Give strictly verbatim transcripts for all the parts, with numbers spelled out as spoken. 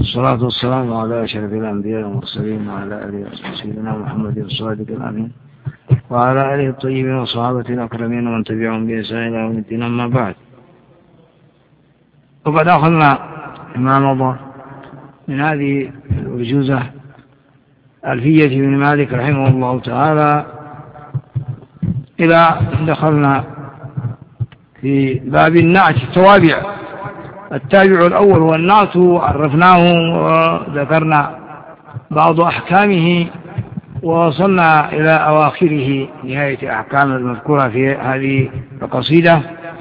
والصلاة والسلام على أشرف الأنبياء والمرسلين وعلى آله وصحبه سيدنا محمد الصادق الأمين وعلى آله الطيبين وصحابة الأكرمين ومن تبعهم بإحسان إلى يوم الدين. أما بعد، وقد أخذنا ما مضى من هذه الوجوزة ألفية بن مالك رحمه الله تعالى إلى دخلنا في باب النعت التوابع. التابع الأول هو النعت، عرفناه وذكرنا بعض أحكامه ووصلنا إلى أواخره نهاية أحكام المذكورة في هذه القصيدة.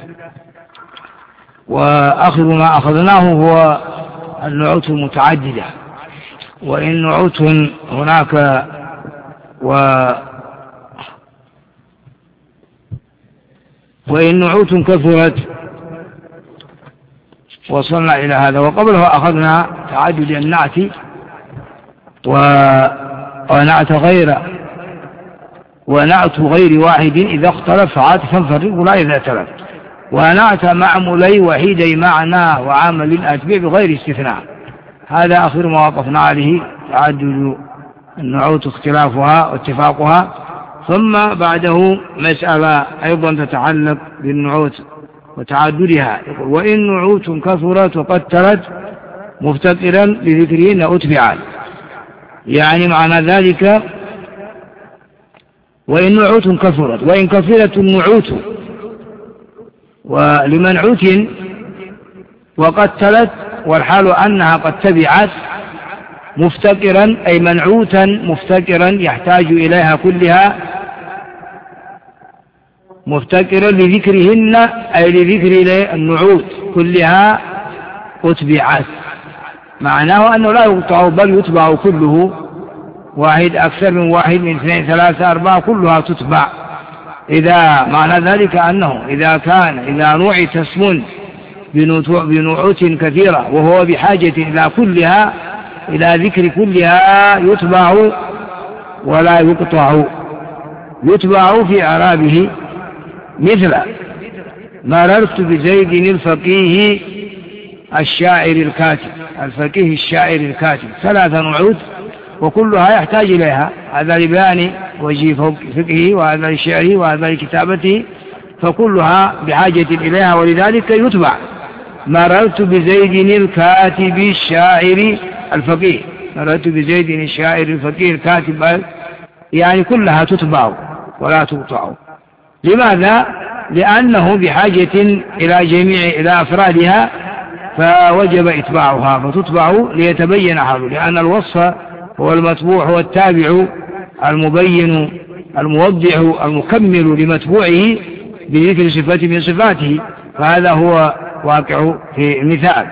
وآخر ما أخذناه هو النعوت المتعددة، وإن نعوت هناك و وإن نعوت كثرت وصلنا إلى هذا. وقبله أخذنا تعدد النعت ونعت غير ونعت غير واحد إذا اختلف عاطفا فرق لا إذا تلف، ونعت معمولي وحيدي معنى وعامل أتبع بغير استثناء. هذا آخر ما وقفنا عليه، تعدد النعوت اختلافها واتفاقها. ثم بعده مسألة أيضا تتعلق بالنعوت وتعددها، يقول: وإن نعوت كثرت وقتلت مفتقرا لذكرهن أتبعت. يعني معنى ذلك وإن نعوت كثرت، وإن كثرت النعوت ولمنعوت وقتلت والحال أنها قد تبعت مفتقرا أي منعوتا مفتقرا يحتاج إليها كلها، مفتقرا لذكرهن أي لذكر النعوت كلها أتبعت. معناه أنه لا يقطع بل يتبع كله، واحد أكثر من واحد من اثنين ثلاثة أربعة كلها تتبع. إذا معنى ذلك أنه إذا كان إذا نعت اسم بنعوت كثيرة وهو بحاجة إلى كلها إلى ذكر كلها يتبع ولا يقطع. يتبع في أعرابه مثل: مررت بزيد الفقيه الشاعر الكاتب. الفقيه الشاعر الكاتب ثلاثة نعوت وكلها يحتاج إليها، هذا لبيان وجه فقهه وهذا لشعره وهذا لكتابته، فكلها بحاجة إليها ولذلك يتبع. مررت بزيد الكاتب الشاعر الفقيه، مررت بزيد الشاعر الفقيه الكاتب، يعني كلها تتبع ولا تقطع. لماذا؟ لأنه بحاجة إلى جميع إلى أفرادها فوجب إتباعها، فتتبع ليتبين حاله، لأن الوصف هو المتبوع، هو التابع المبين الموضح المكمل لمتبوعه بذكر صفة من صفاته، فهذا هو واقع في المثال.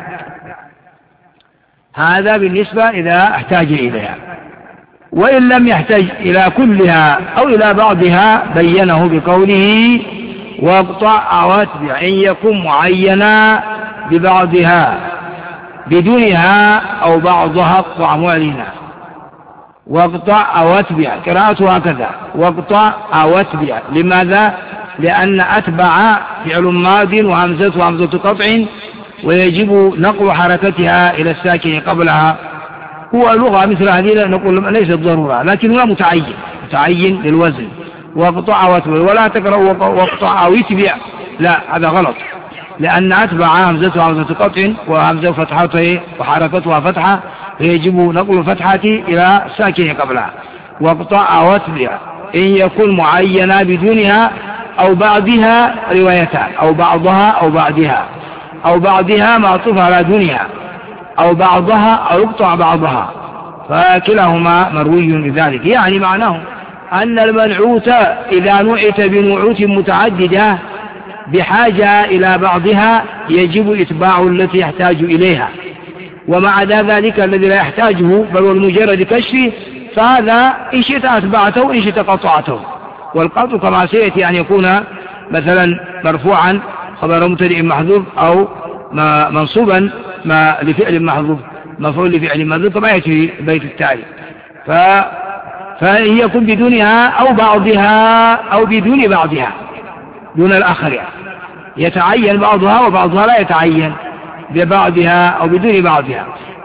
هذا بالنسبة إذا احتاج إليها. وإن لم يحتاج إلى كلها أو إلى بعضها بينه بقوله: واقطع واتبع إن يكن معينا ببعضها بدونها أو بعضها اقطع معلنا. واقطع واتبع قراءته هكذا: واقطع واتبع. لماذا؟ لأن أتبع فعل ماض وهمزة همزة قطع، ويجب نقل حركتها إلى الساكن قبلها. هو لغة مثل هذه نقول ليست ضرورة، لكن هو متعين متعين للوزن. واقطع واتبع، ولا تقرأ واقطع واتبع، لا، هذا غلط، لأن أتبع همزة همزة قطع وهمزة فتحته وحركتها فتحة، فيجب نقل الفتحة إلى الساكن قبلها. واقطع واتبع إن يكون معينا بدونها أو بعضها روايتان، أو بعضها أو بعضها، أو بعضها معطوف على دونها، أو بعضها أو يقطع بعضها، فكلاهما مروي لذلك. يعني معناه أن المنعوت إذا نعت بنعوت متعددة بحاجة إلى بعضها يجب إتباع التي يحتاج إليها، ومع ذلك الذي لا يحتاجه بل والمجرد كشفه فهذا إن شئت أتبعته وإن شئت قطعته. والقطع كما سيأتي أن يكون مثلا مرفوعا خبر مبتدئ محذوف أو منصوبا ما لفعل محذوف مفعول لفعل محذوف كما يأتي في بيت التالي. ف... فإن يكون بدونها أو بعضها أو بدون بعضها دون الآخر، يتعين بعضها وبعضها لا يتعين ببعضها أو بدون بعضها،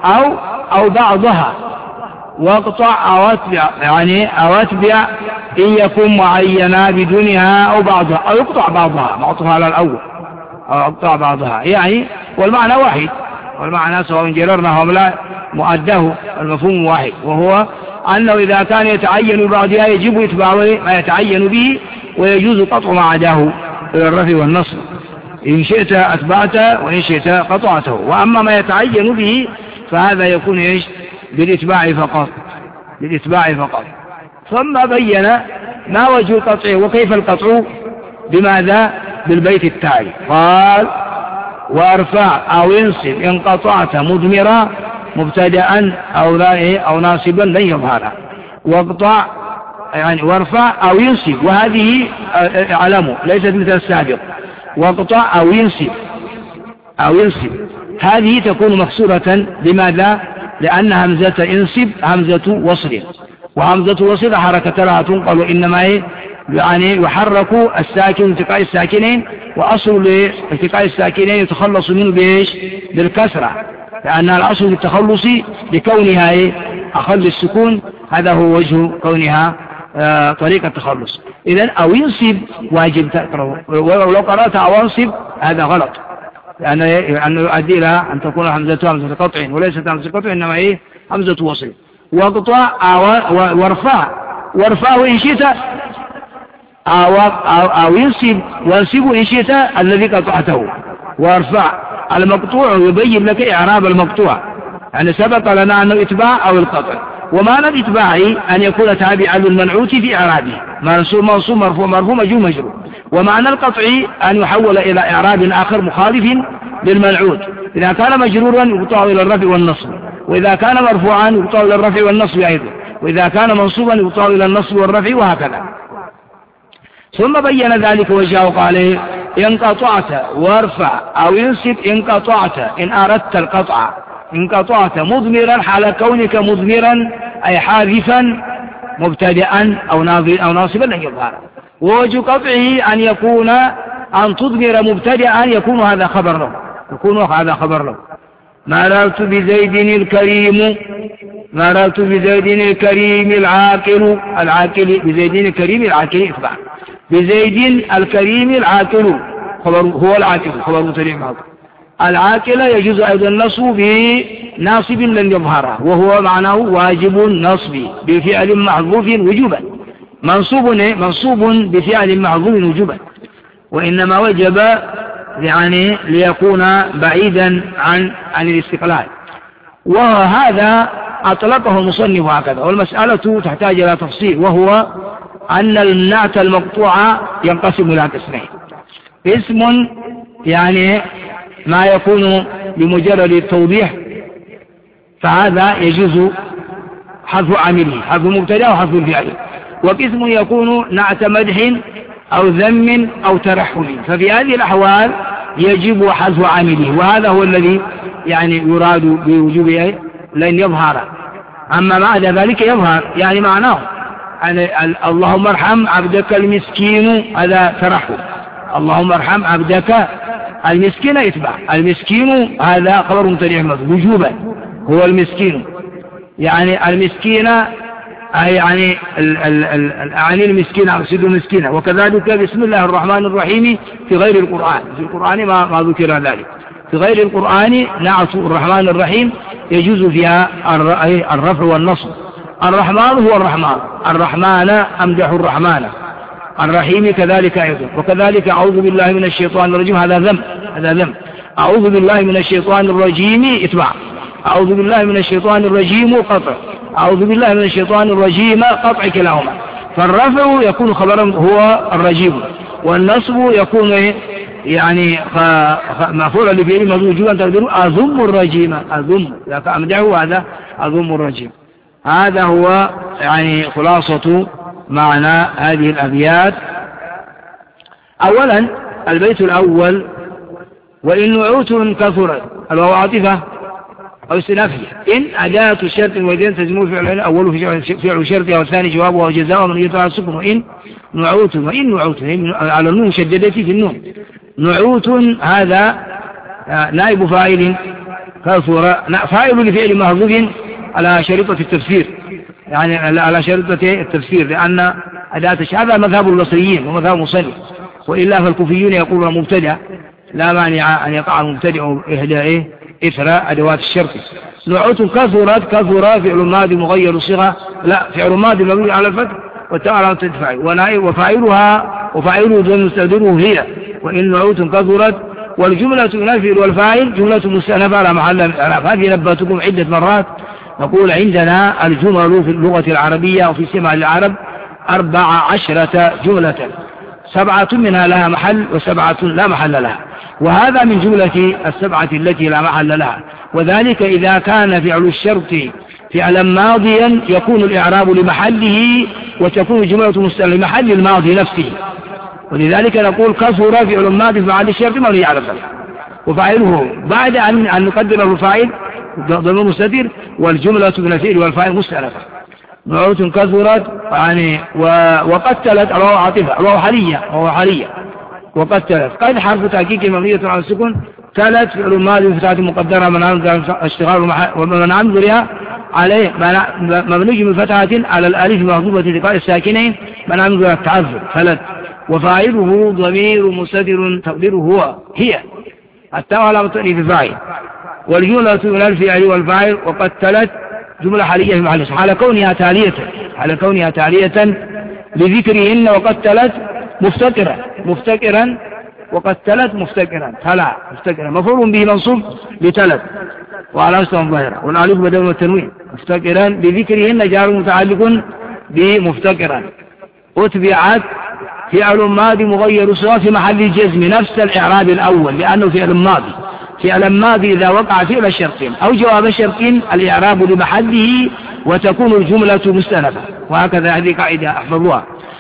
أو أو بعضها، واقطع أو أتبع، يعني أو أتبع إن يكون معينا بدونها أو بعضها، أو يقطع بعضها، معطوها على الأول، أو أقطع بعضها، يعني والمعنى واحد، والمعنى سواء جررنا أو لا مؤداه المفهوم واحد، وهو أنه إذا كان يتعين بعضها يجب إتباع ما يتعين به، ويجوز قطع ما عداه إلى الرفع والنصب، إن شئت أتبعته وإن شئت قطعته. وأما ما يتعين به فهذا يكون إيش؟ بالإتباع فقط، بالإتباع فقط. ثم بين ما وجه القطع وكيف القطع، بماذا؟ بالبيت التالي قال: وارفع أو انصب إن قطعت مضمرا مبتدأ أو لا أو ناصبا لن يظهر، واقطع يعني وارفع أو ينصب، وهذه اعلموا ليست مثل السابق، واقطع أو ينصب أو ينصب هذه تكون مكسورة، لماذا؟ لأن همزة انصب همزة وصل، وهمزة وصل حركة لها تنقل، وإنما يعني يحرك الساكن التقاء الساكنين، وأصل التقاء الساكنين يتخلص منه بإيش؟ بالكسرة، لأن الأصل للتخلص لكونها أقل السكون، هذا هو وجه كونها آه طريقة التخلص. إذن أو ينصب واجب تقرأه، ولو قرأت أو انصب هذا غلط، لأنه يؤدي إلى أن تكون همزة همزة قطع، وليست همزة قطع، إنما إيه؟ همزة وصل. واقطع وارفع، وارفعه إن شئت أو, أو, أو ينصب، وانصبه إن شئت الذي قطعته، وارفع. المقطوع يبين لك إعراب المقطوع، يعني سبق لنا أنه إتباع أو القطع، ومعنى الإتباع أن يكون تابعا للمنعوت في إعرابه، منصوب منصوب مرفوع مرفوع مجرور مجرور. ومعنى القطع أن يحول إلى إعراب آخر مخالف للمنعوت، إذا كان مجرورا يقطع إلى الرفع والنصب، وإذا كان مرفوعا يقطع إلى الرفع والنصب أيضا، وإذا كان منصوبا يقطع إلى النصب والرفع، وهكذا. ثم بين ذلك وجهه قال: إن قطعت وارفع أو ينصب إن قطعت إن أردت القطع، إن قطعت مضمرا حال كونك مضمرا أي حاذفا مبتدئا أو ناصبا لن يظهر. ووجه قطعه أن يكون أن تضمر مبتدئا يكون هذا خبر له، يكون هذا خبر له. مررت بزيد الكريم، مررت بزيد الكريم العاقل، العاقل بزيد الكريم العاقل إتباع، بزيد الكريم العاقل خبر هو العاقل خبر مبتدئ معه. العاقل يجوز أيضا النصب بناصب لن يظهره، وهو معناه واجب النصب بفعل محذوف وجوبا، منصوب منصوب بفعل محذوف وجوبا، وإنما وجب يعني ليكون بعيدا عن عن الاستقلال. وهذا أطلقه المصنف هكذا، والمسألة تحتاج إلى تفصيل، وهو أن النعت المقطوع ينقسم إلى قسمين: اسم يعني ما يكون بمجرد التوضيح، فهذا يجوز حذف عامله، حذف مبتدا وحذف الفعل. وقسم يكون نعت مدح أو ذم أو ترحم، ففي هذه الأحوال يجب حذف عامله، وهذا هو الذي يعني يراد بوجوب لن يظهر. أما بعد ذلك يظهر، يعني معناه يعني اللهم ارحم عبدك المسكين، هذا ترحم، اللهم ارحم عبدك المسكين يتبع، المسكين هذا خبر مبتدئ وجوبا، هو المسكين يعني المسكين يعني الأعني المسكين أقصد المسكين. وكذلك بسم الله الرحمن الرحيم في غير القرآن، في القرآن ما, ما ذكر ذلك، في غير القرآن نعت الرحمن الرحيم يجوز فيها الرفع والنصب. الرحمن هو الرحمن، الرحمن أمدح الرحمن، الرحيم كذلك أيضا. وكذلك أعوذ بالله من الشيطان الرجيم، هذا ذم، هذا ذم. أعوذ بالله من الشيطان الرجيم اتبع، أعوذ بالله من الشيطان الرجيم قطع، أعوذ بالله من الشيطان الرجيم قطع كلاهما. فالرفع يكون خبرا هو الرجيم، والنصب يكون يعني مفعول لفعل مضموم وجوبا تقديره أذم الرجيم، أذم ذاك أمدحه، هذا أذم الرجيم. هذا هو يعني خلاصة معنى هذه الأبيات. أولا البيت الأول: وإن نعوت كثرت، الواو عاطفة أو استنافية، إن أداة شرط وإذن تزمو فعل أول فعل شرط والثاني جوابه وجزاء من يطلع السكن. وإن نعوت، وإن نعوت على النون شددتي في النون، نعوت هذا نائب فاعل كثر فاعل لفعل محذوف على شريطة التفسير، يعني على شريطة التفسير، لأن أداة هذا مذهب البصريين ومذهب مصنف، وإلا فالكوفيون يقولون مبتدأ لا مانع أن يقع المبتدئ إحدى إيه إثر أدوات الشرط. نعوت كثرت، كثر فعل ماضي مغير الصيغة، لا فعل ماضي مبني على الفتح والتاء تدفع، وفاعلها وفاعله ضمير مستتره هي، وإن نعوت كثرت. والجملة من الفعل والفاعل جملة مستأنفة على محل الإعراب. هذه نبهتكم عدة مرات، نقول عندنا الجمل في اللغة العربية وفي سمع العرب أربع عشرة جملة، سبعة منها لها محل وسبعة لا محل لها، وهذا من جملة السبعة التي لا محل لها. وذلك إذا كان فعل الشرط فعلا ماضيا يكون الإعراب لمحله، وتكون الجملة مستأنفة لمحل الماضي نفسه. ولذلك نقول كثر فعل ماضي في محل الشرط مبني على الفتح، وفاعله بعد أن أن نقدر الفاعل ضمير مستتر، والجملة من الفعل والفاعل مستأنفة. نعوت كثرت يعني وقتلت رواه عاطفة رواه حالية رواه حالية وقتلت. قد حرف تحقيق مبنية على السكون، ثلاث فعل ماضي بفتحة مقدرة من عمل اشتغال ومن عمل عليه مبني من فتحة على الألف محذوفة لقاء الساكنين من عمل التعذر ثلاث، وفاعله ضمير مستتر تقديره هو هي التاء على التأنيث فاعل. والجملة من الفعل والفاعل وقتلت جملة حالية في محل حال كونها تالية على كونها تالية لذكرهن، وقتلت مفتكرا مفتكرا وقتلت مفتكرا تلا مفتكرا مفعول به منصوب لتلت وعلى مستوى الظاهرة، والالف بدل من التنوين. مفتكرا لذكرهن جار متعلق بمفتكرا. أتبعت فعل ماضي مغير صيغة في محل الجزم نفس الإعراب الأول، لأنه فعل ماضي. فعل ماضي إذا وقع فعل شرط أو جواب شرط الإعراب لمحله وتكون الجملة مستأنفة، وهكذا هذه قاعدة احفظوها.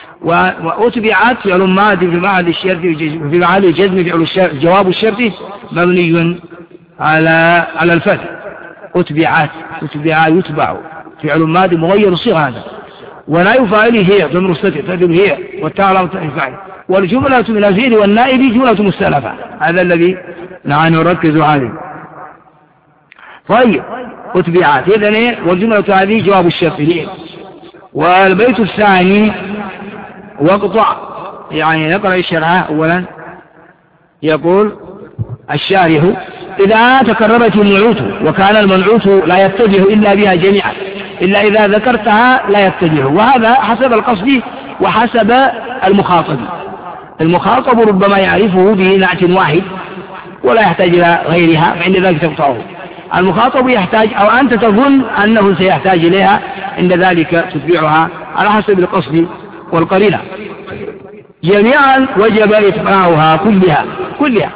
وأتبعت فعل ماضي في محل الشرط في محل الجزم فعل الشرط جواب الشرط مبني على على الفتح. أتبعت أتبع يتبع فعل ماضي مغير الصيغة هذا، ولا يفعله هي ضمير مستتر تدل هي والتاء على الفاعل. والجملة من الفعل والنائب جملة مستأنفة، هذا الذي نحن نركز عليه. طيب أتبعت إذن والجملة هذه جواب الشرط ليه. والبيت الثاني واقطع، يعني نقرأ الشرح أولا. يقول الشارح إذا تكررت النعوت وكان المنعوت لا يتجه إلا بها جميعا، إلا إذا ذكرتها لا يتجه، وهذا حسب القصد وحسب المخاطب. المخاطب ربما يعرفه بنعت واحد ولا يحتاج إلى غيرها، فعند ذلك تقطعه. المخاطب يحتاج أو أنت تظن أنه سيحتاج إليها، عند ذلك تتبعها على حسب القصد والقرينة. جميعا وجب إتباعها كلها كلها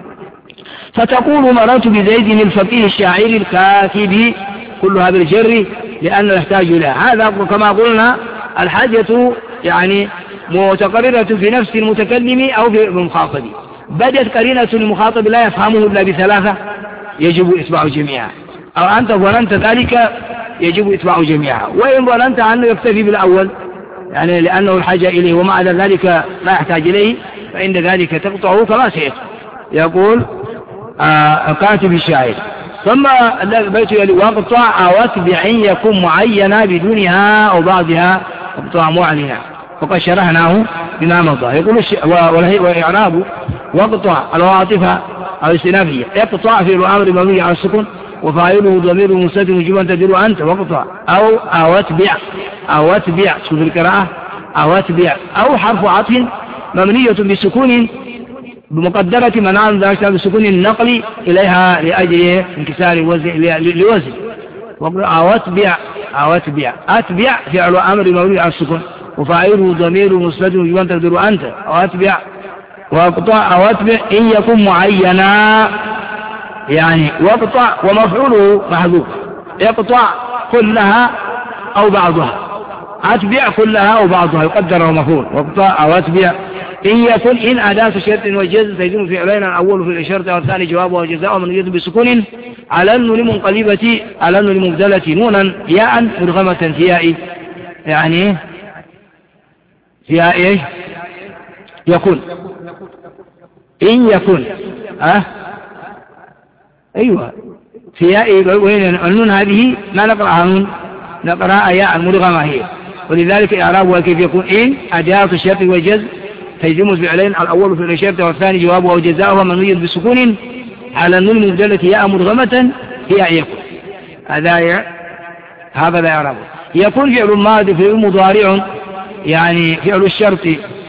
فتقول مررت بزيد الفقيه الشاعر الكاتب، كل هذا الجر لأنه يحتاج إليها. هذا كما قلنا الحاجة يعني متقررة في نفس المتكلم أو في المخاطب. بدت قرينة المخاطب لا يفهمه إلا بثلاثة يجب إتباع جميعها، أو أنت ظننت ذلك يجب إتباع جميعها. وإن ظننت أنه يكتفي بالأول يعني لأنه الحاجة إليه ومع ذلك لا يحتاج إليه، فإن ذلك تقطعه كما سيأتي. يقول آه الكاتب الشاعر. ثم البيت يلي واقطع واتبع يكون معينا بدونها أو بعضها اقطع معلنا، وقد شرحناه بما مضى. يقول وإعراب واقطع العاطفة أو الاستئنافية. يقطع في الأمر مبني على السكون وفاعله ضمير مستتر وجوبا تدير أنت واقطع أو أو اتبع أو اتبع شوف القراءة أو اتبع أو حرف عطف مبنية بسكون بمقدرة منع ذلك بسكون النقل إليها لأجل انكسار لوزن. أو اتبع أو اتبع أتبع فعل أمر مبني على السكون وفاعله ضمير مستتر وجوبا تدير أنت أو اتبع واقطع أو اتبع إن يكن معينا، يعني واقطع ومفعوله محذوف. يقطع كلها أو بعضها، أتبع كلها أو بعضها يقدر مفعول. واقطع أو اتبع إن يكن إن أداة شرط وجزم تجزم فعلين الأول في الإشارة والثاني جوابه وجزاء من يجد بسكون على النون لمنقلبة على النون لمبدلة نونا ياء مرغمة فيها يعني فيها إيش يكون إن يكن أه أيوة في ياء وين النون هذه ما نقرأها نون، نقرأها ياء مدغمة هي، ولذلك إعرابها كيف يكون؟ إن أداة الشرط والجزم تجزم الفعلين الأول في الشرط والثاني جوابه وجزاؤها منوي بسكون على النون المبدلة ياء مدغمة هي أن يكون. هذا هذا لا إعرابه. يكون فعل ماضي فعل مضارع، يعني فعل الشرط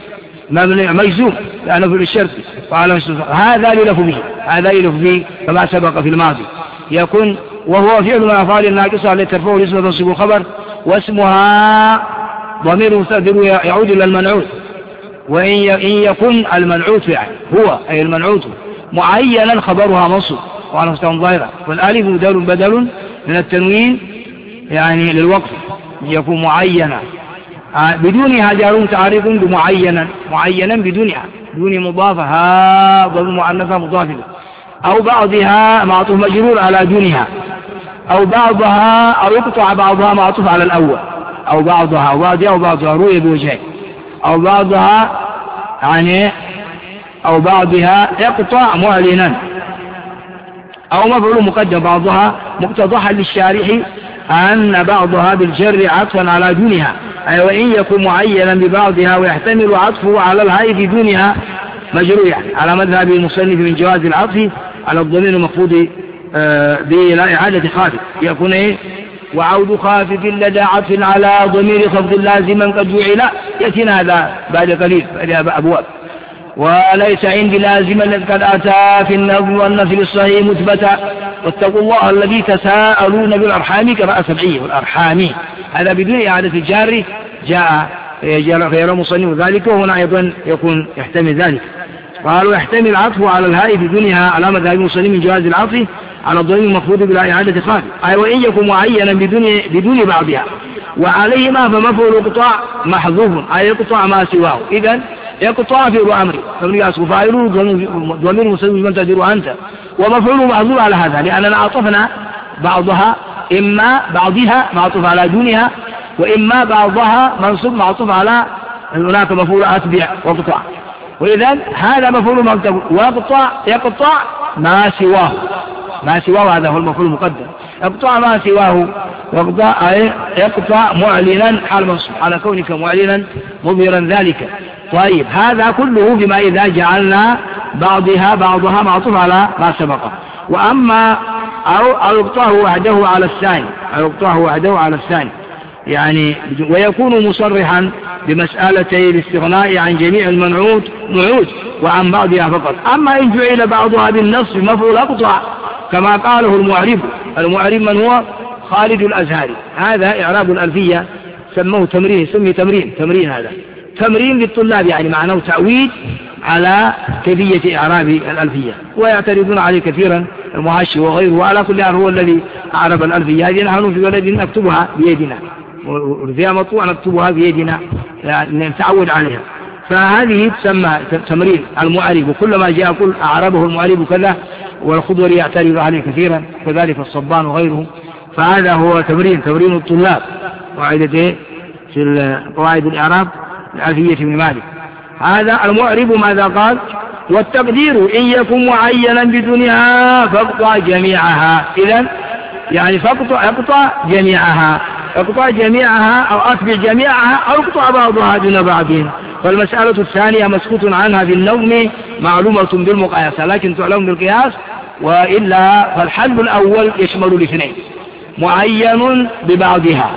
مجزوم لأنه فعل الشرط هذا يلف به، هذا يلف به كما سبق في الماضي. يكون وهو فعل من أفعال الناقصة التي ترفعه الاسم وتنصب الخبر، واسمها ضمير مستتر يعود إلى المنعوت، وإن يكن المنعوت يعني هو أي المنعوت معينا خبرها منصوب وعلى مستوى ظاهرة، والالف بدل بدل من التنوين يعني للوقف يكون معينا بدونها جار متعارف بمعينا، معينا بدونها بدون مضافة ها ضمير مؤنثة مضاف أو بعضها معطوف مجرور على دونها، أو بعضها أو يقطع بعضها معطوف على الأول، أو بعضها أو بعضها أو بعضها روي بوجهين، أو بعضها يعني أو بعضها يقطع معلنا، أو مفعول مقدم بعضها مقتضحا للشارح أن بعضها بالجر عطفا على دونها، أي وإن يكون معينا ببعضها ويحتمل عطفه على الهاء في دونها مجروح على مذهب المصنف من جواز العطف على الضمير المخفوض آه بلا إعادة خافض، يكون إيه؟ وعود خافض لدى عطف على ضمير خفض لازما قد جعل، يأتينا هذا بعد قليل بعد أبواب. وليس عندي لازما قد أتى في النظم والنثر الصحيح مثبتا، واتقوا الله الذي تساءلون بالأرحام كما سبعيه والأرحام، هذا بدون إعادة الجار جاء غير مصنف ذلك، وهنا أيضا يكون يحتمل ذلك. قالوا يحتمل العطف على الهاء بدونها على مذهب المصنف من جواز العطف على الضمير المخفوض بلا إعادة خافض، أي وإن يكن معينا بدون بدون بعضها، وعليهما فمفعول القطاع محذوف أي يقطع ما سواه. إذن يقطع في أمر فمن فاعله ضمير مستتر من تدير أنت، ومفعوله محذوف على هذا لأننا عطفنا بعضها إما بعضها معطوف على دونها، وإما بعضها منصوب معطوف على هناك مفعول أتبع وقطع، وإذن هذا مفعول مقدم ويقطع يقطع ما سواه، ما سواه هذا هو المفعول المقدم، يقطع ما سواه يقطع يقطع معلنا حال منصوب على كونك معلنا مظهرا ذلك. طيب هذا كله بما إذا جعلنا بعضها بعضها معطوف على ما سبق. وأما أو يقطعه وحده على الثاني، أو يقطعه وحده على الثاني يعني، ويكون مصرحا بمسألتي الاستغناء عن جميع المنعوت نعوت وعن بعضها فقط. أما إن جعل بعضها بالنص مفعول أقطع كما قاله المعرب، المعرب من هو خالد الأزهري، هذا إعراب الألفية سموه تمرين، سمي تمرين تمرين هذا تمرين للطلاب يعني معناه تعويد على كيفية إعراب الألفية، ويعترضون عليه كثيرا المحشي وغيره، وعلى كل حال هو الذي أعرب الألفية هذه، نحن في بلد نكتبها بيدنا وفيها مطوع نكتبها بيدنا يعني نتعود عليها، فهذه تسمى تمرين المعرب، وكلما جاء كل أعربه المعرب كذا، والخضر يعترض عليه كثيرا كذلك الصبان وغيره، فهذا هو تمرين تمرين الطلاب قاعدة في قواعد الإعراب الألفية بن مالك. هذا المعرب ماذا قال؟ والتقدير إن يكن معينا بدونها فاقطع جميعها، إذن يعني فاقطع يقطع جميعها، يقطع جميعها أو أتبع جميعها أو يقطع بعضها دون بعضهم. فالمسألة الثانية مسكوت عنها في النظم معلومة بالمقايسة لكن تعلم بالقياس، وإلا فالحل الأول يشمل الاثنين، معين ببعضها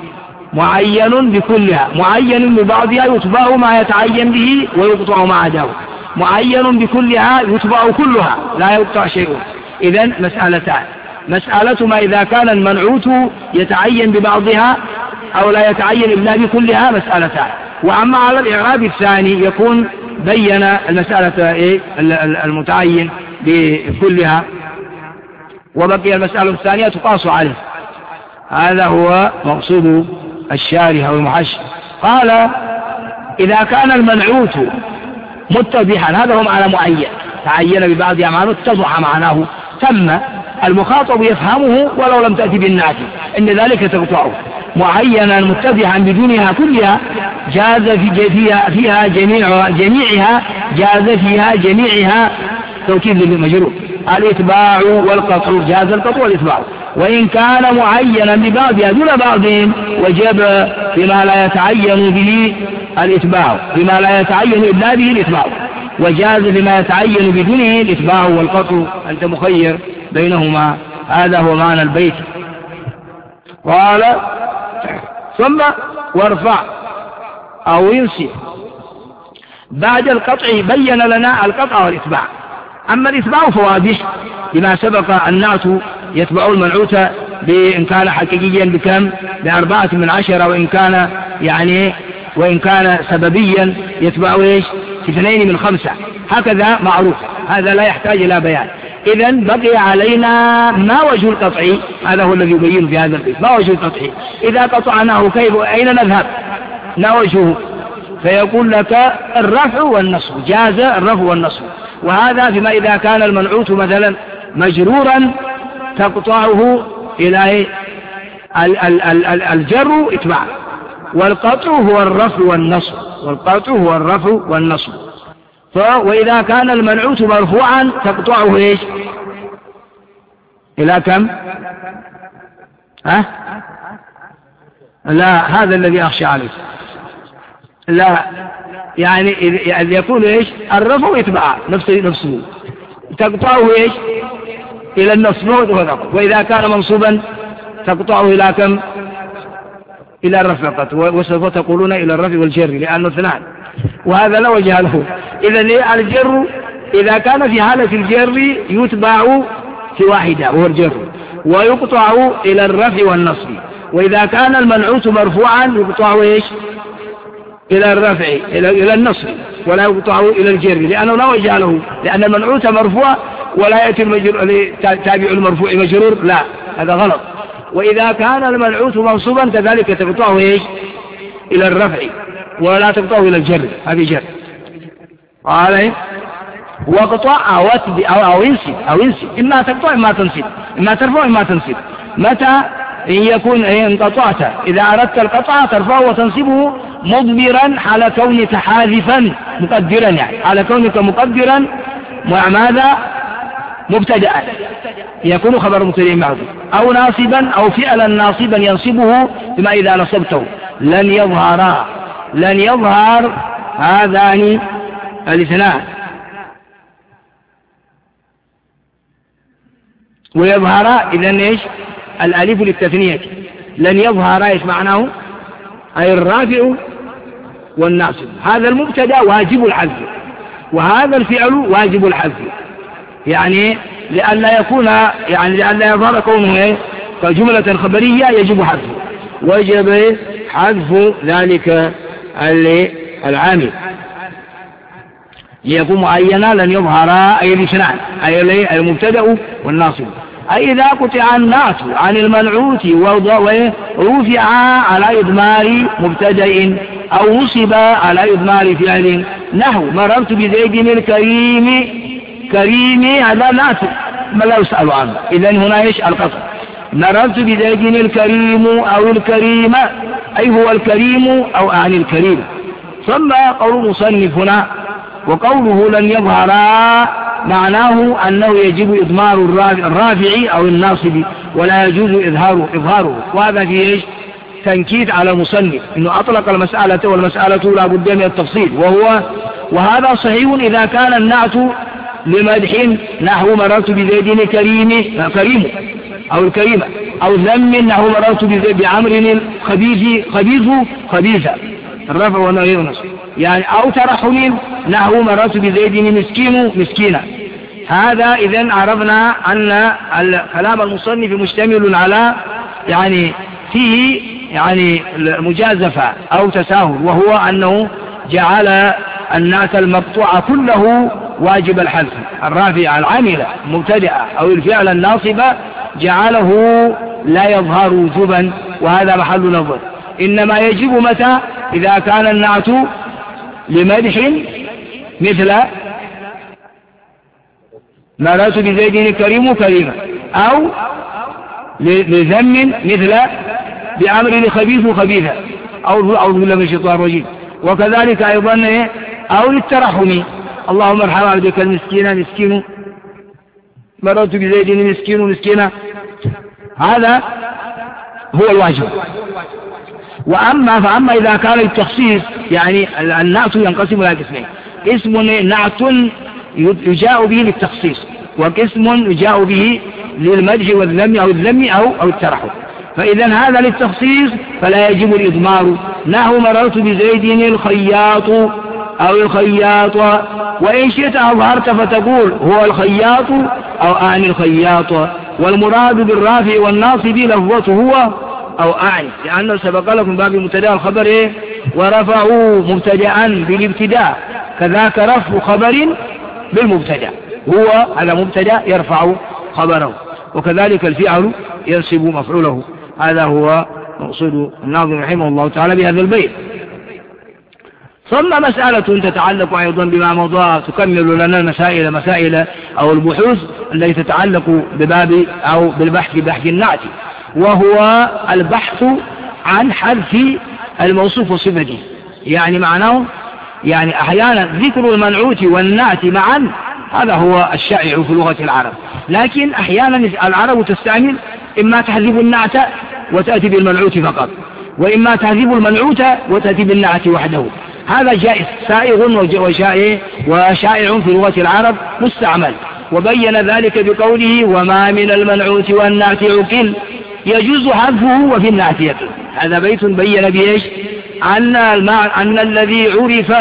معين بكلها، معين ببعضها يتبع ما يتعين به ويقطع ما عداه، معين بكلها يتبع كلها لا يقطع شيء. إذن مسألتان، مسألة ما إذا كان المنعوت يتعين ببعضها أو لا يتعين إلا بكلها مسألتان. وأما على الإعراب الثاني يكون بين المسألة إيه المتعين بكلها، وبقي المسألة الثانية تقاس عليه. هذا هو مقصود الشارح أو المحشي. قال إذا كان المنعوت متضحا، هذا هو معنى معين، تعين ببعضها معنى اتضح معناه، تم المخاطب يفهمه ولو لم تأتي بالناتج إن ذلك تقطعه. معينا متضحا بدونها كلها جاز في فيها, فيها جميع جميعها جاز فيها جميعها توكيد للمجرور، الإتباع والقطع، جاز القطع والإتباع. وإن كان معينا ببعضها دون بعضهم وجب بما لا يتعين به الإتباع، بما لا يتعين إلا به الإتباع، وجاز بما يتعين بدونه الإتباع والقطع، أنت مخير بينهما. هذا هو معنى البيت. قال ثم وارفع أو ينسي. بعد القطع بين لنا القطع والإتباع. أما الإتباع فواضح بما سبق، النعت يتبع المنعوت بإن كان حقيقيا بكم بأربعة من عشرة، وإن كان يعني وإن كان سببيا يتبع إيش اثنين من خمسة، هكذا معروف، هذا لا يحتاج إلى بيان. إذن بقي علينا ما وجه القطع، هذا هو الذي يبين في هذا البيت. ما وجه القطع؟ إذا قطعناه كيف أين نذهب؟ ما وجهه؟ فيقول لك الرفع والنصب، جاز الرفع والنصب. وهذا فيما إذا كان المنعوت مثلا مجرورا تقطعه إلى الجر اتباع، والقطع هو الرفع والنصب، والقطع هو الرفع والنصب. وإذا كان المنعوت مرفوعا تقطعه إيش إلى كم؟ ها؟ لا، هذا الذي أخشى عليه. لا، يعني إذ يكون إيش الرفع اتباع نفسه نفسه تقطعه إيش إلى النصب. وإذا كان منصوبا تقطعه إلى كم؟ إلى الرفع قط، وسوف تقولون إلى الرفع والجر لأنه اثنان، وهذا لا وجه له. إذا الجر إذا كان في حالة الجر يتبع في واحدة وهو الجر، ويقطع إلى الرفع والنصب. وإذا كان المنعوت مرفوعا يقطع إيش إلى الرفع إلى النصب، ولا يقطع إلى الجر لأنه لا وجه له، لأن المنعوت مرفوع ولا يأتي المجرور تابع المرفوع مجرور، لا، هذا غلط. وإذا كان المنعوت منصوبا كذلك تقطعه إيش إلى الرفع ولا تقطعه إلى الجر، هذه جر. قال وقطع أو أو أو ينسب أو ينسب، إما تقطع إما تنسب، إما ترفع إما تنسب. متى إن يكون إن قطعت، إذا أردت القطع ترفعه وتنسبه مضمرا حال كونك حاذفا مقدرا، يعني حال كونك مقدرا ماذا مبتدأ يكون خبر مبتدأ معذوف، أو ناصبا أو فعلا ناصبا ينصبه بما إذا نصبته. لن يظهر لن يظهر هذان الاثنان، ويظهر إذن إيش الألف للتثنية. لن يظهر إيش معناه؟ أي الرافع والناصب. هذا المبتدأ واجب الحذف، وهذا الفعل واجب الحذف، يعني لأن لا يكون يعني لأن لا يظهر كونه إيه كجملة خبرية يجب حذفه، وجب حذف ذلك العامل ليكون معينا. لن يظهر أي الاثنان أي المبتدأ والناصب. أي إذا قطع النعت عن المنعوت ورفع على إضمار مبتدأ أو نصب على إضمار فعل، نحو مررت بزيد الكريم. كريم هذا نعت ما لا يسأل عنه، إذن هنا إيش القطع. مررت بزيد الكريم أو الكريم أي هو الكريم أو عن الكريم. ثم قول المصنف هنا وقوله لن يظهر معناه أنه يجب إضمار الرافع أو الناصب ولا يجوز إظهاره إظهاره وهذا فيه إيش تنكيت على المصنف إنه أطلق المسألة، والمسألة لا بد من التفصيل، وهو وهذا صحيح إذا كان النعت لمدح نحو مررت بزيد كريم كريم أو الكريمة، أو ذم نحو مررت بعمر الخبيث خبيث خبيثة الرفع والنهي والنصب، يعني أو ترحم نحو مررت بزيد مسكين مسكينة. هذا إذن عرفنا أن كلام المصنف مشتمل على يعني فيه يعني مجازفة أو تساهل، وهو أنه جعل النعت المقطوع كله واجب الحذف، الرافع العاملة مبتدئة أو الفعل الناصبة جعله لا يظهر وجوبا، وهذا محل نظر. إنما يجب متى؟ إذا كان النعت لمدح مثل مررت بزيد كريم كريمة، أو لذم مثل بعمر خبيث خبيثة، أو أعوذ بالله من الشيطان الرجيم. وكذلك أيضا أو للترحم اللهم ارحم عبدك المسكين مسكين مررت بزيد مسكين ومسكينة، هذا هو الواجب. وأما فأما إذا كان التخصيص، يعني النعت ينقسم إلى قسمين: اسم نعت يجاء به للتخصيص، وقسم يجاء به للمدح والذم أو الذم أو أو الترحم. فإذا هذا للتخصيص فلا يجب الإضمار، نحو مررت بزيد الخياط أو الخياط، وإن شئت أظهرت فتقول هو الخياط أو أعني الخياط، والمراد بالرافع والناصب لفظته هو أو أعني، لأنه سبق لكم باب مبتدأ الخبر إيه؟ ورفعوا مبتدأ بالابتداء، كذاك رفع خبر بالمبتدأ، هو هذا مبتدأ يرفع خبره، وكذلك الفعل ينصب مفعوله. هذا هو مقصود الناظم رحمه الله تعالى بهذا البيت. ثم مسألة تتعلق أيضا بما مضى تكمل لنا المسائل مسائل أو البحوث التي تتعلق بباب أو بالبحث بحث النعت، وهو البحث عن حذف الموصوف وصفته. يعني معناه يعني أحيانا ذكر المنعوت والنعت معا، هذا هو الشائع في لغة العرب، لكن أحيانا العرب تستعمل إما تحذف النعت وتأتي بالمنعوت فقط، وإما تحذف المنعوت وتأتي بالنعت وحده. هذا جائز سائغ وشائع وشائع في لغة العرب مستعمل، وبين ذلك بقوله وما من المنعوت والنعت عقل يجوز حذفه وفي النعت يقل. هذا بيت بين بإيش؟ أن, أن الذي عرف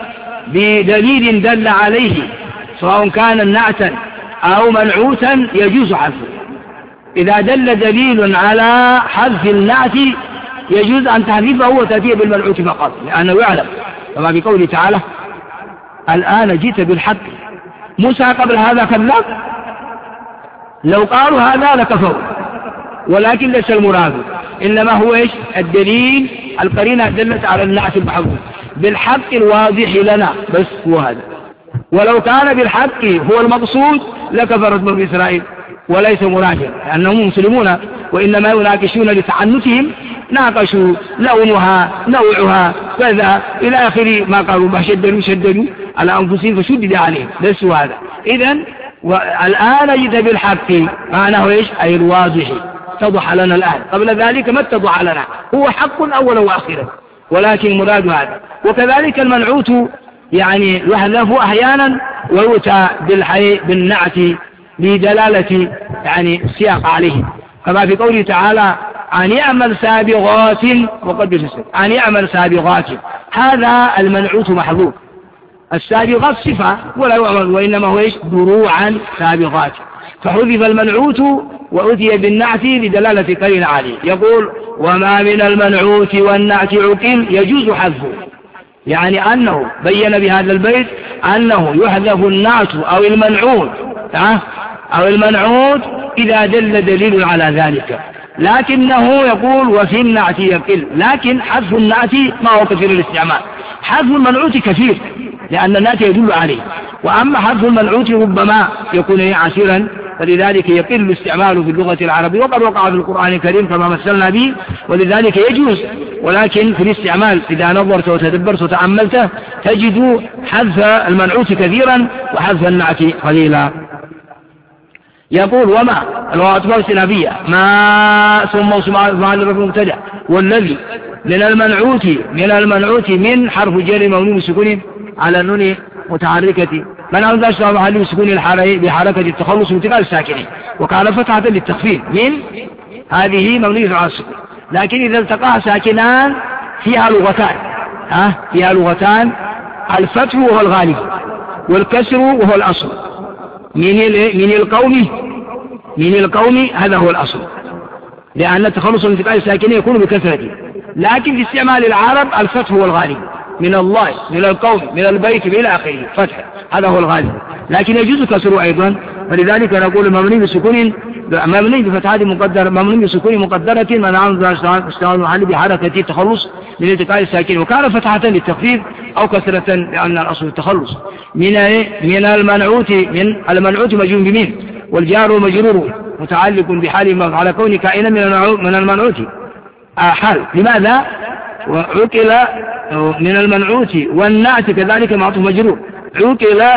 بدليل دل عليه سواء كان نعتا أو منعوتا يجوز حذفه. إذا دل دليل على حذف النعت يجوز أن تحذفه وتأتيه بالمنعوت فقط، لأنه يعلم كما بقوله تعالى الآن جئت بالحق. موسى قبل هذا كذاب، لو قالوا هذا لكفروا، ولكن ليس المراد، إنما هو إيش؟ الدليل القرينة دلت على النعت المحذوف بالحق الواضح لنا، بس هو هذا. ولو كان بالحق هو المقصود لكفرت بني إسرائيل، وليس مراجع، لأنهم مسلمون وإنما يناقشون لتعنتهم، ناقشوا لونها نوعها كذا إلى آخر ما قالوا، ما شددوا شددوا على أنفسهم فشدد عليهم، ليس هذا. إذن الآن جئت بالحق معناه إيش؟ أي الواضح، اتضح لنا الآن، قبل ذلك ما اتضح لنا، هو حق أولا وآخرا، ولكن مراد هذا. وكذلك المنعوت يعني يحذف أحيانا ويؤتى بالحي بالنعت بدلالة يعني السياق عليه، كما في قوله تعالى أن يعمل سابغات وقد يسر، أن يعمل سابغات، هذا المنعوت محذوف، السابغات صفة ولا يعمل، وإنما هو إيش؟ دروعا سابغات، فحذف المنعوت وأتي بالنعت لدلالة قرينة عليه. يقول وما من المنعوت والنعت عقل يجوز حذفه، يعني أنه بين بهذا البيت أنه يحذف النعت أو المنعوت أو المنعوت إذا دل دليل على ذلك، لكنه يقول وفي النعت يقل، لكن حذف النعت ما هو كثير الاستعمال، حذف المنعوت كثير لأن النعت يدل عليه، وأما حذف المنعوت ربما يكون عسيرا، فلذلك يقل استعماله في اللغة العربية، وقد وقع في القرآن الكريم كما مثلنا به، ولذلك يجوز، ولكن في الاستعمال إذا نظرت وتدبرت وتأملت تجد حذف المنعوت كثيرا وحذف النعت قليلا. يقول وما الواطبة السلافية ما ثم اسمع المبتدأ، والذي من المنعوت من المنعوت من حرف جر مبني بسكون على النون متحركة، من أنزل اشتغل محل بسكون بحركة التخلص وانتقال الساكنين، وكان فتحة للتخفيف من هذه مبنية على السكون، لكن إذا التقاها ساكنان فيها لغتان، ها فيها لغتان، الفتح وهو الغالب والكسر وهو الأصل، من من القوم من القوم هذا هو الأصل، لأن التخلص من انتقال الساكنين يكون بكثرته، لكن في استعمال العرب الفتح هو الغالب، من الله من القوم من البيت إلى آخره فتح هذا هو الغالب، لكن يجوز كسره أيضا، فلذلك نقول مبني بسكون مبني بفتحة مقدر مبني بسكون مقدرة من أنزل اشتغال محل بحركة التخلص من انتقال الساكنين، وكان فتحة للتخفيف أو كسرة لأن الأصل التخلص. من من المنعوت من المنعوت مجرور بمين، والجار مجرور متعلق بحال على كون كائنا من المنعوت حال، لماذا؟ وعقل من المنعوت والنعت كذلك معطوف مجرور، عقل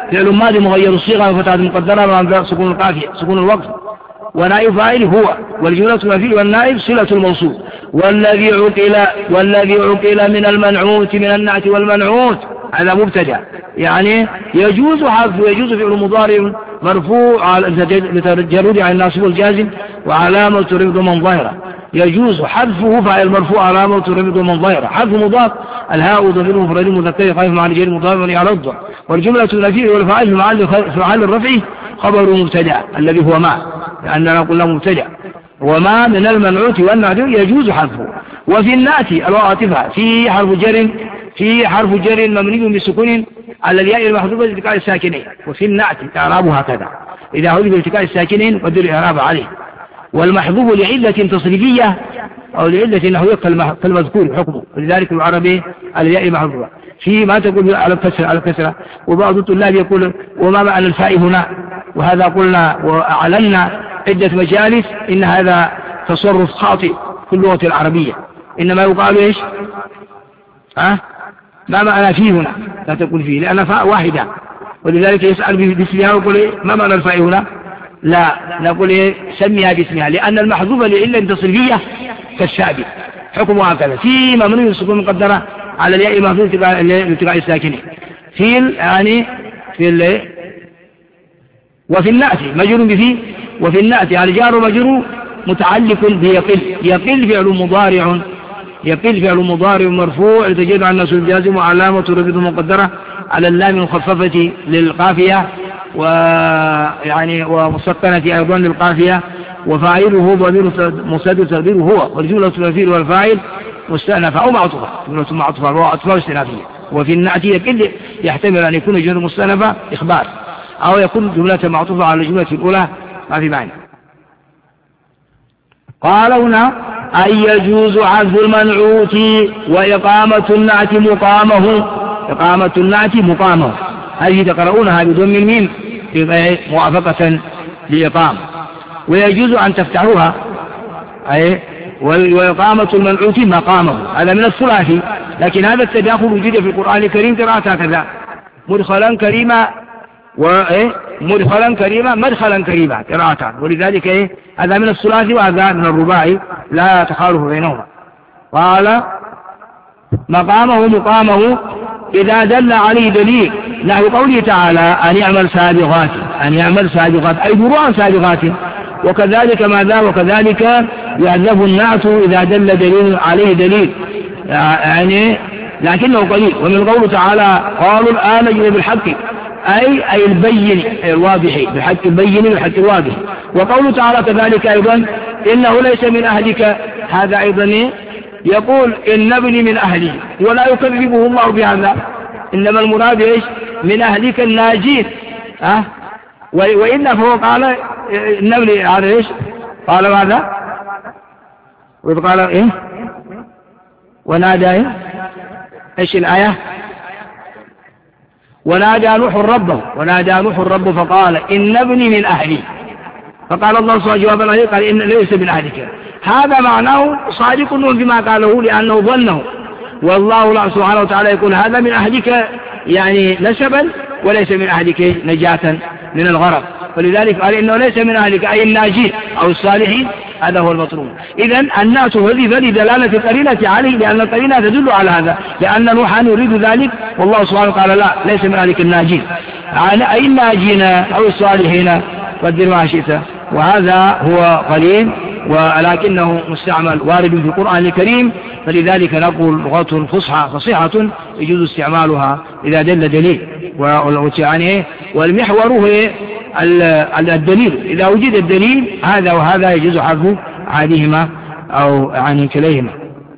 فعل ماضي مغير الصيغة وفتحة مقدرة سكون القافية سكون الوقت، ونائب فاعل هو، والجملة المفعول والنائب صلة الموصول. والذي عقل والذي عقل من المنعوت من النعت والمنعوت هذا مبتدأ، يعني يجوز حذف يجوز فعل مضارع مرفوع لتجرد عن الناصب والجازم وعلامة رفض من ظاهرة، يجوز حذفه فاعل مرفوع علامة رفض من ظاهرة. حذف مضاف الهاء ضمير مفرد مذكر خايف مع رجال مضاف على الضع، والجملة النفي والفاعل في محل في محل الرفع خبر مبتدأ الذي هو ما، لأننا قلنا مبتدأ، وما من المنعوت والنعت يجوز حذفه. وفي النعت الواطفة في حرف جر في حرف جر مبني بالسكون على الياء المحذوفة لالتقاء الساكنين. وفي النعت إعرابه هكذا إذا حذف التقاء الساكنين قدر الإعراب عليه، والمحذوف لعلة تصريفية أو لعلة نحوية كالمذكور حكمه، ولذلك العربي على الياء المحذوفة في ما تقول على الكسرة على الكسرة. وبعض الطلاب يقول وما معنى الفاء هنا، وهذا قلنا وأعلنا عدة مجالس إن هذا تصرف خاطئ في اللغة العربية، إنما يقال إيش ها ما معنى فيه هنا، لا تقول فيه لأن فاء واحدة، ولذلك يسأل باسمها ويقول إيه ما معنى الفاء هنا، لا نقول إيه سميها باسمها، لأن المحذوفة لعلة تصريفية كالشابه حكمها هكذا في ممنوع السكون مقدرة على الياء محذوف لالتقاء الساكنين في يعني في ال وفي النعت مجرور بفيه. وفي النعت يعني جار مجرور متعلق بيقل، يقل فعل مضارع يقل فعل مضارع مرفوع لتجد عن الناصب الجازم وعلامة رفعه مقدرة على اللام المخففة للقافية ويعني ومسكنة أيضا للقافية، وفاعله ضمير مستتر تقديره هو، والجملة الفعل والفاعل مستأنفة أو معطوفة، جملة معطوفة وعطفة واستئنافية. وفي النعت يقل يحتمل أن يكون جملة مستأنفة إخبار أو يكون جملة معطوفة على الجملة الأولى ما في معنى. قال هنا أن يجوز عزل المنعوت وإقامة النعت مقامه، إقامة النعت مقامه هذه تقرؤونها بضم الميم موافقة لإقام، ويجوز أن تفتحوها أي وإقامة المنعوت مقامه هذا من الثلاثي، لكن هذا التداخل وجد في القرآن الكريم قراءة هكذا مدخلا كريما وإيه مدخلا كريما مدخلا كريما قراءتان، ولذلك إيه هذا من الثلاثي وهذا من الرباعي لا تخالف بينهما. قال مقامه مقامه إذا دل عليه دليل نحو قوله تعالى أن يعمل سابغات أن يعمل سابغات أي دروعا سابغات، وكذلك ماذا وكذلك يعذب النعت إذا دل دليل عليه دليل يعني لكنه قليل. ومن قوله تعالى قالوا الآن يجب بالحق أي أي البين أي الواضح بالحق البين بالحق الواضح. وقوله تعالى كذلك أيضا إنه ليس من أهلك هذا أيضا يقول إن ابني من أهلي ولا يكذبه الله بهذا، إنما المراد إيش من أهلك الناجين أه؟ وإن فهو قال إن ابني على إيش قال ماذا وإذ قال إيه ونادى إيه؟ إيش الآية ونادى نوح ربه ونادى نوح ربه فقال إن ابني من أهلي، فقال الله سبحانه جوابا عليه قال إن ليس من أهلك، هذا معناه صادق بما قاله لأنه ظنه، والله سبحانه وتعالى يقول هذا من أهلك يعني نسبا وليس من أهلك نجاة من الغرق، ولذلك قال إنه ليس من أهلك أي الناجين أو الصالحين، هذا هو المطلوب. إذن الناس هذه لدلالة القرينة عليه لأن القرينة تدل على هذا، لأن نوحا يريد ذلك والله سبحانه قال لا ليس من أهلك الناجين أي الناجين أو الصالحين قدر ما شئت، وهذا هو قليل ولكنه مستعمل وارد في القرآن الكريم، فلذلك نقول لغة فصحى فصيحة يجوز استعمالها إذا دل دليل، والمحور هو الدليل، إذا وجد الدليل هذا وهذا يجوز حذف عادهما أو عن كليهما.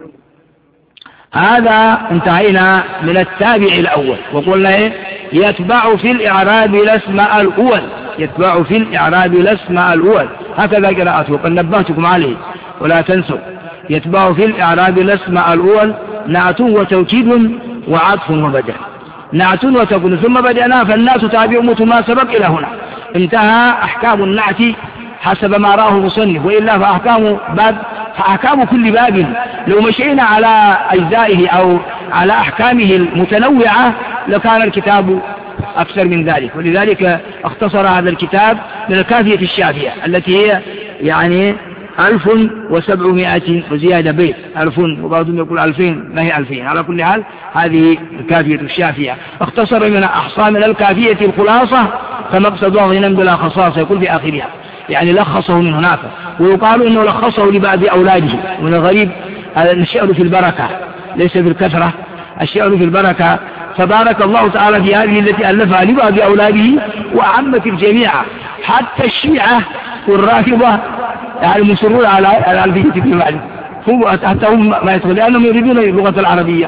هذا انتهينا من التابع الأول، وقلنا إيه يتبع في الإعراب الاسم الأول، يتبع في الإعراب الاسم الأول هكذا قراءته قد نبهتكم عليه ولا تنسوا. يتبع في الإعراب الاسم الأول نعت وتوكيد وعطف وبدل، نعت وتوكيد ثم بدأنا فالناس تابع ما سبق إلى هنا، انتهى أحكام النعت حسب ما راه المصنف، وإلا فأحكام باب فأحكام كل باب لو مشينا على أجزائه أو على أحكامه المتنوعة لكان الكتاب أكثر من ذلك، ولذلك اختصر هذا الكتاب من الكافية الشافية التي هي يعني ألف وسبعمائة وزيادة بيت، ألف وبعضهم يقول ألفين، ما هي ألفين. على كل حال هذه الكافية الشافية، اختصر من أحصى من الكافية الخلاصة فمقصد غنى بلا خصاصة، يقول في آخرها يعني لخصه من هناك. ويقال إنه لخصه لبعض أولاده. من الغريب الشعر في البركة ليس في الكثرة، الشعر في البركة، فبارك الله تعالى في هذه التي ألفها لبعض أولاده وأعمت الجميع حتى الشيعة والرافضة يعني مصرون على الألفية في بعض، هم حتى هم ما يدخل لأنهم يريدون اللغة العربية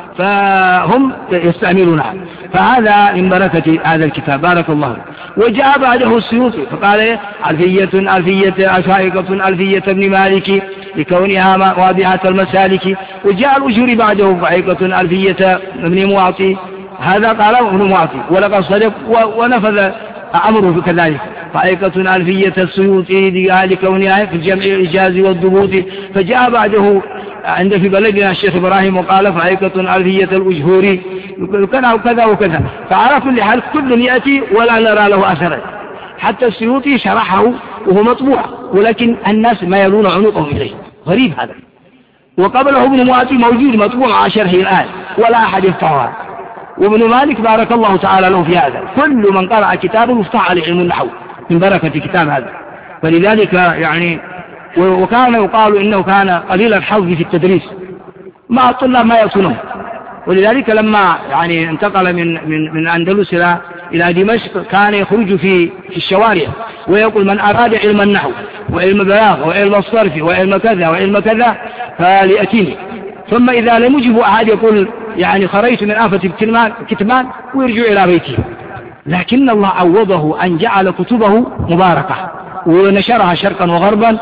فهم يستعملونها. فهذا من بركة هذا الكتاب بارك الله. وجاء بعده السيوطي فقال ألفية ألفية أشائقة ألفية ابن مالك لكونها واضحة المسالك. وجاء الأجهري بعده فعيقة ألفية ابن معطي، هذا قال ابن معطي ولقد صدق ونفذ أمره كذلك. فعيقة ألفية السيوطي لكونها في الجمع الإجاز والضبوط. فجاء بعده عند في بلدنا الشيخ إبراهيم وقال فعيقة ألفية الأجهوري كذا وكذا وكذا. فعلى كل حال كل يأتي ولا نرى له أثرا. حتى السيوطي شرحه وهو مطبوع ولكن الناس ما يلون عنقهم إليه، غريب هذا. وقبله ابن معطي موجود مطبوع مع شرحه الآن ولا أحد يفتحها. وابن مالك بارك الله تعالى له في هذا، كل من قرأ كتابه يفتح عليه علم النحو من بركة كتاب هذا. فلذلك يعني وكان يقال إنه كان قليل الحظ في التدريس مع الطلاب ما يصنون. ولذلك لما يعني انتقل من من من أندلس إلى دمشق كان يخرج في في الشوارع ويقول من أراد علم النحو وعلم البلاغة وعلم الصرف وعلم كذا وعلم كذا فليأتيني. ثم إذا لم يجب أحد يقول يعني خرجت من آفة الكتمان كتمان ويرجع إلى بيته. لكن الله عوضه أن جعل كتبه مباركة ونشرها شرقا وغربا،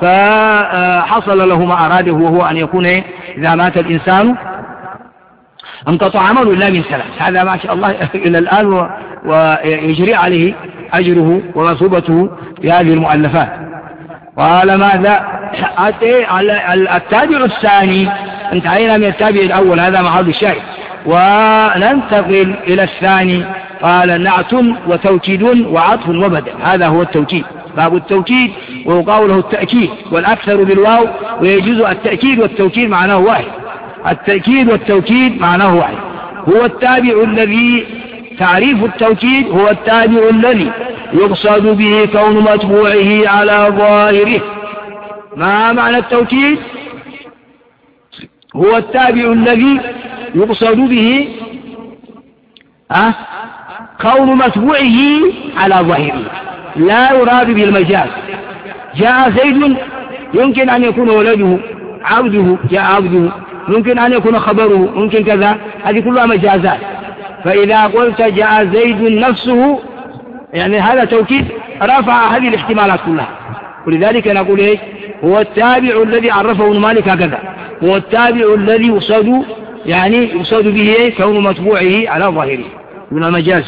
فحصل له ما أراده وهو أن يكون إذا مات الإنسان انقطع عمله إلا من ثلاث. هذا ما شاء الله إلى الآن ويجري عليه أجره ومثوبته في هذه المؤلفات. قال ماذا أتي على التابع الثاني، انتهينا من التابع الأول هذا محل الشاهد، وننتقل إلى الثاني. قال نعت وتوكيد وعطف وبدل، هذا هو التوكيد، باب التوكيد ويقال له التأكيد والأكثر بالواو، ويجوز التأكيد والتوكيد معناه واحد. التأكيد والتوكيد معناه واحد. هو التابع الذي تعريف التوكيد هو التابع الذي يقصد به كون متبوعه على ظاهره. ما معنى التوكيد؟ هو التابع الذي يقصد به أه؟ كون متبوعه على ظاهره، لا يراد بالمجاز. جاء زيد يمكن أن يكون ولده عبده، جاء عبده ممكن أن يكون خبره، ممكن كذا، هذه كلها مجازات. فإذا قلت جاء زيد نفسه يعني هذا توكيد رفع هذه الاحتمالات كلها. ولذلك نقول ايش؟ هو التابع الذي عرفه ابن مالك هكذا، هو التابع الذي يقصد يعني يقصد به كون متبوعه على ظاهره من المجازة.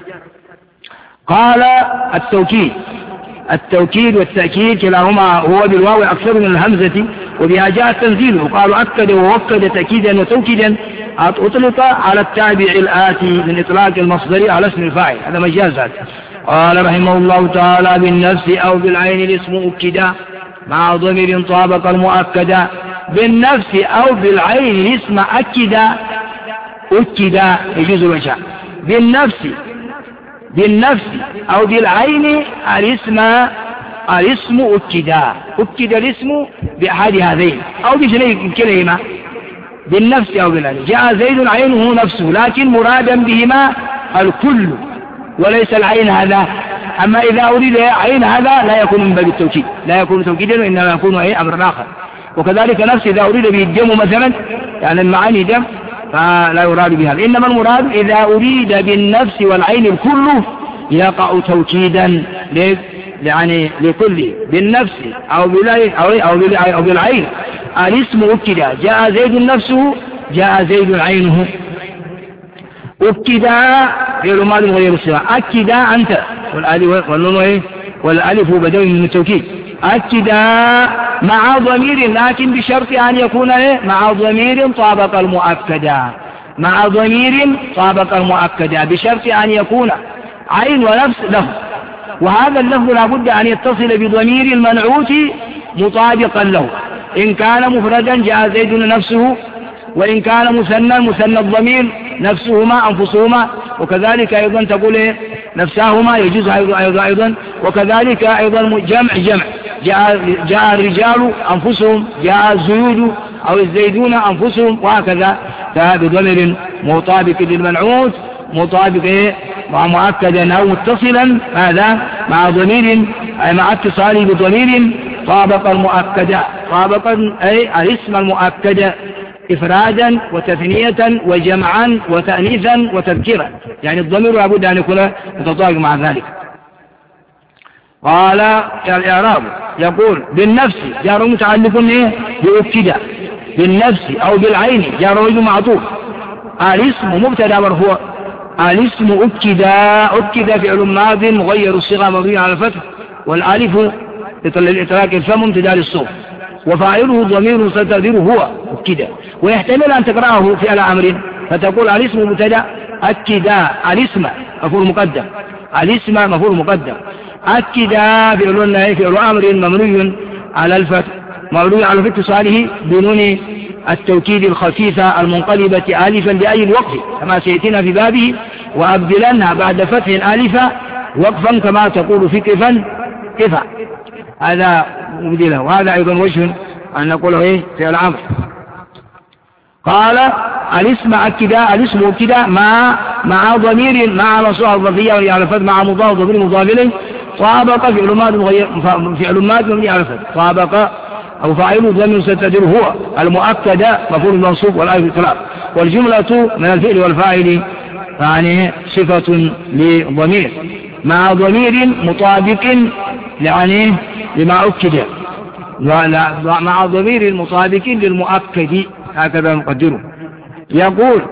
قال التوكيد التوكيد والتأكيد كلاهما هو بالواو أكثر من الهمزة، وبها جاء التنزيل. وقالوا أكد ووكد تأكيدا وتوكيدا أطلق على التابع الآتي من إطلاق المصدر على اسم الفاعل، هذا مجازات. قال رحمه الله تعالى بالنفس أو بالعين الاسم أكدا مع ضمير طابق المؤكدا. بالنفس أو بالعين الاسم أكدا أكدا يجوز الوجه. بالنفس بالنفس أو بالعين الاسم الاسم أكدا أكد الاسم بأحد هذين أو بكليهما بالنفس أو بالعين. جاء زيد عينه نفسه لكن مرادا بهما الكل وليس العين هذا. أما إذا أريد عين هذا لا يكون من باب التوكيد، لا يكون توكيدا وإنما يكون أي أمر آخر. وكذلك نفس إذا أريد به الدم مثلا يعني المعاني دم فلا يراد بها، إنما المراد إذا أريد بالنفس والعين الكل يقع توكيدا يعني لكل بالنفس أو بالعين أو أو بالعين الاسم أكدا. جاء زيد نفسه جاء زيد عينه. أكدا غير ماض غير سواء. أكدا أنت والألف والنون والألف بدل من التوكيد. أكدا مع ضمير لكن بشرط أن يكون مع ضمير طابق المؤكدا، مع ضمير طابق المؤكد بشرط أن يكون عين ونفس لفظ، وهذا اللفظ لابد أن يتصل بضمير المنعوت مطابقا له. إن كان مفردا جاء زيد نفسه، وإن كان مثنى مثنى الضمير نفسهما أنفسهما، وكذلك أيضا تقول نفسهما يجوز أيضا أيضا وكذلك أيضا جمع جمع جاء, جاء الرجال أنفسهم، جاء الزيود أو الزيدون أنفسهم، وهكذا بضمير مطابق للمنعوت مطابق ومؤكدا أو متصلا هذا مع ضمير أي مع اتصاله بضمير طابق المؤكد، طابقا أي الاسم المؤكد إفرادا وتثنية وجمعا وتأنيثا وتذكيرا، يعني الضمير لابد أن يكون متطابق مع ذلك. قال الإعراب يقول بالنفس جار متعلق بأكد، بالنفس أو بالعين جار وجه معطوف، الاسم مبتدا مرفوع، الاسم أكد أكد فعل ماض مغير الصيغة مبني على الفتح، والالف للإطلاق الفم امتداد الصوت، وفاعله ضمير مستتر هو أكد. ويحتمل أن تقرأه فعل أمر فتقول الاسم مبتدا أكد، الاسم مفعول مقدم، الاسم مفعول مقدم، أكد فعل فعل أمر مبني على الفتح مبني على اتصاله بنون التوكيد الخفيفة المنقلبة آلفا بأي الوقف كما سيأتينا في بابه، وأبدلنها بعد فتح آلفا وقفا كما تقول في كفا كفا، هذا مبدله. وهذا أيضا وجه أن نقوله إيه في العمر. قال الاسم أكد، الاسم أكد مع مع ضمير مع نصوص الظرفية على الفتح مع مضاف ضمير مضاف إليه طابق فعل ماض مغير فعل ماض مبني على الفتح طابق أو فاعله ضمير مستتر هو المؤكد مفعول منصوب والآية اطلاق، والجملة من الفعل والفاعل يعني صفة لضمير مع ضمير مطابق يعني لما أكد، مع ضمير مطابق للمؤكد، هكذا نقدره. يقول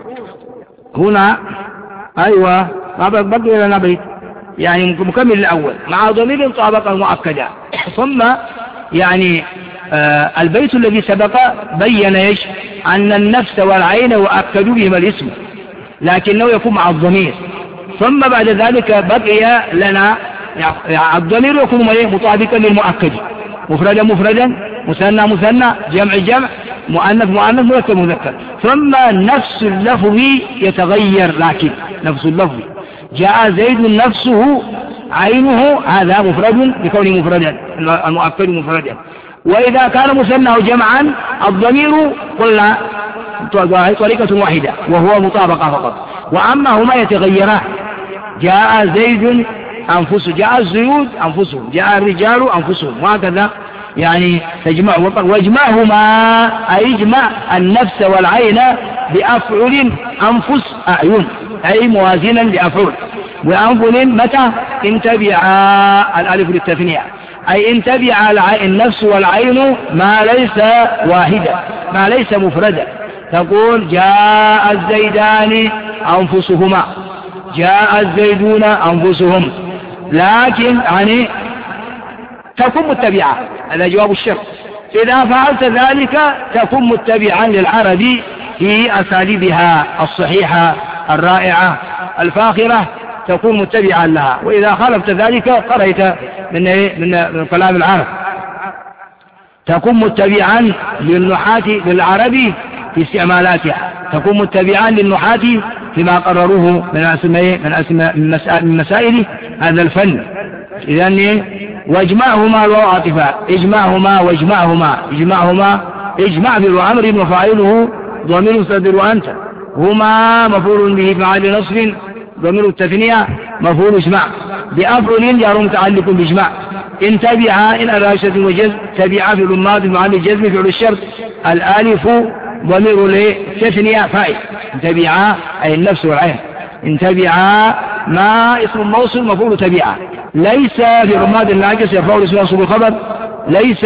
هنا أيوة بقي لنا بيت يعني مكمل الأول مع ضمير طابق المؤكد، ثم يعني آه البيت الذي سبق بين ايش أن النفس والعين وأكدوا بهما الاسم لكنه يكون مع الضمير، ثم بعد ذلك بقي لنا يعني الضمير يكون مطابقا للمؤكد، مفردا مفردا مثنى مثنى جمع جمع مؤنث مؤنث مذكر مذكر، ثم نفس اللفظ يتغير، لكن نفس اللفظ جاء زيد نفسه عينه هذا مفرد بكونه مفردا المؤكد مفردا، وإذا كان مثنى جمعا الضمير قلنا طريقة واحدة وهو مطابقة فقط، وأما هما يتغيران، جاء زيد أنفسه جاء الزيود أنفسهم جاء الرجال أنفسهم، وهكذا يعني تجمع واجمعهما أي اجمع النفس والعين بأفعل أنفس أعين أي موازنا لأفعل، وأنفل متى إن تبعا الألف للتثنية أي إن تبع النفس والعين ما ليس واحدا ما ليس مفردا، تقول جاء الزيدان أنفسهما جاء الزيدون أنفسهم، لكن يعني تكون متبعة، هذا جواب الشرط. إذا فعلت ذلك تكون متبعا للعرب في أساليبها الصحيحة الرائعة الفاخرة، تكون متبعا لها، وإذا خالفت ذلك قرأت من من من كلام العرب تكون متبعا للنحاة للعربي في استعمالاتها، تكون متبعا للنحاة فيما قرروه من أسماء من أسماء من مسائل هذا الفن. إذن واجمعهما العاطفة اجمعهما واجمعهما اجمعهما اجمع بالأمر وفاعله ضمير مستتر أنت، هما مفعول به فعل نصب ضمير التثنية مفعول اجمع بأفعل جار متعلق باجمع، إن تبع إن أراشة وجزم تبع في الماضي معنى الجزم فعل الشرط، الآلف ضمير التثنية فاعل، إن تبع أي النفس والعين، إن تبع ما اسم موصول مفعول تبع، ليس في رماد الناقص يفعل اسم منصوب الخبر ليس،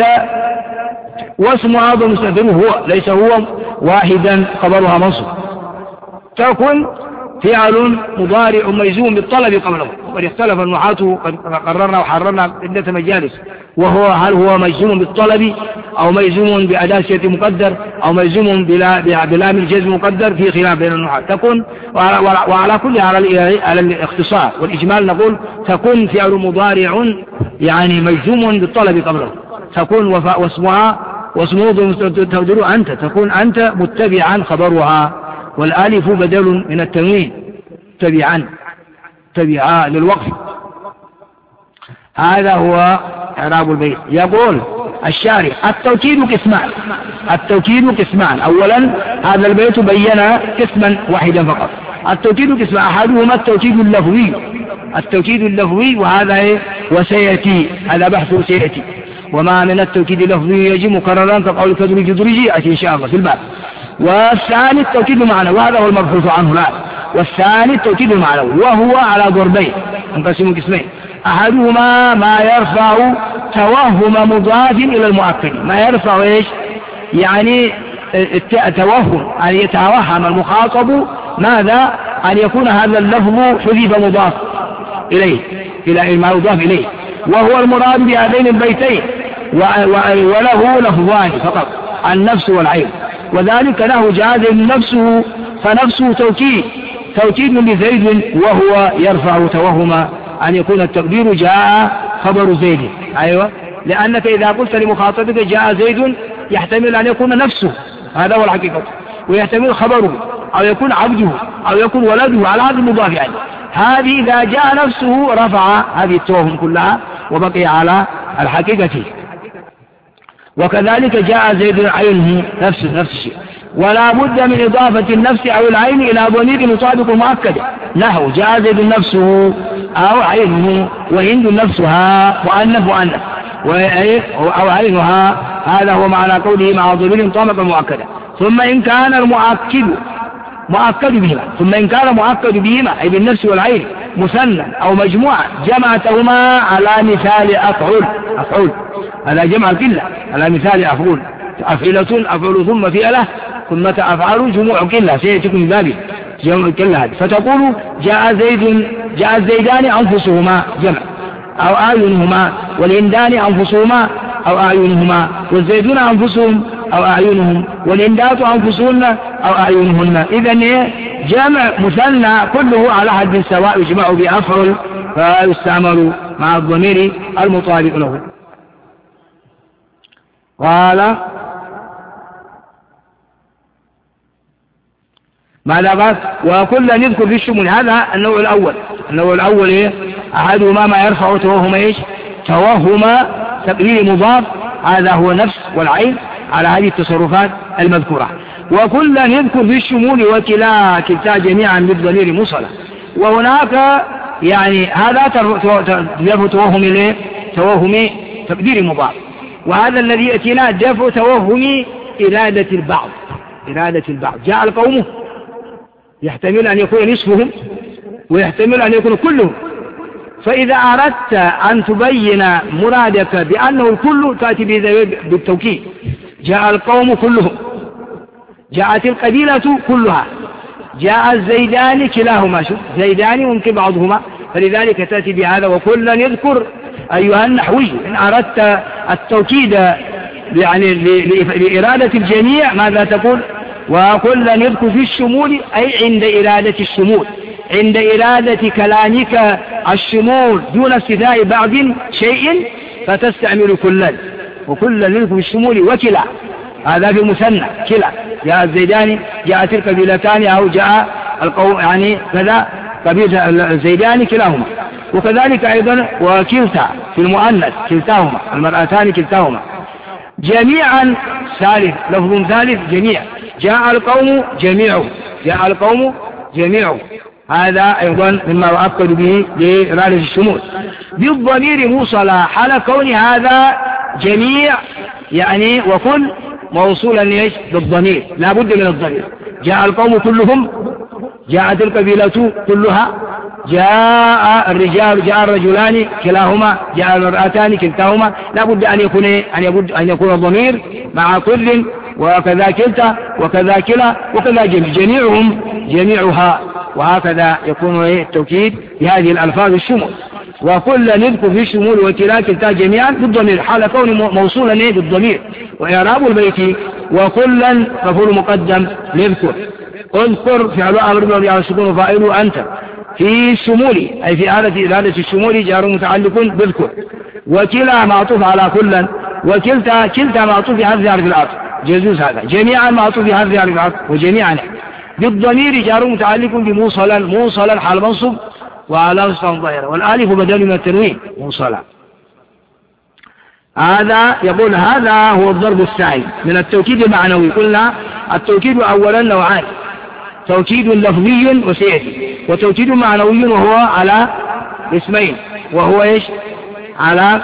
واسم هذا مستتر هو ليس هو واحدا خبرها منصوب، تكون فعل مضارع مجزوم بالطلب قبله. وقد اختلف النحاة، قد قررنا وحررنا عدة مجالس، وهو هل هو مجزوم بالطلب أو مجزوم بأداة شيء مقدر أو مجزوم بلا بلام الجزم مقدر، في خلاف بين النحاة. تكون وعلى كل على الاختصار والإجمال نقول تكون فعل مضارع يعني مجزوم بالطلب قبله، تكون واسمها واسمه تقدر أنت، تكون أنت متبعا خبرها، والآلف بدل من التنوين تبعا تبعا للوقف. هذا هو إعراب البيت. يقول الشارح التوكيد قسمان، التوكيد قسمان. أولا هذا البيت بين قسما واحدا فقط. التوكيد قسمان، أحدهما التوكيد اللفظي، التوكيد اللفظي وهذا وسيأتي، هذا بحث سيأتي. وما من التوكيد اللفظي يجي مكررا كقول كدرج درجي يأتي إن شاء الله في الباب. والثاني التوكيد المعنوي، وهذا هو المبحوث عنه الآن. والثاني التوكيد المعنوي وهو على ضربين انقسم قسمين. أحدهما ما يرفع توهم مضاف إلى المؤكد، ما يرفع إيش يعني التوهم، أن يتوهم المخاطب ماذا أن يكون هذا اللفظ حذف مضاف إليه إلى ما يضاف إليه، وهو المراد بهذين البيتين، وله لفظان فقط النفس والعين، وذلك له جاز نفسه، فنفسه توكيد توكيد لزيد وهو يرفع توهم أن يكون التقدير جاء خبر زيد. أيوة، لأنك إذا قلت لمخاطبك جاء زيد يحتمل أن يكون نفسه، هذا هو الحقيقة، ويحتمل خبره أو يكون عبده أو يكون ولده على هذا المضاف يعني. هذه إذا جاء نفسه رفع هذه التوهم كلها وبقي على الحقيقة. وكذلك جاء زيد عينه نفس نفس الشيء. ولا بد من إضافة النفس أو العين إلى ضمير يطابق مؤكد، نحو جاء زيد نفسه أو عينه، وهند نفسها، وأنف وأنف أو عينها. هذا هو معنى قوله مع ضمير طابق مؤكدا. ثم إن كان المؤكد مؤكد بهما ثم إن كان مؤكد بهما أي بالنفس والعين مثنى أو مجموعة جمعتهما على مثال أفعل أفعل هذا جمع القلة على مثال أفعل أفعلة أفعل ثم فعلة ثم أفعل جموع قلة سيأتيكم بابي جمع القلة هذه. فتقول جاء زيد جاء الزيدان أنفسهما جمع أو أعينهما، والهندان أنفسهما أو أعينهما، والزيدون أنفسهم أو أعينهم، والهندات أنفسهن أو أعينهن. إذن جمع مثنى كله على حد سواء يجمع بأفعل فيستعمل مع الضمير المطابق له. قال ماذا قال؟ وكل نذكر في الشمول. هذا النوع الأول. النوع الأول إيه؟ أحدهما ما يرفع توهم إيش؟ توهم تقليل مضاف، هذا هو نفس والعين على هذه التصرفات المذكورة. وكل نذكر في الشمول وكلا كلتا جميعا بالضمير مصلة. وهناك يعني هذا دفع توهم إليه توهم تقدير مضاف، وهذا الذي يأتينا دفع توهم إرادة البعض إرادة البعض. جاء القوم يحتمل أن يكون نصفهم ويحتمل أن يكون كلهم، فإذا أردت أن تبين مرادك بأنه الكل تأتي بالتوكيد. جاء القوم كلهم، جاءت القبيلة كلها، جاء الزيدان كلاهما، شوف زيدان ممكن بعضهما، فلذلك تأتي بهذا. وكلا يذكر أيها النحوي إن أردت التوكيد يعني لإرادة الجميع ماذا تقول؟ وكلا يذكر في الشمول أي عند إرادة الشمول، عند إرادة كلامك الشمول دون استثناء بعض شيء فتستعمل كلا. وكلا يذكر في الشمول وكلا، هذا في المثنى كلا، جاء الزيدان جاءت القبيلتان أو جاء القوم يعني كذا قبيلة الزيدان كلاهما. وكذلك أيضا وكلتا في المؤنث كلتاهما، المرأتان كلتاهما. جميعا ثالث لفظ ثالث جميع، جاء القوم جميعه جاء القوم جميعه، هذا أيضا مما يؤكد به لإرادة الشمول. بالضمير موصلا حال كون هذا جميع يعني وكل موصولا ليش بالضمير، لا بد من الضمير. جاء القوم كلهم، جاءت القبيلة كلها، جاء الرجال جاء الرجلان كلاهما، جاء المرأتان كلتاهما، لا بد أن يكون أن يبد أن يكون الضمير مع كل، وكذا كلتا وكذا كلا وكذا جميع، جميعهم جميعها. وهكذا يكون التوكيد بهذه الألفاظ الشمول. وكل نذكر في الشمول وكلا كلتا جميعا بالضمير حال كونه موصولا بالضمير. وإعراب البيت وكلا مفعول مقدم نذكر. اذكر فعل أمر مبني على السكون فاعله أنت في الشمول أي في آلة إرادة الشمول جار متعلق باذكر. وكلا معطوف على كلا وكلتا كلتا معطوف بهذه حرف العطف جزوز هذا. جميعا معطوف بهذه حرف العطف وجميعا بالضمير جار متعلق بموصلا موصلا حال منصب وعلى وصفا ظاهرة والآلف بدل من التنوين موصلا. هذا يقول هذا هو الضرب الثاني من التوكيد المعنوي. قلنا التوكيد أولا نوعان توكيد لفظي وسيأتي وتوكيد معنوي وهو على اسمين وهو ايش على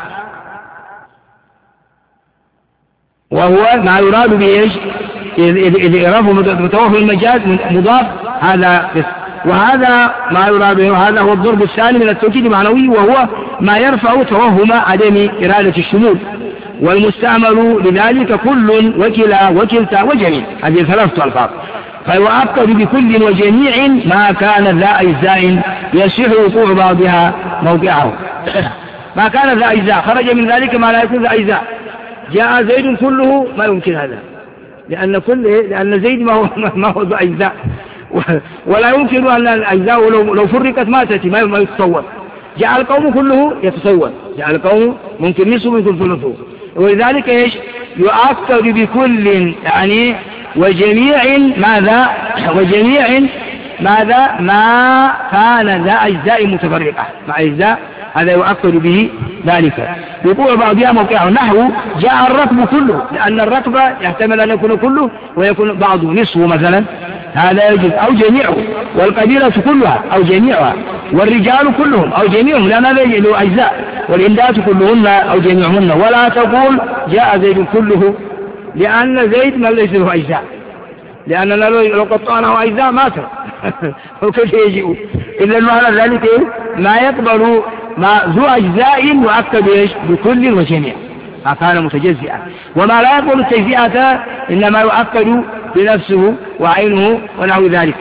وهو ما يراد به ايش الإعراب متوفر المجاز مضاف هذا بس. وهذا ما يراد به هذا هو الضرب الثاني من التوكيد المعنوي وهو ما يرفع توهم عدم إرادة الشمول. والمستعمل لذلك كل وكلا وكلتا وجميع هذه ثلاثة ألفاظ. فيؤكد بكل وجميع ما كان ذا أجزاء يصح وقوع بعضها موقعه. ما كان ذا أجزاء خرج من ذلك ما لا يكون ذا أجزاء. جاء زيد كله ما يمكن هذا لأن كل لأن زيد ما هو ما هو ذا أجزاء ولا يمكن أن الأجزاء لو لو فرقت ما تأتي ما يتصور. جاء القوم كله يتصور جاء القوم ممكن نصف ممكن ثلثه. ولذلك ايش يؤكد بكل يعني وجميع ماذا وجميع ماذا ما كان ذا أجزاء متفرقة مع أجزاء هذا يؤكد به ذلك وقوع بعضها موقعه. نحو جاء الركب كله لأن الركب يحتمل أن يكون كله ويكون بعضه نصفه مثلا هذا يجوز أو جميعه. والقبيلة كلها أو جميعها والرجال كلهم أو جميعهم لأن هذا له أجزاء والإمداد كلهن أو جميعهن. ولا تقول جاء زيد كله لأن زيد ما ليس له أجزاء لأننا لو قطعناه أجزاء ما ترى وكيف يجيء إذا المعنى ذلك ما يقبل ما ذو أجزاء يؤكد إيش بكل وجميع ما كان متجزئا. وما لا يقبل التجزئة إنما يؤكد بنفسه وعينه ونحو ذلك.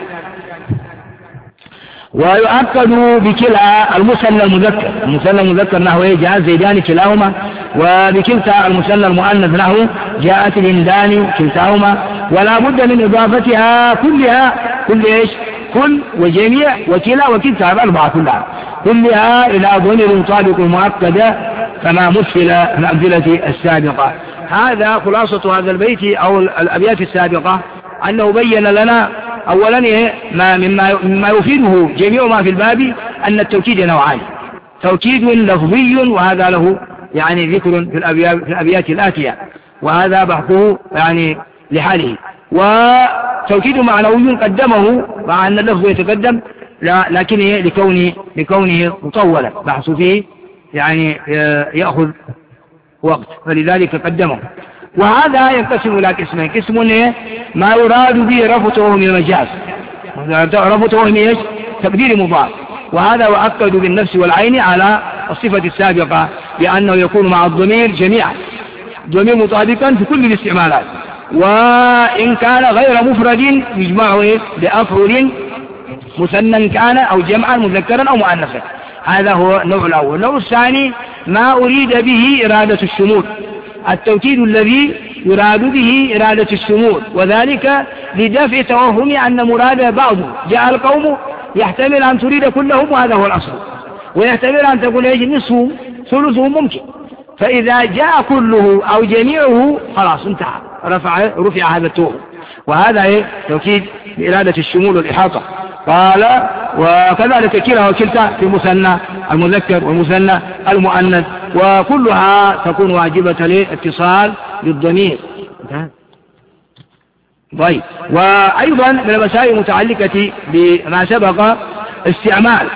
ويؤكد بكلا المثنى المذكر المثنى المذكر نحو جاء زيدان كلاهما. وبكلتا المثنى المؤنث نحو جاءت الهندان كلتاهما. ولا بد من إضافتها كلها كل إيش كل وجميع وكلا وكلتا الأربعة كلها كلها إلى ضمير مطابق مؤكدة كما مثل في الأمثلة السابقة. هذا خلاصة هذا البيت أو الأبيات السابقة أنه بين لنا أولا ما مما مما يفيده جميع ما في الباب أن التوكيد نوعان توكيد لفظي وهذا له يعني ذكر في الأبيات, في الأبيات الآتية وهذا بحثه يعني لحاله. وتوكيد معنوي قدمه مع أن اللفظ يتقدم لكن لكونه لكونه مطولا بحث فيه يعني يأخذ وقت فلذلك قدمه. وهذا ينقسم إلى قسمين. قسم ما يراد به رفع توهم المجاز رفع توهم ايش تقدير مضاف وهذا يؤكد بالنفس والعين على الصفة السابقة بأنه يكون مع الضمير جميعا ضمير مطابقا في كل الاستعمالات. وإن كان غير مفرد يجمعه بأفرد مثنى كان أو جمعا مذكرا أو مؤنثا. هذا هو النوع الأول. النوع الثاني ما أريد به إرادة الشمول التوكيد الذي يراد به إرادة الشمول وذلك لدفع توهم أن مراد بعض. جاء القوم يحتمل أن تريد كلهم وهذا هو الأصل ويحتمل أن تقول يجب نصفهم ثلثهم ممكن. فإذا جاء كله أو جميعه خلاص انتهى رفع, رفع هذا التوهم. وهذا توكيد بإرادة الشمول والإحاطة. قال وكذلك كلا وكلتا في المثنى المذكر والمثنى المؤنث وكلها تكون واجبة للاتصال بالضمير. طيب وأيضا من المسائل المتعلقة بما سبق استعمال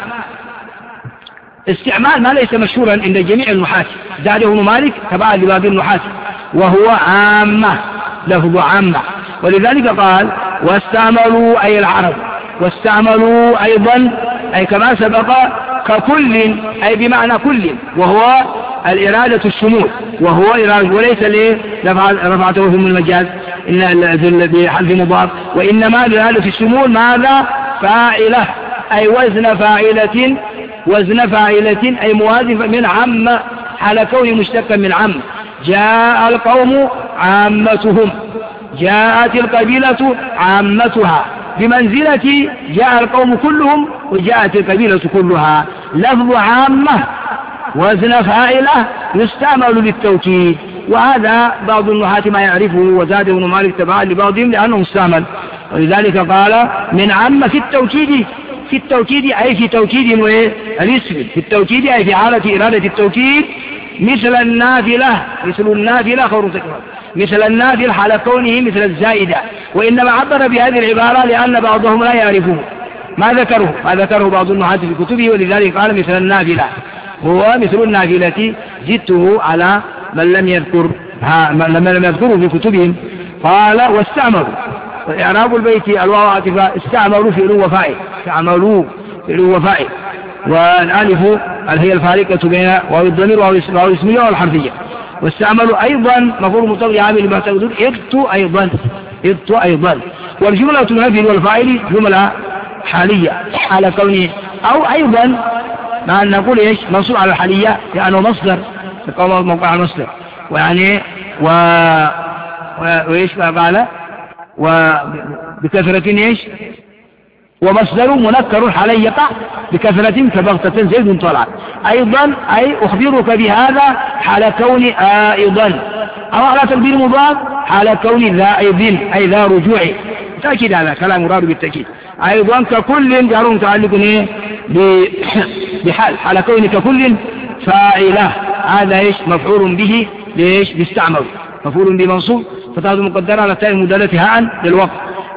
استعمال ما ليس مشهورا عند جميع النحاة زاده ابن مالك تبع لباب النحاة وهو عامة لفظ عامة. ولذلك قال واستعملوا أي العرب واستعملوا أيضا أي كما سبق ككل أي بمعنى كل وهو الإرادة الشمول وهو إرادة وليس ليه رفعته في المجاز إن بحذف مضاف وإنما الإرادة الشمول ماذا فاعلة أي وزن فاعلة، وزن فاعلة أي موازن من عم، حال كونه مشتقا من عم. جاء القوم عامتهم، جاءت القبيلة عامتها، بمنزلة جاء القوم كلهم وجاءت القبيلة كلها. لفظ عامة وزن فاعلة يستعمل للتوكيد، وهذا بعض النحاة ما يعرفه، وزاد ابن مالك تبعا لبعضهم لأنه مستعمل، ولذلك قال من عم في التوكيد، في التوكيد أي في توكيد الاسم، في التوكيد أي في حالة إرادة التوكيد، مثل النافلة، مثل النافلة خبر تكرار، مثل النافل حال كونه مثل الزائدة. وإنما عبر بهذه العبارة لأن بعضهم لا يعرفه ما ذكره ما ذكره بعض النحاة في كتبه، ولذلك قال مثل النافلة، هو مثل النافلة زدته على من لم يذكر من لم يذكره في كتبهم. قال واستعملوا، وإعراب البيت الواو عاطفة، استعملوا فعل وفاعل، استعملوا فعل وفاعل، والالف هي الفارقة بين واو الضمير واو الاسمية والحرفية. واستعملوا أيضا مفعول مطلق عامل ما تقول اغتوا أيضا، اغتوا أيضا. والجملة النافل والفاعل جملة حالية على كونه، أو أيضا مع أن نقول إيش منصوب على الحالية لأنه مصدر تقوم موقع المصدر، ويعني و وإيش قال وبكثرة إيش ومصدر منكر حال يقع بكثرة كبغتة زيد طلع. أيضا أي أخبرك بهذا حال كون أيضا، أو على تقدير مضاف حال كون ذا أيضا أي ذا رجوع. تأكيد هذا كلام مراد بالتأكيد. أيضا ككل جار متعلق بحال، حال كون ككل فاعلة، هذا إيش مفعول به ليش بيستعمل، مفعول بمنصوب فتاة مقدرة على تاء مدلتها عن للوقت،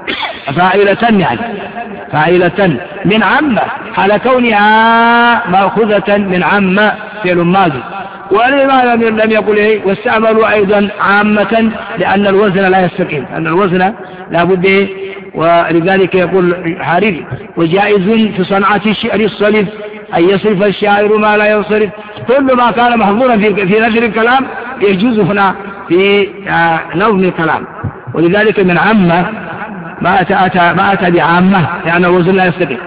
فاعلة يعني فاعلة من عم حال كونها مأخوذة من عم فعل ماضي. ولماذا لم يقل ايه واستعملوا أيضا عامة؟ لأن الوزن لا يستقيم، أن الوزن لا بد ايه، ولذلك يقول حارثي وجائز في صنعة الشعر الصلف أن يصرف الشاعر ما لا ينصرف. كل ما كان محظورا في نشر الكلام يجوز هنا في نظم الكلام. ولذلك من عامة ما أتى, أتى ما أتى بعامة لأن الوزن لا يستقيم.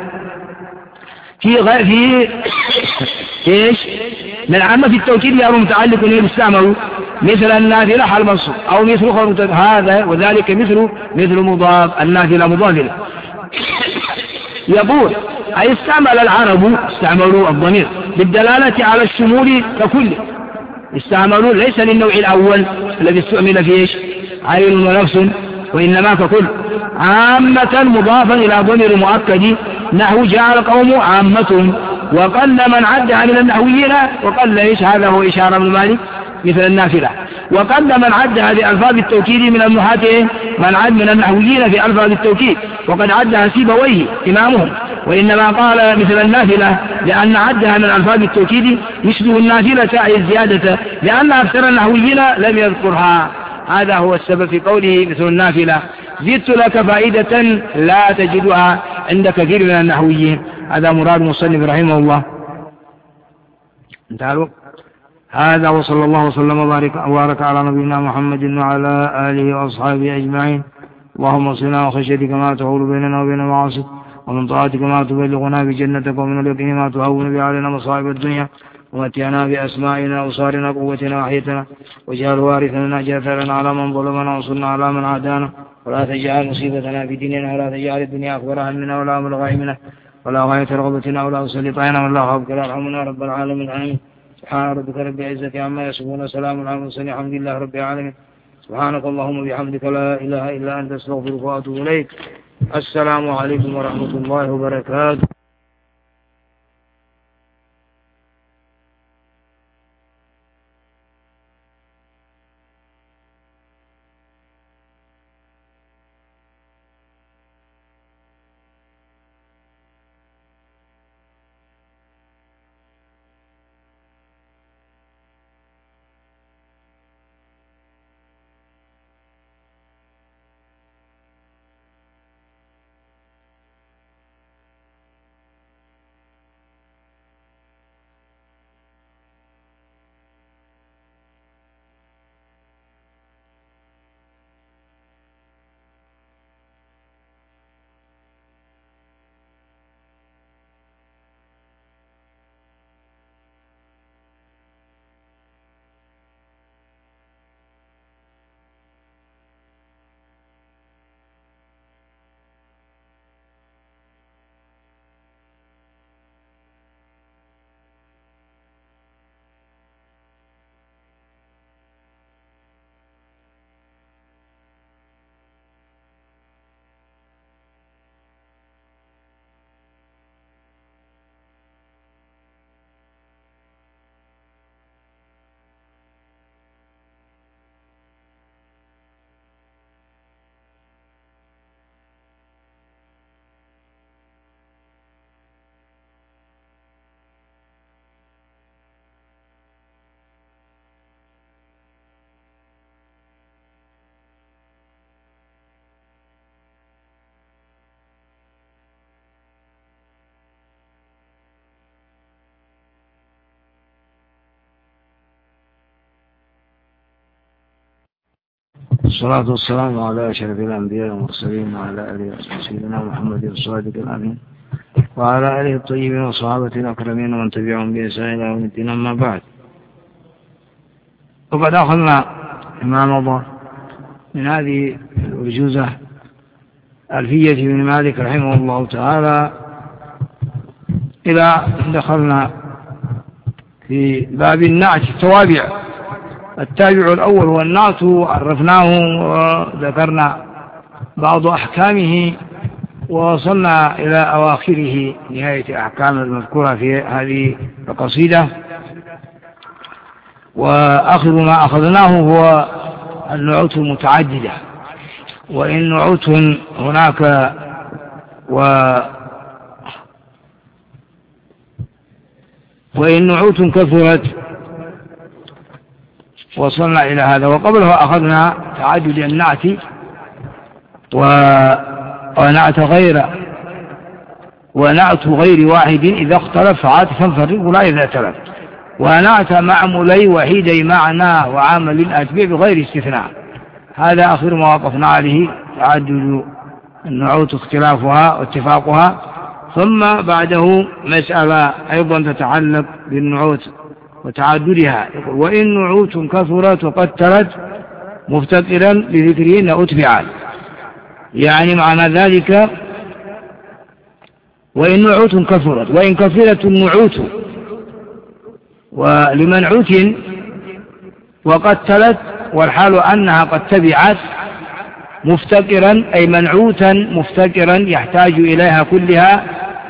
في غير في ايش من عامة في التوكيد يا متعلق به استعملوا مثل النافلة حال منصوب، أو مثل خبر هذا، وذلك مثل مثل مضاف، النافلة مضاف له. يقول أي استعمل العرب استعملوا الضمير بالدلالة على الشمول ككل، استعملوا ليس للنوع الأول الذي استعمل في ايش عين ونفس، وإنما ككل عامة مضافا إلى ضمير مؤكد، نحو جاء القوم عامتهم. وقل من عدها من النحويين، وقل ايش هذا هو إشارة من مالك مثل النافلة. وقل من عدها بألفاظ التوكيد من النحاة، من عد من النحويين في ألفاظ التوكيد، وقد عدها سيبويه إمامهم، وإنما قال مثل النافلة لأن عدها من ألفاظ التوكيد يشبه النافلة أي الزيادة، لأن أكثر النحويين لم يذكرها. هذا هو السبب في قوله مثل النافلة. زدت لك فائدة لا تجدها عند كثير من النحويين. هذا مراد مصنف رحمه الله. انتهى الوقت. هذا وصلى الله وسلم وبارك وبارك على نبينا محمد وعلى آله وأصحابه أجمعين. اللهم صلنا وخشيتك ما تحول بيننا وبين معاصيك، ومن طاعتك ما تبلغنا بجنتك، ومن اليقين ما تهون به علينا مصائب الدنيا، ومتعنا بأسمائنا وصارنا قوتنا وحيتنا، واجعل وارثنا جاثرنا على من ظلمنا، وانصرنا على من عادانا، ولا تجعل مصيبتنا في ديننا، ولا تجعل الدنيا أكبر همنا ولا مبلغ علمنا ولا غاية رغبتنا ولا تسلط علينا من لا خافك ولا يرحمنا رب العالمين. آمين. سبحان ربك رب العزة عما يصفون، سلام على المرسلين، الحمد لله رب العالمين. سبحانك اللهم وبحمدك لا إله إلا أنت أستغفرك وأتوب إليك. السلام عليكم ورحمة الله وبركاته. والصلاة والسلام على أشرف الأنبياء والمرسلين وعلى آله وصحبه سيدنا محمد الصادق الأمين وعلى آله الطيبين وصحابته الأكرمين ومن تبعهم بإحسان إلى يوم الدين. أما بعد، وقد أخذنا ما مضى من هذه الأرجوزة ألفية بن مالك رحمه الله تعالى إلى دخلنا في باب النعت التوابع. التابع الأول هو النعت، عرفناه وذكرنا بعض أحكامه ووصلنا إلى أواخره نهاية أحكام المذكورة في هذه القصيدة. وآخر ما أخذناه هو النعوت المتعددة، وإن نعوت هناك و وإن نعوت كثرت وصلنا إلى هذا. وقبله أخذنا تعدد النعت ونعت غير ونعت غير واحد إذا اختلف عاطفا فرق لا إذا تلف، ونعت معمولي وحيدي معنى وعامل الأتبع بغير استثناء. هذا آخر ما وقفنا عليه، تعدد النعوت اختلافها واتفاقها. ثم بعده مسألة أيضا تتعلق بالنعوت وتعددها، وإن نعوت كثرت وقتلت مفتقرا لذكرهن أتبعت. يعني معنى ذلك وإن نعوت كثرت، وإن كثرت النعوت ولمنعوت وقتلت والحال أنها قد تبعت مفتقرا أي منعوتا مفتقرا يحتاج إليها كلها،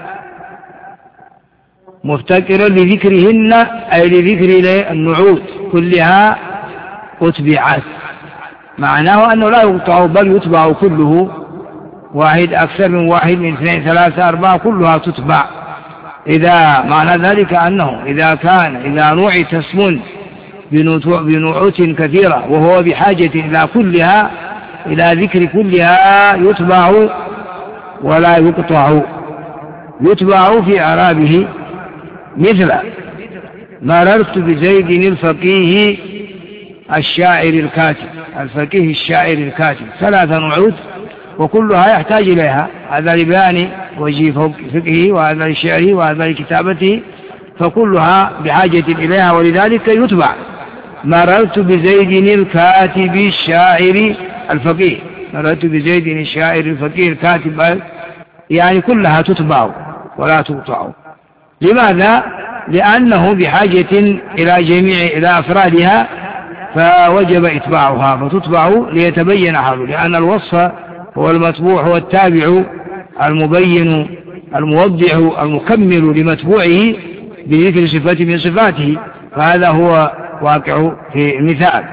مفتقرا لذكرهن أي لذكر النعوت كلها أتبعت. معناه أنه لا يقطع بل يتبع كله، واحد أكثر من واحد من اثنين ثلاثة أربعة كلها تتبع. إذا معنى ذلك أنه إذا كان إذا نعت اسم بنعوت كثيرة وهو بحاجة إلى كلها إلى ذكر كلها يتبع ولا يقطع. يتبع في أعرابه مثل مررت بزيد الفقيه الشاعر الكاتب، الفقيه الشاعر الكاتب ثلاثة نعوت وكلها يحتاج إليها، هذا لبيان وجه فقهه وهذا لشعره وهذا لكتابته، فكلها بحاجة إليها ولذلك يتبع. مررت بزيد الكاتب الشاعر الفقيه، مررت بزيد الشاعر الفقيه الكاتب، يعني كلها تتبع ولا تقطع. لماذا؟ لأنه بحاجة إلى جميع إلى أفرادها فوجب إتباعها، فتتبع ليتبين حاله، لأن الوصف هو المتبوع هو التابع المبين الموضح المكمل لمتبوعه بذكر صفة من صفاته، فهذا هو واقع في المثال.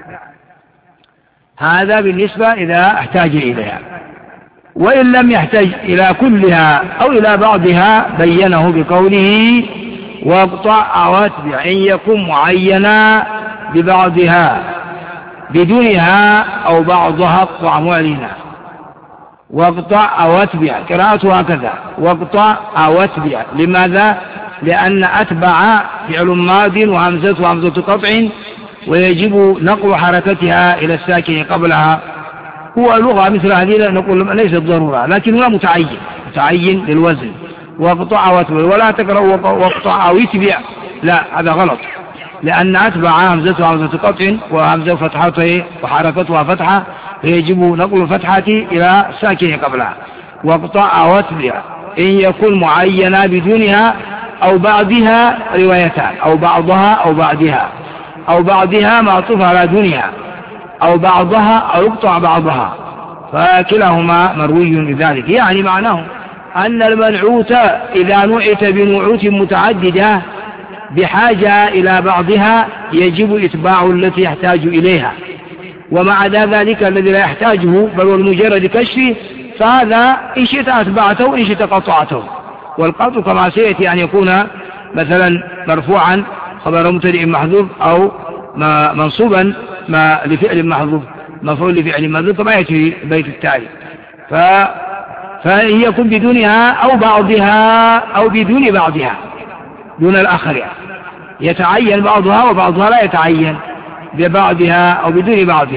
هذا بالنسبة إذا احتاج إليها، وإن لم يحتاج إلى كلها أو إلى بعضها بينه بقوله واقطع واتبع إن يكن معينا ببعضها بدونها أو بعضها اقطع معلنا. واقطع واتبع قراءته هكذا، واقطع واتبع. لماذا؟ لأن أتبع فعل ماض وهمزة وهمزة قطع ويجب نقل حركتها إلى الساكن قبلها. هو لغة مثل هذه نقول ليست ضرورة، لكن هو متعين متعين للوزن. واقطع واتبع، ولا تقرأ واقطع واتبع، لا هذا غلط، لأن أتبع همزة همزة قطع وهمزة فتحته وحركتها فتحة فيجب نقل الفتحة إلى الساكن قبلها. واقطع واتبع إن يكون معينا بدونها أو بعضها روايتان، أو بعضها أو بعضها، أو بعضها معطوف على دونها، أو بعضها أو يقطع بعضها، فكلاهما مروي لذلك. يعني معناه أن المنعوت إذا نعت بنعوت متعددة بحاجة إلى بعضها يجب إتباع التي يحتاج إليها، ومع ذلك الذي لا يحتاجه بل والمجرد كشفه فهذا إن شئت أتبعته وإن شئت قطعته. والقطع كما سيأتي أن يكون مثلا مرفوعا خبر مبتدئ محذوف أو منصوبا ما لفعل محذوف مفعول لفعل محذوف كما يأتي بيت التالي. ف... فإن يكون بدونها أو بعضها أو بدون بعضها دون الآخر، يتعين بعضها وبعضها لا يتعين ببعضها أو بدون بعضها.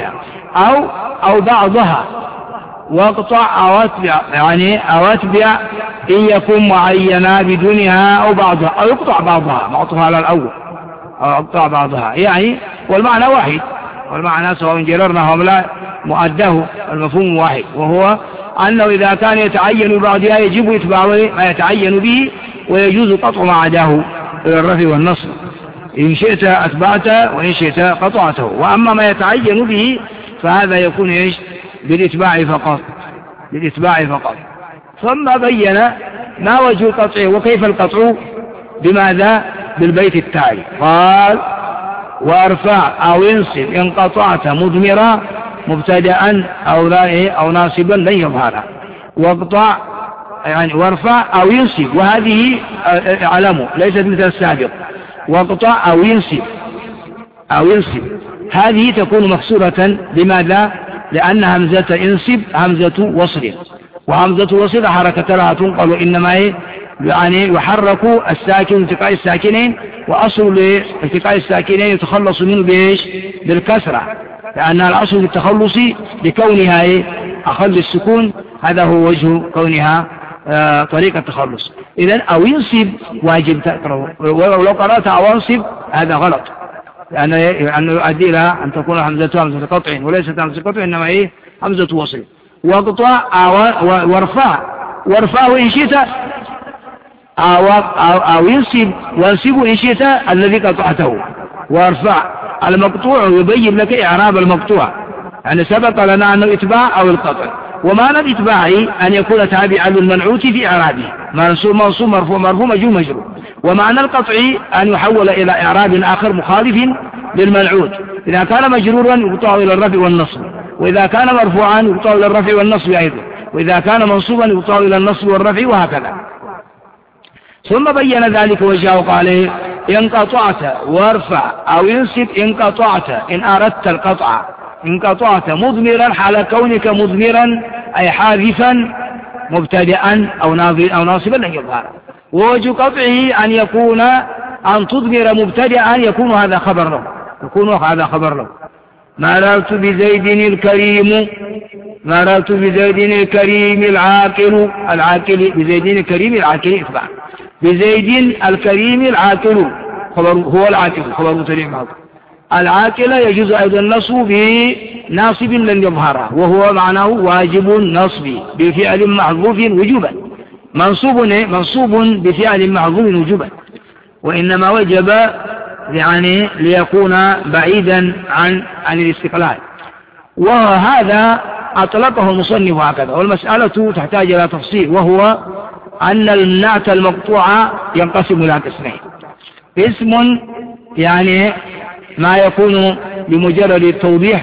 أو أو بعضها، واقطع أو أتبع، يعني أو أتبع إن يكون معينا بدونها أو بعضها، أو يقطع بعضها، معطوها على الأول، أو أقطع بعضها، يعني والمعنى واحد، والمعنى سواء جررنا أو لا مؤداه المفهوم واحد، وهو أنه إذا كان يتعين بعضها يجب إتباع ما يتعين به، ويجوز قطع ما عداه إلى الرفع والنصب، إن شئت أتبعته وإن شئت قطعته. وأما ما يتعين به فهذا يكون إيش؟ بالإتباع فقط، بالإتباع فقط. ثم بين ما وجه القطع وكيف القطع، بماذا؟ بالبيت التالي، قال وارفع أو انصب إن قطعت مضمرا مبتدأ أو أو ناصبا لن يظهر، واقطع يعني وارفع أو ينصب، وهذه علمه ليست مثل السابق، واقطع أو ينصب أو ينصب هذه تكون مكسورة، لماذا؟ لأن همزة انصب همزة وصل، وهمزة وصل حركة لها تنقل، إنما يعني يحرك الساكن التقاء الساكنين، وأصل التقاء الساكنين يتخلص منه بإيش؟ بالكسرة، لأنها الأصل للتخلص بكونها أخل السكون، هذا هو وجه كونها آه طريقة التخلص. إذن أو ينصب واجب تقرأه، ولو قرأت أو انصب هذا غلط، لأنه يؤدي إلى أن تكون همزة همزة قطع، وليست همزة قطع، إنما إيه؟ همزة وصل. واقطع وارفع، وارفع إن شئت، أو, أو, أو ينصب وانصب إن شئت الذي قطعته، وارفع. المقطوع يبين لك إعراب المقطوع، يعني سبق لنا أنه إتباع أو القطع، ومعنى الإتباع أن يكون تابعا للمنعوت في إعرابه، منصوب منصوب مرفوع مرفوع مجرور مجرور، ومعنى القطع أن يحول إلى إعراب آخر مخالف للمنعوت، إذا كان مجرورا يقطع إلى الرفع والنصب، وإذا كان مرفوعا يقطع إلى الرفع والنصب أيضا، وإذا كان منصوبا يقطع إلى النصب والرفع، وهكذا. ثم بين ذلك وجهه قال إن قطعت وارفع أو ينصب إن قطعت إن أردت القطع، إن قطعت مضمرا حال كونك مضمرا أي حاذفا مبتدئا أو أو ناصبا لن يظهر. ووجه قطعه أن يكون أن تضمر مبتدئا يكون هذا خبر له، يكون هذا خبر له. مررت بزيد الكريم، مررت بزيد الكريم العاقل، العاقل بزيد الكريم العاقل إتباع، بزيد الكريم العاقل خبر هو العاقل خبر مبتدئ معه. العاقل يجوز أيضا النصب بناصب لن يظهره، وهو معناه واجب النصب بفعل محذوف وجوبا، منصوب منصوب بفعل محذوف وجوبا، وإنما وجب يعني ليكون بعيدا عن عن الاستقلال. وهذا أطلقه المصنف هكذا، والمسألة تحتاج إلى تفصيل، وهو أن النعت المقطوع ينقسم إلى قسمين: اسم يعني ما يكون بمجرد التوضيح،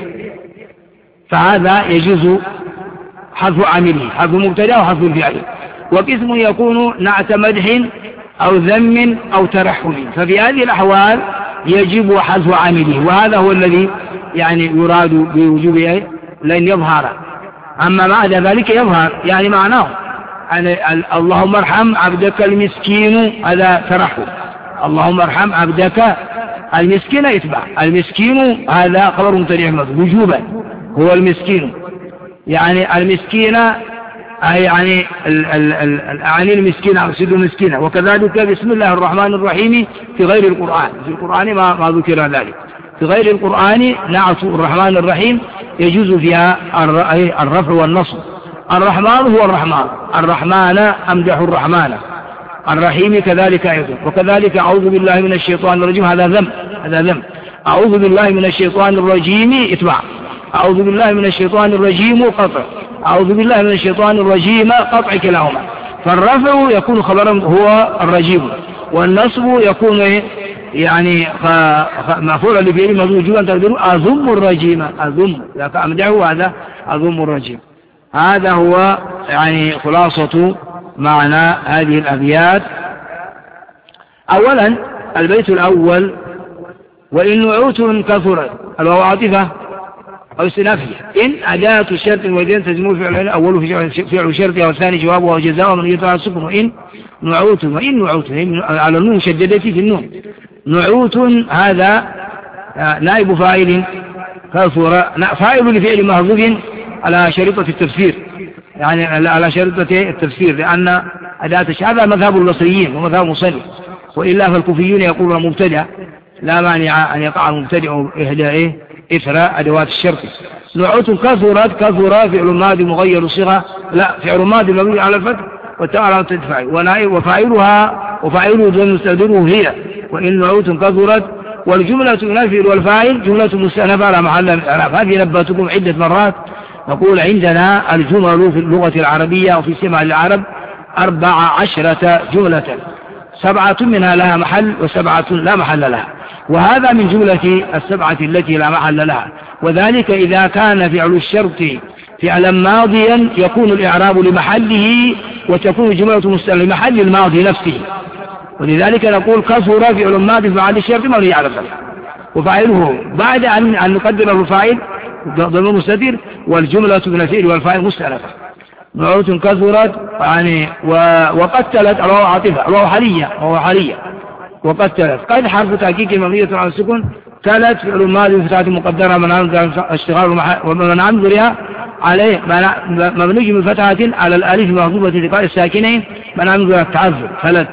فهذا يجوز حذف عامله، حذف مبتدأ وحذف الفعل، وقسم يكون نعت مدح أو ذم أو ترحم، ففي هذه الأحوال يجب حذف عامله، وهذا هو الذي يعني يراد بوجوب لن يظهر. أما بعد ذلك يظهر، يعني معناه يعني اللهم ارحم عبدك المسكين، هذا ترحم، اللهم ارحم عبدك المسكين يتبع، المسكين هذا خبر مبتدأ وجوبا هو المسكين، يعني المسكين يعني الأعاني المسكين أقصد المسكين. وكذلك بسم الله الرحمن الرحيم في غير القرآن، في القرآن ما, ما ذكر ذلك، في غير القرآن نعت الرحمن الرحيم يجوز فيها الرفع والنصب. الرحمن هو الرحمن، الرحمن أمدح الرحمن، الرحيم كذلك أيضا. وكذلك أعوذ بالله من الشيطان الرجيم، هذا ذم، هذا ذم. أعوذ بالله من الشيطان الرجيم اتبع، أعوذ بالله من الشيطان الرجيم قطع، أعوذ بالله من الشيطان الرجيم قطع كلاهما. فالرفع يكون خبرا هو الرجيم، والنصب يكون يعني مفعول لفعل مضمون وجوبا تقديره أذم الرجيم، أذم ذاك أمدحه، هذا أذم الرجيم. هذا هو يعني خلاصة معنى هذه الأبيات. أولا البيت الأول: وإن نعوت كثرت، الواو عاطفة أو استنافية، إن أداة شرط وإذن تجمع فعل أول فعل شرط والثاني جوابه وجزاء من يطلع السكن. وإن نعوت، وإن نعوت على النون شددتي في النون، نعوت هذا نائب فاعل كثر فاعل لفعل محذوف على شريطة التفسير، يعني على شريطة التفسير، لأن أداة هذا مذهب البصريين ومذهب مصنف، وإلا فالكوفيون يقولون مبتدأ لا مانع أن يقع المبتدأ إحدى إيه إثر أدوات الشرط. نعوت كثرت كثر فعل ماضي مغير صيغة، لا فعل ماضي مبني على الفتح والتاء تدفع، وفاعلها وفاعله ضمير مستتر هي، وإن نعوت كثرت. والجملة من الفعل والفاعل جملة مستأنفة على محل الإعراب. هذه نبهتكم عدة مرات، نقول عندنا الجمل في اللغة العربية وفي سمع العرب أربع عشرة جملة، سبعة منها لها محل وسبعة لا محل لها، وهذا من جملة السبعة التي لا محل لها. وذلك إذا كان فعل الشرط فعلا ماضيا يكون الإعراب لمحله، وتكون الجملة مستأنفة لمحل الماضي نفسه. ولذلك نقول كثر فعل ماضي في محل الشرط مبني على الفتح، وفاعله بعد أن نقدر الفاعل ضمير مستتر، والجملة من الفعل والفاعل مستأنفة. نعوت كثرت يعني وقتلت الواو عاطفة الواو حالية وهو حالية وقتلت. قد حرف تحقيق مبنية على السكون، تلت فعل ماضي بفتحة مقدرة من عمل اشتغال ومن عمل عليه مبني من فتحة على الألف مغضوبة لقاء الساكنين من عمل التعذر فلت.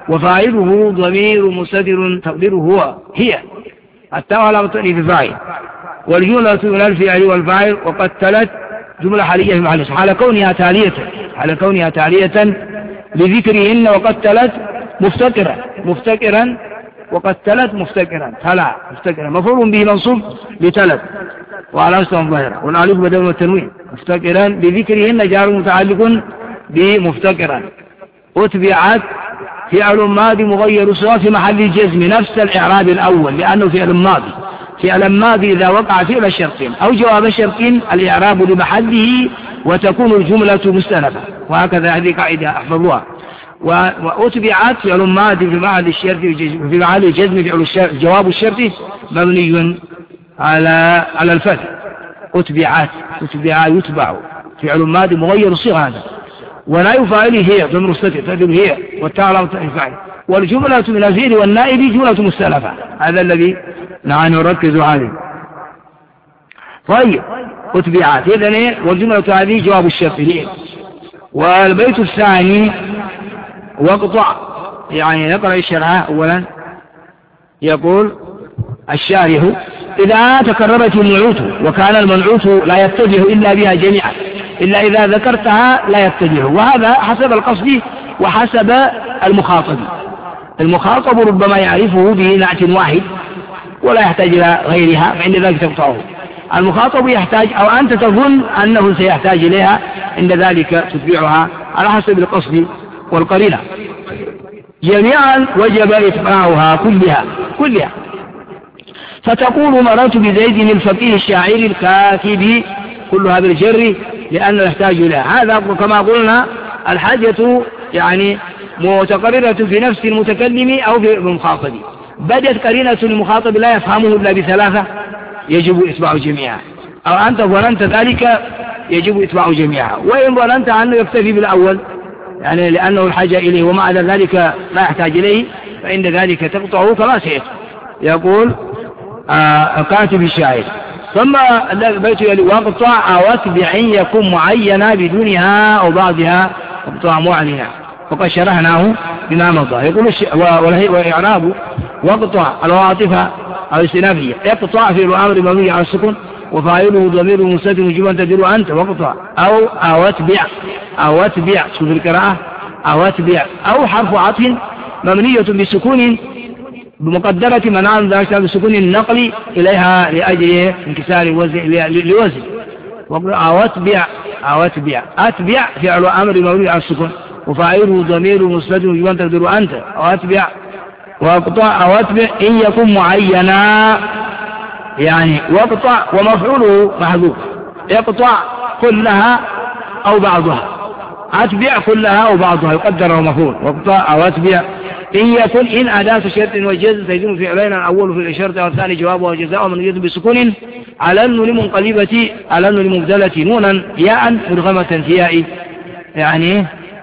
وفاعله ضمير مستتر تقديره هو هي التاء على التأنيث فاعل. والجملة من الفعل والفاعل وقتلت جملة حالية في محل حال كونها تالية حال كونها تالية لذكرهن. وقتلت مفتكرا مفتكرا وقتلت مفتكرا تلا مفتكرا مفعول به منصوب لتلت وعلى اسم الظاهرة، والالف بدل من التنوين. مفتكرا لذكرهن جار متعلق بمفتكرا. أتبعت فعل ماضي مغير صيغة في محل الجزم نفس الإعراب الأول، لأنه فعل ماضي. فعل ماضي إذا وقع فعل شرط أو جواب شرط الإعراب لمحله وتكون الجملة مستأنفة، وهكذا هذه قاعدة احفظوها. وأتبعت فعل ماضي في محل الشرط في محل الجزم فعل الشرط جواب الشرط مبني على على الفتح. أتبعت أتبع يتبع فعل ماضي مغير صيغة هذا، ولا يفعله هي ضمير مستتر تدل هي والتعالى فاعل. والجملة من الفعل والنائب جملة مستأنفة، هذا الذي نحن نركز عليه. طيب أتبعت إذن إيه؟ والجملة هذه جواب الشرط ليه. والبيت الثاني واقطع، يعني نقرأ الشرح أولا. يقول الشارح إذا تكررت النعوت وكان المنعوت لا يتجه إلا بها جميعا إلا إذا ذكرتها لا يتجه، وهذا حسب القصد وحسب المخاطب. المخاطب ربما يعرفه بنعت واحد ولا يحتاج إلى غيرها، فعند ذلك تقطعه. المخاطب يحتاج أو أنت تظن أنه سيحتاج إليها، عند ذلك تتبعها على حسب القصد والقرينة. جميعا وجب إتباعها كلها كلها فتقول مررت بزيد الفقيه الشاعر الكاتب كلها بالجر لأنه يحتاج إليها. هذا كما قلنا الحاجة يعني متقررة في نفس المتكلم أو في المخاطب. بدت قرينة المخاطب لا يفهمه إلا بثلاثة يجب إتباع جميعها، أو أنت ظننت ذلك يجب إتباع جميعها. وإن ظننت أنه يكتفي بالأول يعني لأنه الحاجة إليه ومع ذلك لا يحتاج إليه، فإن ذلك تقطعه كما سيأتي. يقول آه كاتب الشاعر. ثم البيت يلي واقطع واتبع يكون معينا بدونها أو بعضها اقطع معلنا، وقد شرحناه بما مضى. يقول وإعراب واقطع العاطفة أو استنافية. يقطع في الأمر مبني على السكون وفاعله ضمير مستتر وجوبا تدل أنت واقطع أو أو اتبع أو اتبع شوف القراءة أو اتبع أو حرف عطف مبنية بسكون بمقدرة منع ذلك بسكون النقل إليها لأجل انكسار الوزن لوزن. أو اتبع أو اتبع أتبع فعل أمر مبني على السكون وفاعله ضمير مستتر وجوبا تدل أنت أو اتبع واقطع أو اتبع إن يكون معينا يعني واقطع ومفعوله محذوف. يقطع كلها أو بعضها، أتبع كلها أو بعضها يقدر مفعول. واقطع أو اتبع إن يكن إن أداة شرط وجزم تجزم فعلين الأول في الشرط والثاني جوابه وجزاء من يجزم بسكون على النون لمنقلبة على النون لمبدلة نونا ياء مرغمة فيها يعني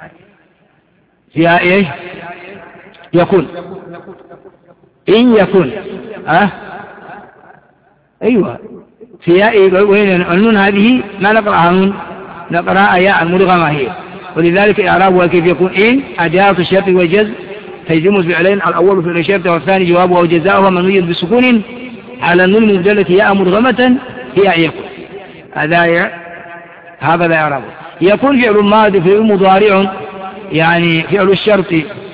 فيها إيش يكون إن يكن أه أيوة في ياء وين النون هذه ما نقرأها نون، نقرأها ياء مدغمة هي، ولذلك إعرابها كيف يكون؟ إن أداة الشرط والجزم تجزم الفعلين الأول في الشرط والثاني جوابه وجزاؤها منوي بسكون على النون المبدلة ياء مدغمة هي يكون. هذا هذا لا إعرابه. يكون فعل الماضي فعل مضارع، يعني فعل الشرط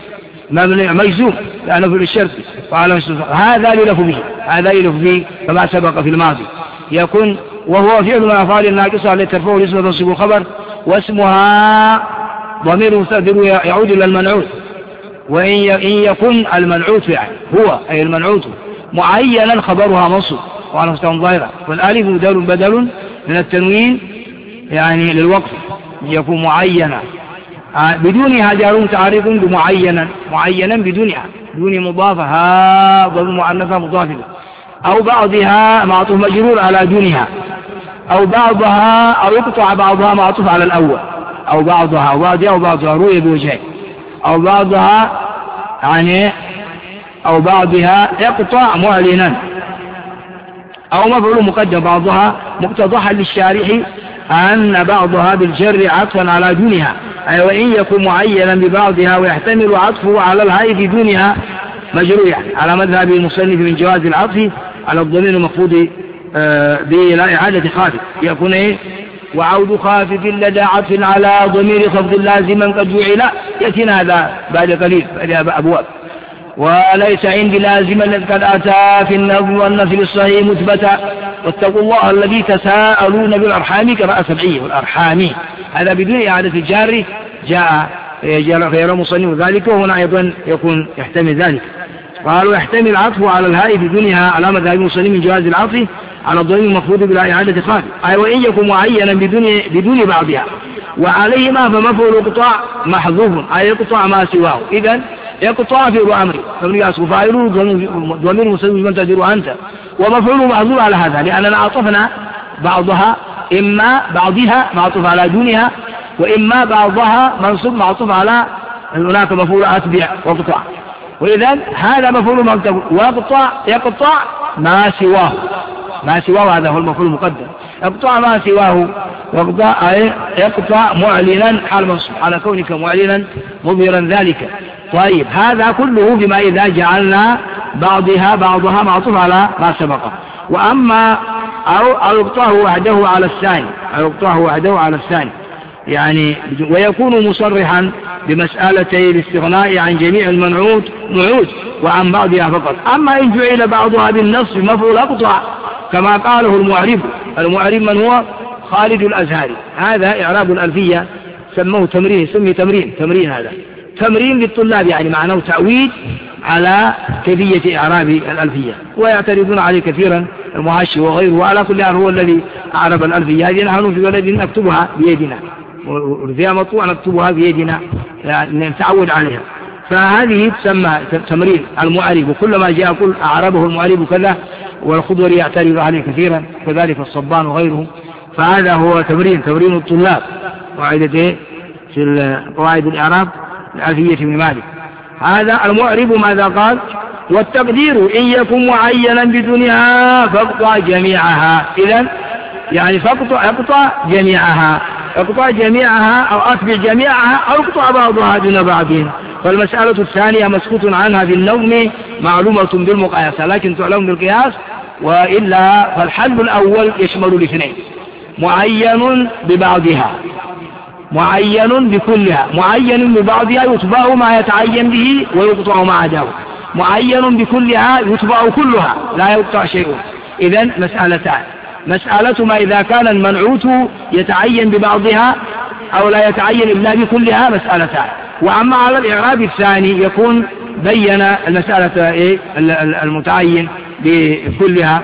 مجزوم لأنه فعل الشرط وعلى هذا يلف به، هذا يلف به كما سبق في الماضي. يكون وهو فعل من الأفعال الناقصة التي ترفعه الاسم وتنصب الخبر، واسمها ضمير مستتر يعود إلى المنعوت، وإن يكن المنعوت فعل هو أي المنعوت معينا خبرها منصوب وعلى مستوى ظاهرة، والالف بدل بدل من التنوين يعني للوقف يكون معينا بدونها جار متعارض بمعينا، معينا بدونها دون مضافة ها ضمير مؤنثة مضافة، أو بعضها معطوف مجرور على دونها، أو بعضها أو يقطع بعضها معطوف على الأول، أو بعضها أو بعضها أو بعضها روي بوجهين، أو بعضها يعني أو بعضها يقطع معلنا، أو مفعول مقدم بعضها مقتضحا للشارح أن بعضها بالجر عطفا على دونها، أي وإن يكون معينا ببعضها ويحتمل عطفه على الهاء في دونها مجرور، يعني على مذهب المصنف من جواز العطف على الضمير المخفوض آه بلا إعادة خافض، يكون إيه؟ وعود خافض لدى عطف على ضمير خفض لازما قد جعل، يأتينا هذا بعد قليل بعد أبواب. وليس عندي لازما قد أتى في النظم والنثر الصحيح مثبتا، واتقوا الله الذي تساءلون بالأرحام قراءة سبعية والأرحام، هذا بدون إعادة الجار جاء غير مصنف ذلك، وهنا أيضا يكون يحتمل ذلك. قالوا يحتمل العطف على الهاء بدونها على مذهب المصنف من جواز العطف على الضمير المخفوض بلا إعادة خافض، أي وإن يكون معينا بدون بدون بعضها، وعليهما فمفعول القطاع محذوف أي يقطع ما سواه، إذن يقطع في أمر فمن فاعله ضمير مسلم من تدير أنت، ومفعوله محذوف على هذا لأننا عطفنا بعضها إما بعضها معطوف على دونها، وإما بعضها منصوب معطوف على هناك مفعول أتبع وقطع، وإذن هذا مفعول مقدم ويقطع يقطع ما سواه، ما سواه هذا هو المفعول المقدم، يقطع ما سواه وقطع يقطع معلنا حال منصوب على كونك معلنا مظهرا ذلك. طيب هذا كله بما إذا جعلنا بعضها بعضها معطوف على ما سبق. وأما أو يقطعه وحده على الثاني، أو يقطعه وحده على الثاني يعني، ويكون مصرحا بمسألتي الاستغناء عن جميع المنعوت نعوت وعن بعضها فقط. أما إن جعل بعضها بالنص مفعول أقطع كما قاله المعرب، المعرب من هو خالد الأزهري، هذا إعراب الألفية سموه تمرين، سمي تمرين تمرين هذا تمرين للطلاب، يعني معناه تعويد على كيفية إعراب الألفية، ويعترضون عليه كثيرا المحشي وغيره، وعلى كل حال هو الذي أعرب الألفية هذه، نحن في بلد نكتبها بيدنا وفيها مطبوع نكتبها بيدنا يعني نتعود عليها، فهذه تسمى تمرين المعرب، وكلما جاء كل أعربه المعرب كذا، والخضري يعترض عليه كثيرا كذلك الصبان وغيره، فهذا هو تمرين تمرين الطلاب قاعدته في قواعد الإعراب الألفية بن مالك. هذا المعرب ماذا قال؟ والتقدير إن يكن معينا بدونها فاقطع جميعها، إذن يعني فاقطع اقطع جميعها، اقطع جميعها أو أتبع جميعها أو اقطع بعضها دون بعضهم. فالمسألة الثانية مسكوت عنها في النظم معلومة بالمقايسة لكن تعلم بالقياس، وإلا فالحل الأول يشمل الاثنين، معين ببعضها معين بكلها، معين ببعضها يتبع ما يتعين به ويقطع ما عداه، معين بكلها يتبع كلها لا يقطع شيء. إذن مسألتان، مسألة ما إذا كان المنعوت يتعين ببعضها أو لا يتعين إلا بكلها مسألتان. وأما على الإعراب الثاني يكون بين المسألة إيه المتعين بكلها،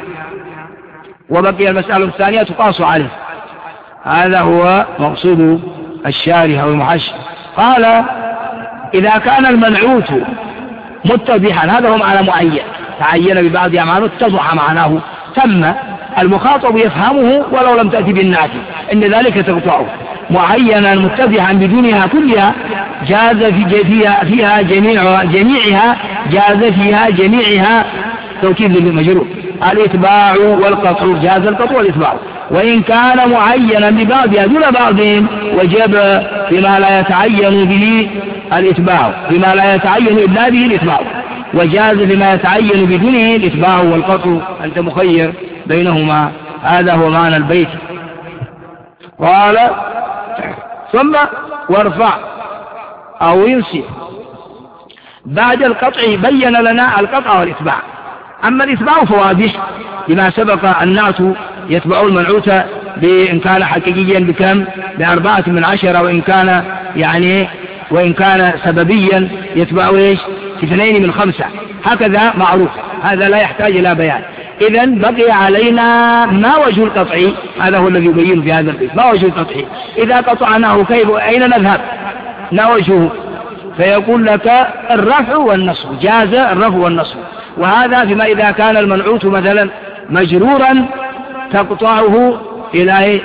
وبقي المسألة الثانية تقاس عليه. هذا هو مقصود الشارح والمحشي. قال إذا كان المنعوت متضحا، هذا هو معنى معين، تعين ببعضها معناه اتضح معناه، تم المخاطب يفهمه ولو لم تأتي بالنعت، إن ذلك تقطعه. معينا متضحا بدونها كلها جاز في فيها, فيها جميع جميعها جاز فيها جميعها توكيد للمجرور، الإتباع والقطع، جاز القطع والإتباع. وإن كان معينا ببعضها دون بعض وجب بما لا يتعين به الإتباع، بما لا يتعين إلا به الإتباع، وجاز بما يتعين بدونه الإتباع والقطع، أنت مخير بينهما. هذا هو معنى البيت. قال ثم وارفع أو ينسي. بعد القطع بين لنا القطع والإتباع. أما الإتباع فواضح بما سبق، النعت يتبع المنعوت بإن كان حقيقيا بكم بأربعة من عشرة، وإن كان يعني وإن كان سببيا يتبع إيش اثنين من خمسة، هكذا معروف، هذا لا يحتاج إلى بيان. إذن بقي علينا ما وجه القطع، هذا هو الذي يبين في هذا البيت. ما وجه القطع؟ إذا قطعناه كيف أين نذهب؟ ما وجهه؟ فيقول لك الرفع والنصب، جاز الرفع والنصب. وهذا فيما إذا كان المنعوت مثلا مجرورا تقطعه إلى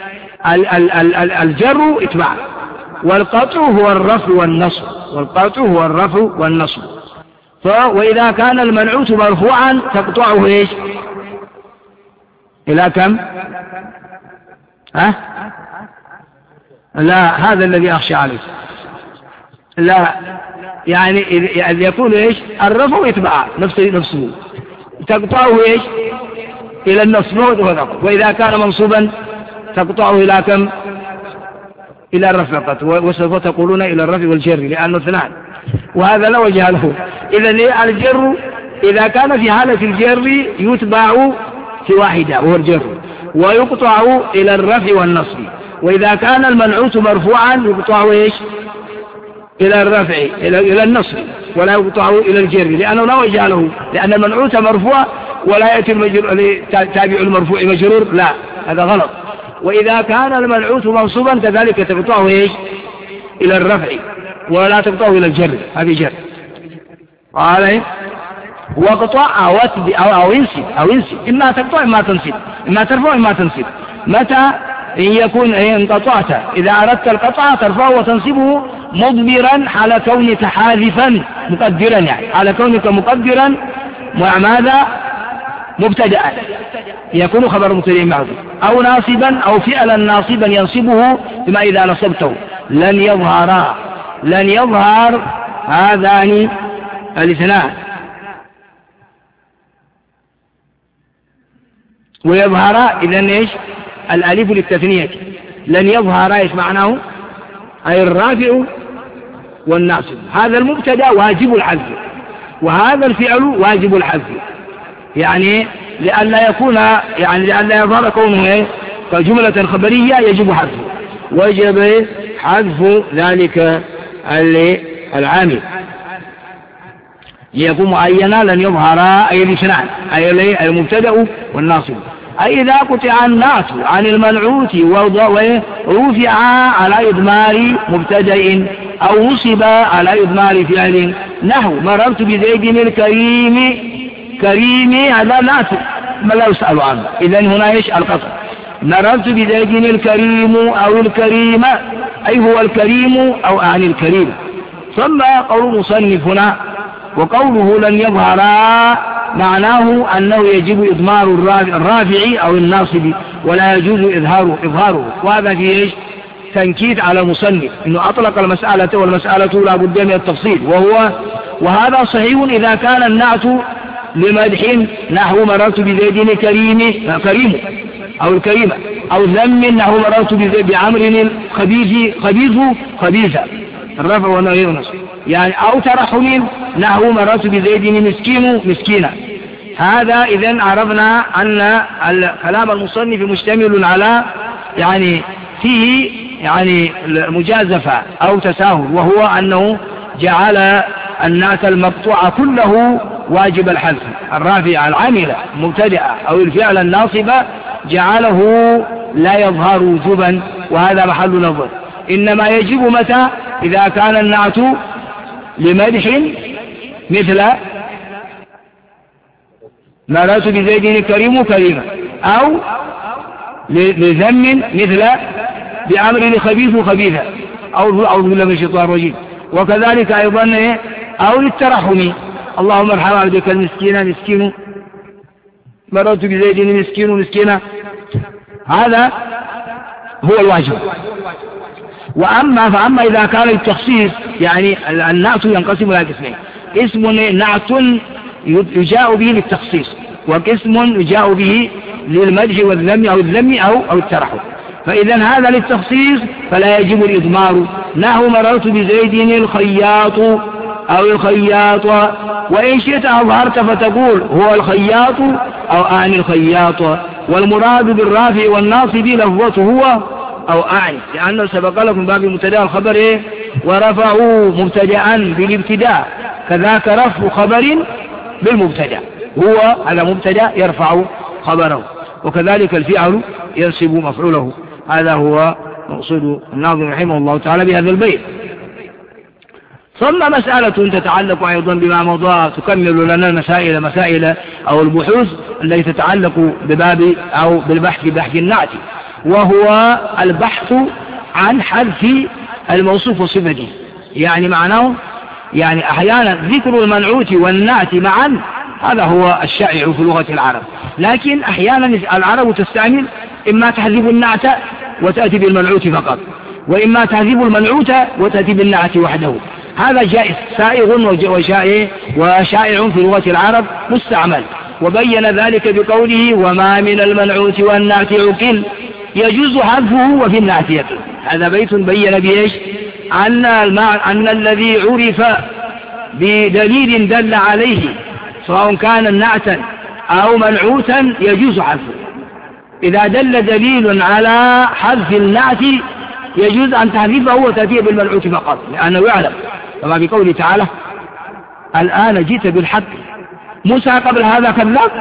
الجر اتباع، والقطع هو الرفع والنصب، والقطع هو الرفع والنصب. وإذا كان المنعوت مرفوعا تقطعه ايش إلى كم؟ ها؟ لا، هذا الذي أخشى عليه. لا، يعني إذ يكون ايش الرفع اتباع نفسه نفسه تقطعه ايش إلى النصب. وإذا كان منصوبا تقطعه إلى كم؟ إلى الرفع فقط، وسوف تقولون إلى الرفع والجر لأنه اثنان، وهذا لا وجه له. إذا الجر إذا كان في حالة الجر يتبع في واحدة وهو الجر، ويقطع إلى الرفع والنصب. وإذا كان المنعوت مرفوعا يقطع إيش إلى الرفع إلى النصب، ولا يقطع إلى الجر لأنه لا وجه له، لأن المنعوت مرفوع ولا يأتي تابع المرفوع مجرور، لا، هذا غلط. وإذا كان المنعوت منصوبا كذلك تقطعه إيش إلى الرفع ولا تقطعه إلى الجر، هذه جر. قال وقطع أو أو أو ينسب أو ينسب، إما تقطع إما تنسب، إما ترفع إما تنسب. متى إن يكون إن قطعت؟ إذا أردت القطع ترفعه وتنسبه مضمرا حال كونك حاذفا مقدرا، يعني حال كونك مقدرا ماذا مبتدأ يكون خبر مبتدأ معذوف، أو ناصبا أو فعلا ناصبا ينصبه بما إذا نصبته. لن يظهر لن يظهر هذان الاثنان، ويظهر إذن إيش الألف للتثنية. لن يظهر إيش معناه؟ أي الرافع والناصب. هذا المبتدأ واجب الحذف، وهذا الفعل واجب الحذف، يعني لئلا يكون يعني لئلا يظهر كونه إيه كجملة خبرية يجب حذفه، وجب حذف ذلك العامل ليكون معينا. لن يظهر أي الاثنان أي المبتدأ والناصب. أي إذا قطع النعت عن المنعوت ورفع على إضمار مبتدأ أو نصب على إضمار فعل، نحو مررت بزيد الكريم. كريم هذا نعت ما لا يسأل عنه، إذن هنا إيش القطع. مررت بزيد الكريم أو الكريم، أي هو الكريم أو عن الكريم. ثم قول مصنف هنا وقوله لن يظهر معناه أنه يجب إضمار الرافع أو الناصب، ولا يجوز إظهاره إظهاره وهذا فيه إيش تنكيت على المصنف إنه أطلق المسألة، والمسألة لا بد من التفصيل. وهو وهذا صحيح إذا كان النعت لمدح، نحو مررت بزيد كريم كريم أو الكريمة، أو ذم، نحو مررت بعمر الخبيث خبيث خبيثة، الرفع والنهي والنصب، يعني أو ترحم، نحو مررت بزيد مسكين مسكينة. هذا إذن عرفنا أن كلام المصنف مشتمل على يعني فيه يعني مجازفة أو تساهل، وهو أنه جعل النعت المقطوع كله واجب الحذف، الرافع العاملة مبتدأ أو الفعل الناصب جعله لا يظهر وجوبا، وهذا محل نظر. إنما يجب متى؟ إذا كان النعت لمدح مثل مررت بزيد كريم كريمة، أو لذم مثل بأمر خبيث خبيثة، أو أعوذ بالله من الشيطان الرجيم. وكذلك أيضا أو للترحم، اللهم ارحم عبدك المسكين مسكين مررت بزيد مسكين ومسكينة، هذا هو الواجب. وأما فأما إذا كان التخصيص، يعني النعت ينقسم إلى قسمين: اسم نعت يجاء به للتخصيص، وقسم يجاء به للمدح والذم أو الذم أو أو الترحم. فإذا هذا للتخصيص فلا يجب الإضمار، نحو مررت بزيد الخياط أو الخياط، وإن شئت أظهرت فتقول هو الخياط أو أعني الخياط، والمراد بالرافع والناصب لفظته هو أو أعني، لأنه سبق لكم باب المبتدا الخبر إيه؟ ورفعوا مبتدأ بالابتداء، كذاك رفع خبر بالمبتدا، هو على مبتدا يرفع خبره، وكذلك الفعل ينصب مفعوله. هذا هو مقصود الناظم رحمه الله تعالى بهذا البيت. ثم مسألة تتعلق أيضا بما مضى تكمل لنا المسائل مسائل أو البحوث التي تتعلق بباب أو بالبحث بحث النعت، وهو البحث عن حذف الموصوف وصفته. يعني معناه يعني أحيانا ذكر المنعوت والنعت معا، هذا هو الشائع في لغة العرب، لكن أحيانا العرب تستعمل إما تحذف النعت وتأتي بالمنعوت فقط، وإما تحذف المنعوت وتأتي بالنعت وحده. هذا جائز سائغ وشائع وشائع في لغة العرب مستعمل، وبين ذلك بقوله وما من المنعوت والنعت عقل يجوز حذفه وفي النعت يقل. هذا بيت بين بإيش؟ أن, أن الذي عرف بدليل دل عليه سواء كان نعتا أو منعوتا يجوز حذفه. إذا دل دليل على حذف النعت يجوز أن تحذفه وتأتيه بالمنعوت فقط، لأنه يعلم كما بقوله تعالى الآن جئت بالحق. موسى قبل هذا كذاب،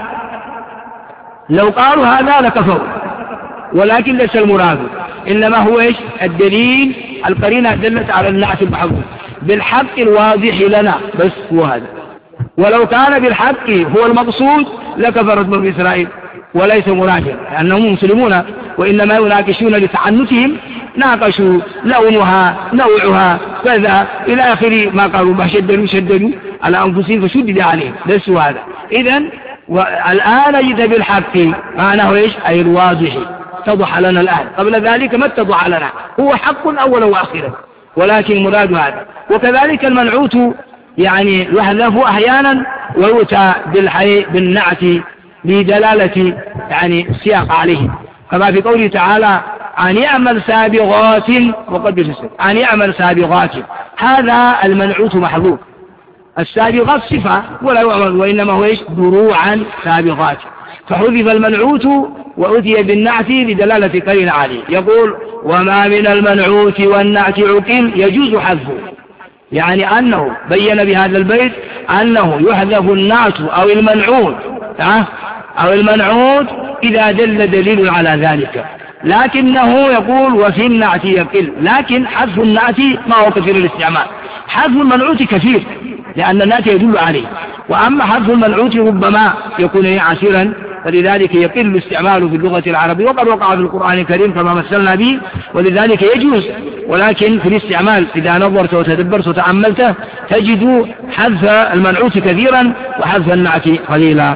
لو قالوا هذا لكفروا، ولكن ليس المراد، إنما هو إيش؟ الدليل القرينة دلت على النعت المحذوف بالحق الواضح لنا، بس هو هذا. ولو كان بالحق هو المقصود لكفرت بني إسرائيل، وليس مراجع، لأنهم مسلمون وإنما يناقشون لتعنتهم، ناقشوا لونها نوعها كذا إلى آخر ما قالوا، ما شددوا شددوا على أنفسهم فشدد عليهم، بس هذا. إذن الآن جئت بالحق معناه إيش؟ أي الواضح، اتضح لنا الآن، قبل ذلك ما اتضح لنا، هو حق أولا وآخرا، ولكن مراد هذا. وكذلك المنعوت يعني يحذف أحيانا ويؤتى بالحي بالنعت لدلالة يعني السياق عليه، كما في قوله تعالى أن يعمل سابغات وقد يسر، أن يعمل سابغات، هذا المنعوت محذوف، السابغات صفة ولا يعمل، وإنما هو إيش؟ دروعا سابغات، فحذف المنعوت وأتي بالنعت لدلالة قرينة عليه. يقول وما من المنعوت والنعت عقل يجوز حذفه، يعني أنه بين بهذا البيت أنه يحذف النعت أو المنعوت أو المنعوت إذا دل دليل على ذلك، لكنه يقول وفي النعت يقل، لكن حذف النعت ما هو كثير الاستعمال، حذف المنعوت كثير لأن النعت يدل عليه، وأما حذف المنعوت ربما يكون عسيرا، فلذلك يقل استعماله في اللغة العربية، وقد وقع في القرآن الكريم كما مثلنا به، ولذلك يجوز، ولكن في الاستعمال إذا نظرت وتدبرت وتأملت تجد حذف المنعوت كثيرا وحذف النعت قليلا.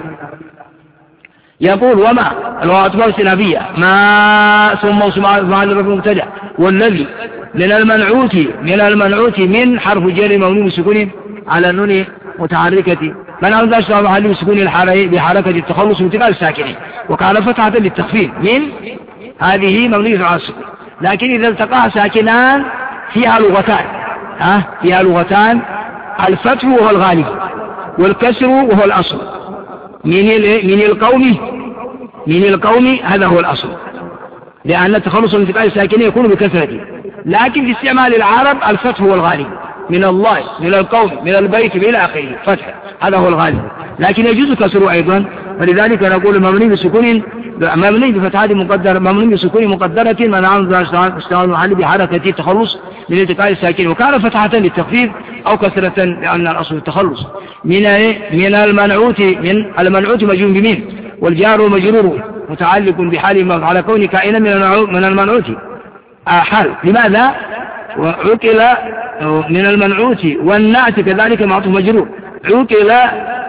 يقول وما الواو السنابية ما ثم اسمع لرب المبتدأ، والذي من المنعوت من المنعوت من حرف جر ممنوع بسكون على النون متحركة، من أراد أشتغل محل بسكون الحركة بحركة التخلص وانتقال الساكنين، وكان فتحة للتخفيف من هذه مبنية على السكون، لكن إذا التقاها ساكنان فيها لغتان، ها فيها لغتان، الفتح وهو الغالب والكسر وهو الأصل، من من القوم من القوم هذا هو الأصل، لأن التخلص من انتقال الساكنين يكون بكثرته، لكن في استعمال العرب الفتح هو الغالب، من الله من القوم من البيت إلى آخره فتح، هذا هو الغالب، لكن يجوز كسره أيضا، فلذلك نقول مبني بسكون مبني بفتحات مقدرة مبني بسكون مقدرة من عند اشتغال محل بحركة التخلص من انتقال الساكنين، وكان فتحة للتخفيف أو كسرة لأن الأصل التخلص من من المنعوت من المنعوت مجرور بمين، والجار ومجرور متعلق بحال على كون كائنا من المنعوت حال، لماذا؟ وعقل من المنعوت والنعت كذلك معطوف مجرور، عقل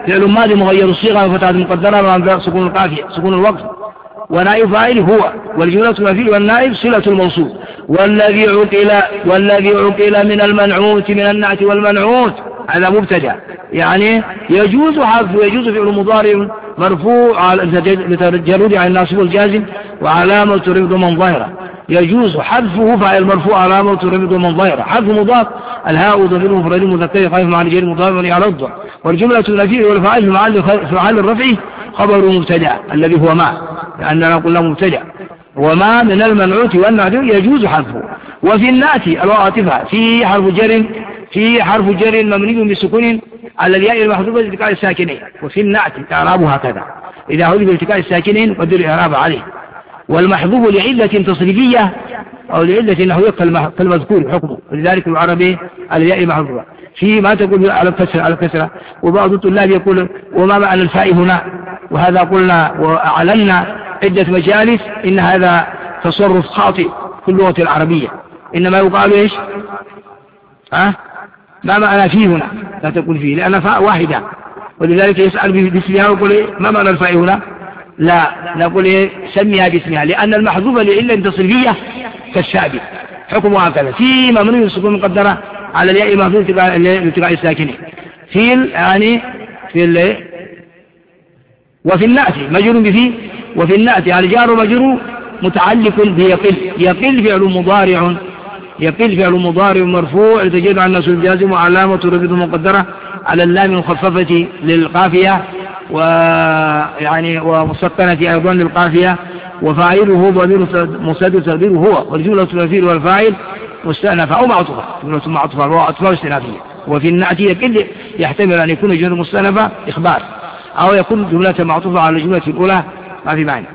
فعل ماضي مغير الصيغة وفتحة مقدرة مع سكون القافية سكون الوقف، ونائب فاعل هو، والجملة المفعول والنائب صلة الموصول. والذي عقل والذي عقل من المنعوت من النعت والمنعوت هذا مبتدأ، يعني يجوز حذف يجوز فعل مضارع مرفوع لتجرد عن الناصب والجازم وعلامة رفض من ظاهرة، يجوز حذفه فاعل مرفوع علامة رفض من ظاهرة. حذف مضاف الهاء ضمير مفرد مذكر خايف مع رجال مضاف على الضع، والجملة النفي والفاعل في محل في محل الرفع خبر مبتدأ الذي هو ما، لأننا قلنا مبتدأ، وما من المنعوت والنعت يجوز حذفه. وفي النعت الواطفة في حرف جر في حرف جر مبني بالسكون على الياء المحذوفة لالتقاء الساكنين. وفي النعت إعرابه هكذا إذا حذف التقاء الساكنين قدر الإعراب عليه، والمحذوف لعلة تصريفية أو لعلة نحوية كالمذكور حكمه، ولذلك العربي على الياء المحذوفة في ما تقول على الكسرة على الكسرة. وبعض الطلاب يقول وما معنى الفاء هنا، وهذا قلنا وأعلنا عدة مجالس إن هذا تصرف خاطئ في اللغة العربية، إنما يقال إيش ها ما معنى فيه هنا، لا تقول فيه لأن فاء واحدة، ولذلك يسأل باسمها ويقول إيه ما معنى الفاء هنا، لا نقول إيه سميها باسمها، لأن المحذوفة لعلة تصريفية كالشابه حكمها هكذا في ممنوع السكون مقدرة على الياء المحذوف لالتقاء الساكنين في يعني في ال وفي النعت مجرور بفي، وفي النعت يعني جار ومجرور متعلق بيقل، يقل فعل مضارع يقل فعل مضارع مرفوع لتجد عن الناصب الجازم وعلامة رفعه مقدرة على اللام المخففة للقافية ويعني ومسكنة أيضا للقافية، وفاعله ضمير مستتر تقديره هو، والجملة الفعل والفاعل مستأنفة أو معطوفة، جملة معطوفة وعطفة استئنافية. وفي النعت يقل يحتمل أن يكون جملة مستأنفة إخبار أو يكون جملة معطوفة على الجملة الأولى ما في معنى.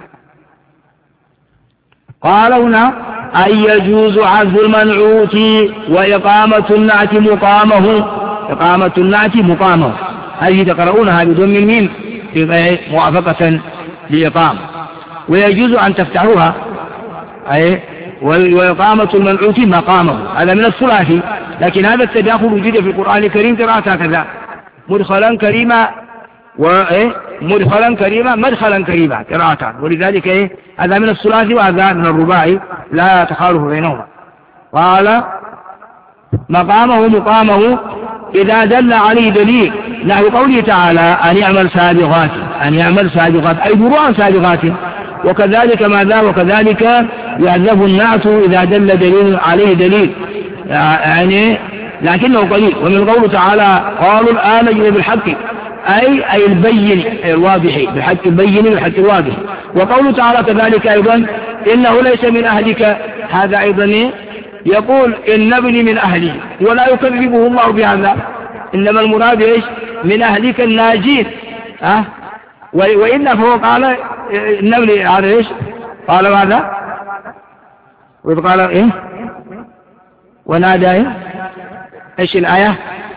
قال هنا أن يجوز عزل المنعوت وإقامة النعت مقامه، إقامة النعت مقامه هذه تقرؤونها بضم الميم موافقة لإقامة، ويجوز أن تفتحوها أي وإقامة المنعوت مقامه هذا من الثلاثي، لكن هذا التداخل وجد في القرآن الكريم قراءة هكذا مدخلا كريما ومدخلا كريما مدخلا كريما قراءتان، ولذلك إيه هذا من الثلاثي وهذا من الرباعي لا تخالف بينهما. قال مقامه مقامه إذا دل عليه دليل نحو قوله تعالى أن يعمل سابغات أن يعمل سابغات أي دروعا سابغات، وكذلك ماذا وكذلك يعذب النعت إذا دل دليل عليه دليل يعني لكنه قليل. ومن قوله تعالى قالوا الآن جئنا بالحق أي أي البين أي الواضح بالحق البين بالحق الواضح. وقوله تعالى كذلك أيضا إنه ليس من أهلك هذا أيضا يقول إن ابني من أهلي ولا يكذبه الله بهذا، إنما المراد إيش من أهلك الناجين أه؟ وإن فهو قال النبي هذا إيش قال ماذا وإذ قال إيه ونادى إيه؟ إيش الآية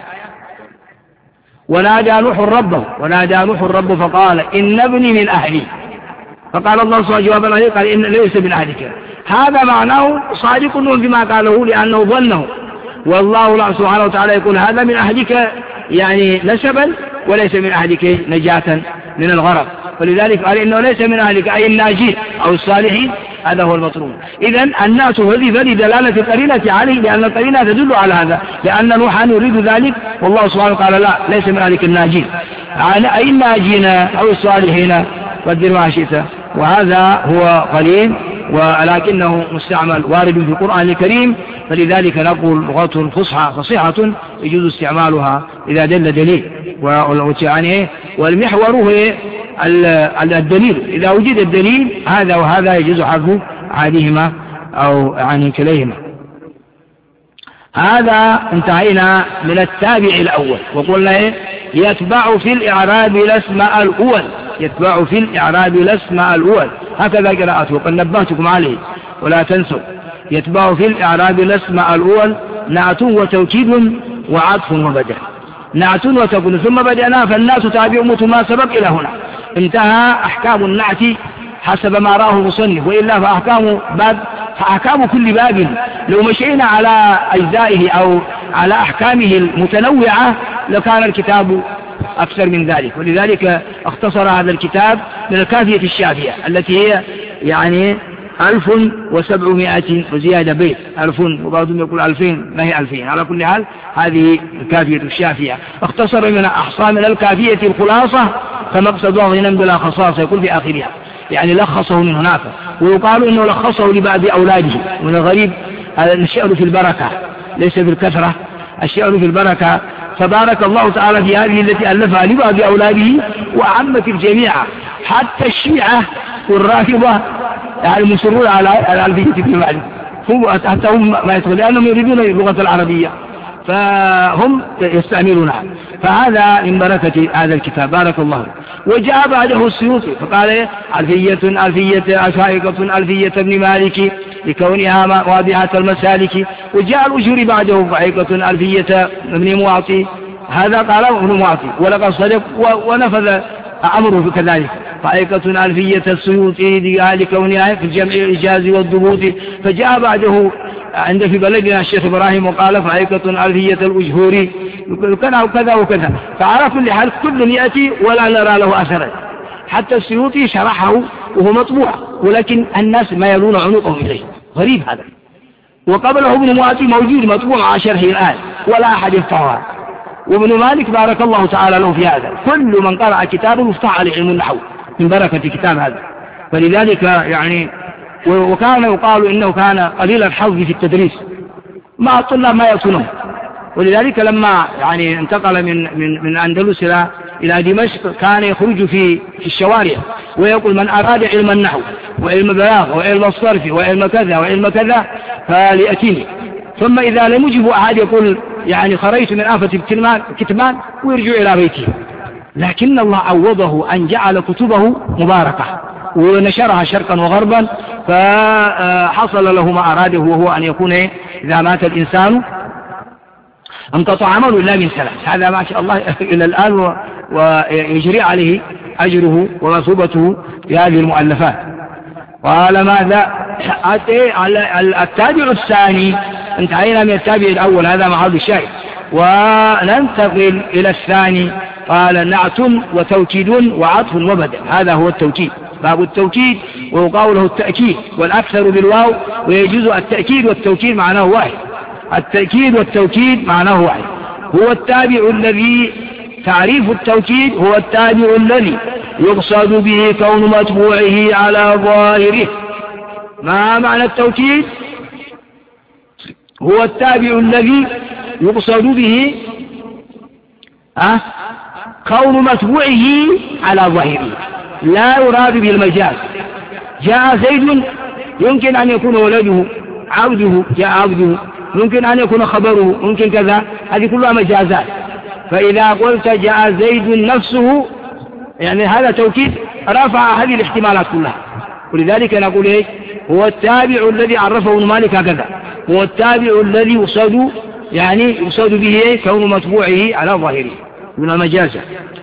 ونادى نوح ربه ونادى نوح ربه فقال إن ابني من أهلي، فقال الله سبحانه جوابا عليه قال إن ليس من أهلك، هذا معناه صادق بما قاله لأنه ظنه، والله سبحانه وتعالى يقول هذا من أهلك يعني نسبا وليس من أهلك نجاة من الغرق، فلذلك قال إنه ليس من أهلك أي الناجين أو الصالحين، هذا هو المطلوب. إذن الناس هذه لدلالة القرينة عليه لأن القرينة تدل على هذا، لأن نوحا يريد ذلك والله سبحانه قال لا ليس من أهلك الناجين أي الناجين أو الصالحين قدر ما شئت، وهذا هو قليل ولكنه مستعمل وارد في القرآن الكريم، فلذلك نقول لغة فصحى فصيحة يجوز استعمالها إذا دل دليل، والمحور هو الدليل، إذا وجد الدليل هذا وهذا يجوز حذف أحدهما أو عن كليهما. هذا انتهينا من التابع الأول، وقلنا إيه؟ يتبع في الإعراب الأسماء الأول، يتبع في الإعراب الأسماء الأول، هكذا قراءته وقد نبهتكم عليه ولا تنسوا. يتبع في الإعراب الأسماء الأول نعت وتوكيد وعطف وبدل، نعت وتوكيد ثم بدأنا فالناس تابع ما سبق إلى هنا، انتهى أحكام النعت حسب ما راه المصنف، وإلا فأحكام باب فأحكام كل باب لو مشينا على أجزائه أو على أحكامه المتنوعة لكان الكتاب أكثر من ذلك، ولذلك اختصر هذا الكتاب من الكافية الشافية التي هي يعني ألف وسبعمائة وزيادة بيت، ألف وبعضهم يقول ألفين، ما هي ألفين، على كل حال هذه الكافية الشافية. اختصر من أحصى من الكافية الخلاصة فمقصدها غنى بلا خصاصة، يقول في آخرها، يعني لخصه من هناك، ويقال إنه لخصه لبعض أولاده. من الغريب الشعر في البركة ليس بالكثرة، الشعر في البركة، فبارك الله تعالى في هذه التي ألفها لبعض أولاده وعمت الجميع، حتى الشيعة والرافضة يعني مصرون على ألفية ابن مالك، هم حتى هم ما يدخل لأنهم يريدون اللغة العربية فهم يستعملونها. فهذا من بركة هذا الكتاب، بارك الله. وجاء بعده السيوطي فقال ألفية ألفية أشائقة ألفية ابن مالك لكونها واضحة المسالك. وجاء الأجهري بعده فعيقة ألفية ابن معطي، هذا قال ابن معطي ولقد صدق ونفذ أمره كذلك. فعيقة ألفية السيوطي لكونها في الجمع الإجاز والضبوط. فجاء بعده عند في بلدنا الشيخ إبراهيم وقال فعيقة ألفية الأجهوري كذا وكذا وكذا. فعلى كل حال كل يأتي ولا نرى له أثرا، حتى السيوطي شرحه وهو مطبوع ولكن الناس ما يلون عنقهم إليه، غريب هذا. وقبله ابن معطي موجود مطبوع على شرحه الآن ولا أحد يفتحها. وابن مالك بارك الله تعالى له في هذا، كل من قرأ كتابه يفتح عليه علم النحو من بركة كتاب هذا. فلذلك يعني وكان يقال إنه كان قليل الحظ في التدريس مع الطلاب ما يأتونه، ولذلك لما يعني انتقل من من من أندلس إلى إلى دمشق كان يخرج في في الشوارع ويقول من أراد علم النحو وعلم البلاغة وعلم الصرف وعلم كذا وعلم كذا فليأتيني. ثم إذا لم يجب أحد يقول يعني خرجت من آفة الكتمان ويرجع إلى بيته. لكن الله عوضه أن جعل كتبه مباركة ونشرها شرقا وغربا، فحصل له ما أراده وهو أن يكون إذا مات الإنسان انقطع عمله إلا من ثلاث. هذا ما شاء الله إلى الآن ويجري عليه أجره ومثوبته في هذه المؤلفات. قال ماذا التابع الثاني، انتهينا من التابع الأول هذا محل الشاهد، وننتقل إلى الثاني. قال نعت وتوكيد وعطف وبدل، هذا هو التوكيد، باب التوكيد ويقال له التأكيد والأكثر بالواو، ويجوز التأكيد والتوكيد معناه واحد، التأكيد والتوكيد معناه واحد. هو التابع الذي تعريف التوكيد هو التابع الذي يقصد به كون متبوعه على ظاهره. ما معنى التوكيد؟ هو التابع الذي يقصد به أه؟ كون متبوعه على ظاهره، لا يراد به المجاز. جاء زيد يمكن أن يكون ولده عبده، جاء عبده يمكن أن يكون خبره، ممكن كذا، هذه كلها مجازات. فإذا قلت جاء زيد نفسه يعني هذا توكيد رفع هذه الاحتمالات كلها. ولذلك نقول ايش؟ هو التابع الذي عرفه ابن مالك هكذا، هو التابع الذي يقصد يعني يقصد به كون متبوعه على ظاهره من المجازة.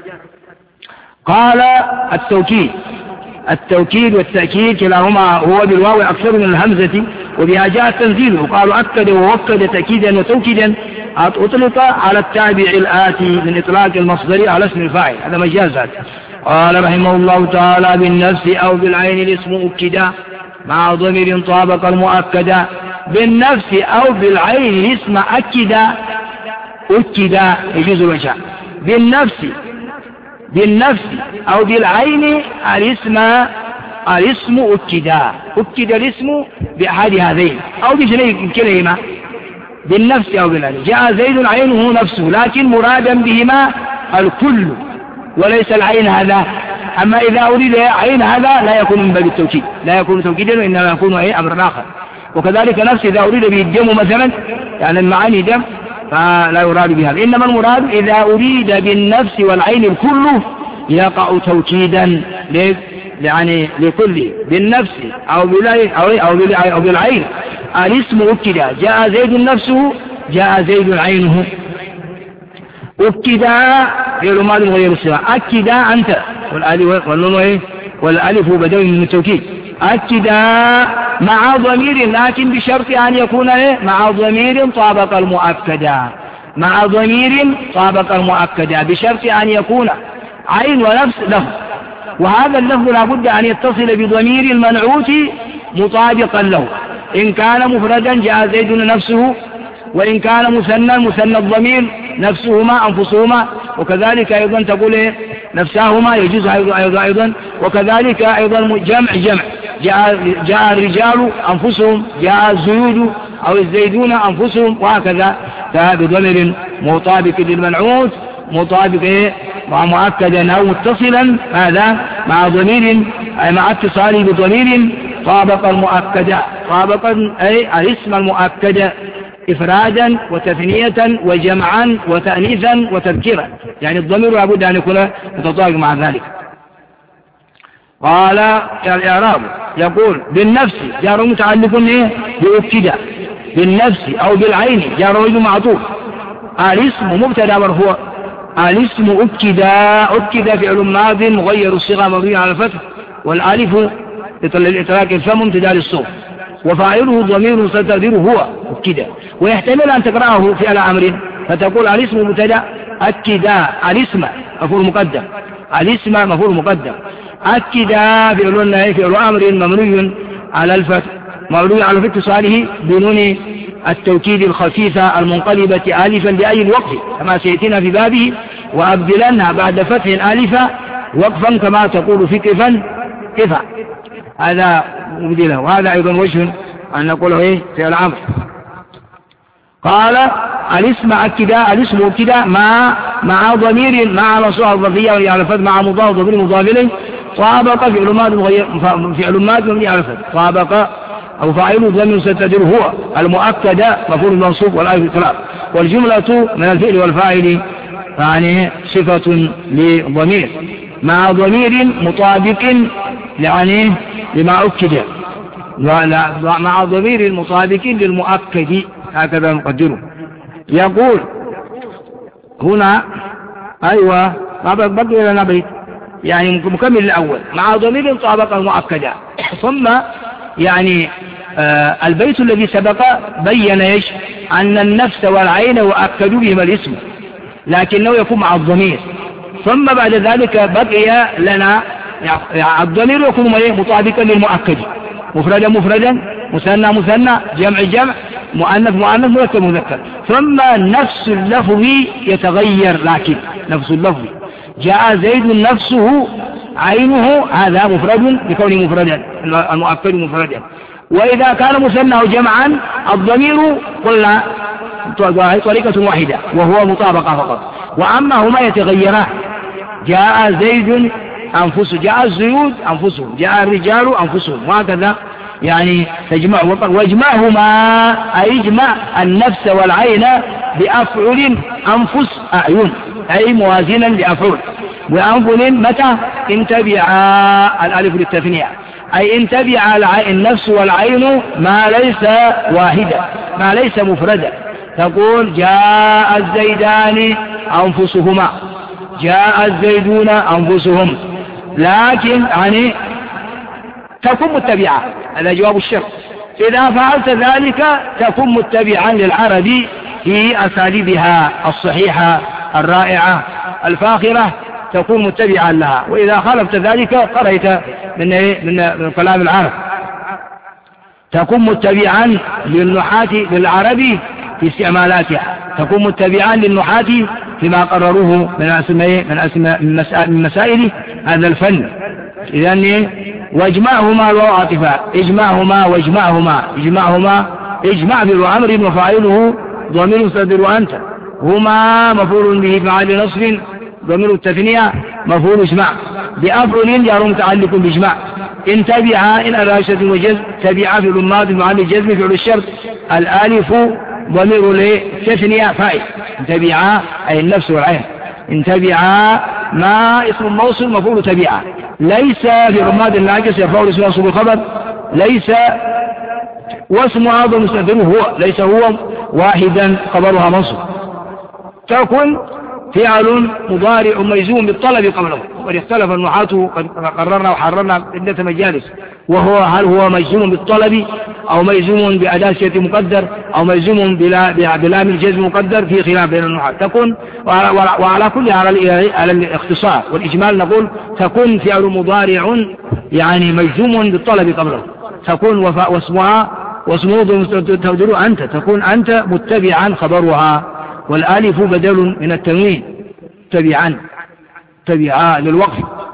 قال التوكيد، التوكيد والتأكيد كلاهما هو بالواو أكثر من الهمزة، وبها جاء التنزيل. وقالوا أكد ووكد تأكيدا وتوكيدا أطلق على التابع الآتي من إطلاق المصدر على اسم الفاعل، هذا مجازات. قال رحمه الله تعالى بالنفس أو بالعين الاسم أكدا مع ضمير طابق المؤكدا. بالنفس أو بالعين الاسم أكدا، أكدا يجوز الوجه. بالنفس بالنفس أو بالعين الاسم الاسم أكدا، أكد الاسم بأحد هذين أو بكليهما، بالنفس أو بالعين. جاء زيد عينه نفسه لكن مرادا بهما الكل وليس العين هذا. أما إذا أريد عين هذا لا يكون من باب التوكيد، لا يكون توكيدا وإنما يكون أي أمر آخر. وكذلك نفس إذا أريد به الدم مثلا يعني المعاني دم فلا يراد بها، إنما المراد إذا أريد بالنفس والعين الكل يقع توكيدا يعني لكل بالنفس أو بالعين أو بالعين, أو بالعين الاسم أكدا. جاء زيد نفسه جاء زيد عينه. أكدا غير ماضي غير السواء. أكدا أنت والألف والنون والألف بدل من التوكيد. أكدا مع ضمير لكن بشرط أن يكون مع ضمير طابق المؤكدا. مع ضمير طابق المؤكد بشرط أن يكون عين ونفس لفظ، وهذا اللفظ لابد أن يتصل بضمير المنعوت مطابقا له. إن كان مفردا جاء زيد نفسه، وإن كان مثنى مثنى الضمير نفسهما أنفسهما، وكذلك أيضا تقول نفسهما يجوز أيضا أيضا وكذلك أيضا جمع جمع جاء, جاء الرجال أنفسهم، جاء الزيود أو الزيدون أنفسهم، وهكذا بضمير مطابق للمنعوت مطابق ومؤكدا أو متصلا هذا مع ضمير أي مع اتصاله بضمير طابق المؤكد، طابق أي الاسم المؤكد إفرادا وتثنية وجمعا وتأنيثا وتذكيرا، يعني الضمير لابد أن يكون متطابق مع ذلك. قال الإعراب يقول بالنفس جار متعلق بأكد، بالنفس أو بالعين جار وجه معطوف، الاسم مبتدا مرفوع، الاسم أكد أكد فعل ماض مغير الصيغة مبني على الفتح، والالف للإطلاق الفم امتداد الصوت، وفاعله ضمير ستقديره هو أكد، ويحتمل أن تقرأه فعل أمر فتقول الاسم مبتدا أكد، الاسم مفعول مقدم، الاسم مفعول مقدم، أكد فعل فعل أمر مبني على الفتح مبني على اتصاله بنون التوكيد الخفيفة المنقلبة آلفا لأي الوقف كما سيأتينا في بابه، وأبدلنها بعد فتح آلفا وقفا كما تقول في كفا كفا، هذا مبدله، وهذا أيضا وجه أن نقوله إيه في العمر. قال الاسم أكد، الاسم أكد مع مع ضمير مع نصوص الظرفية على الفتح مع مضاف ضمير مضاف إليه طابق فعل ماض مغير فعل ماض مبني على الفتح، طابق أو فاعله ضمير ستقديره هو المؤكد مفعول منصوب والالف اطلاق، والجملة من الفعل والفاعل يعني صفة لضمير مع ضمير مطابق يعني لما أكد، مع ضمير مطابق للمؤكد، هكذا نقدره. يقول هنا أيوة بقي لنا بيت يعني مكمل الأول مع ضمير طابق المؤكد، ثم يعني آه البيت الذي سبق بين ايش أن النفس والعين وأكدوا بهما الاسم لكنه يكون مع الضمير، ثم بعد ذلك بقي لنا يعني الضمير يكون مطابقا للمؤكد، مفردا مفردا مثنى مثنى جمع جمع مؤنث مؤنث مذكر مذكر، ثم نفس اللفظ يتغير، لكن نفس اللفظ جاء زيد نفسه عينه هذا مفرد بكونه مفردا المؤكد مفردا، وإذا كان مثنى أو جمعا الضمير قلنا طريقة واحدة وهو مطابقة فقط، وأما هما يتغيران، جاء زيد أنفسه، جاء الزيود أنفسهم، جاء الرجال أنفسهم، وهكذا يعني تجمع واجمعهما أي اجمع النفس والعين بأفعل أنفس أعين أي موازنا لأفعل، وأنفل متى إن تبعا الألف للتثنية أي إن تبع النفس والعين ما ليس واحدا ما ليس مفردا، تقول جاء الزيدان أنفسهما، جاء الزيدون أنفسهم، لكن يعني تكون متبعة، هذا جواب الشرط، إذا فعلت ذلك تكون متبعا للعرب في أساليبها الصحيحة الرائعة الفاخرة، تكون متبعا لها، وإذا خالفت ذلك قرأت من من كلام العرب، تكون متبعا للنحاة للعربي في استعمالاتها، تكون متبعا للنحاة فيما قرروه من أسماء من أسماء من مسائل هذا الفن. إذن واجمعهما وعاطفة، اجمعهما واجمعهما اجمعهما اجمع بالأمر وفاعله ضمير مستتر أنت، هما مفعول به فعل نصب ضمير التثنية مفعول اجمع بأفعل جار متعلق باجمع، إن تبع إن أراشة وجزم تبع في الماضي معنى الجزم فعل الشرط، الآلف ضمير للتثنية فاعل، إن تبع أي النفس والعين، إن تبع ما اسم موصول مفعول تبع، ليس في الماضي الناقص يرفع اسم منصوب الخبر ليس، واسم هذا مستتر هو ليس هو واحدا خبرها منصوب، تكون فعل مضارع مجزوم بالطلب قبله وقد اختلف النحاة قد قررنا وحررنا عدة مجالس، وهو هل هو مجزوم بالطلب أو مجزوم بأداة شيء مقدر أو مجزوم بلا بلام الجزم مقدر، في خلاف بين النحاة. تكون وعلى كل على الاختصار والإجمال نقول تكون فعل مضارع يعني مجزوم بالطلب قبله، تكون واسمها واسمه تقدر أنت، تكون أنت متبعا خبرها، والآلف بدل من التنوين تبعا تبعا للوقف.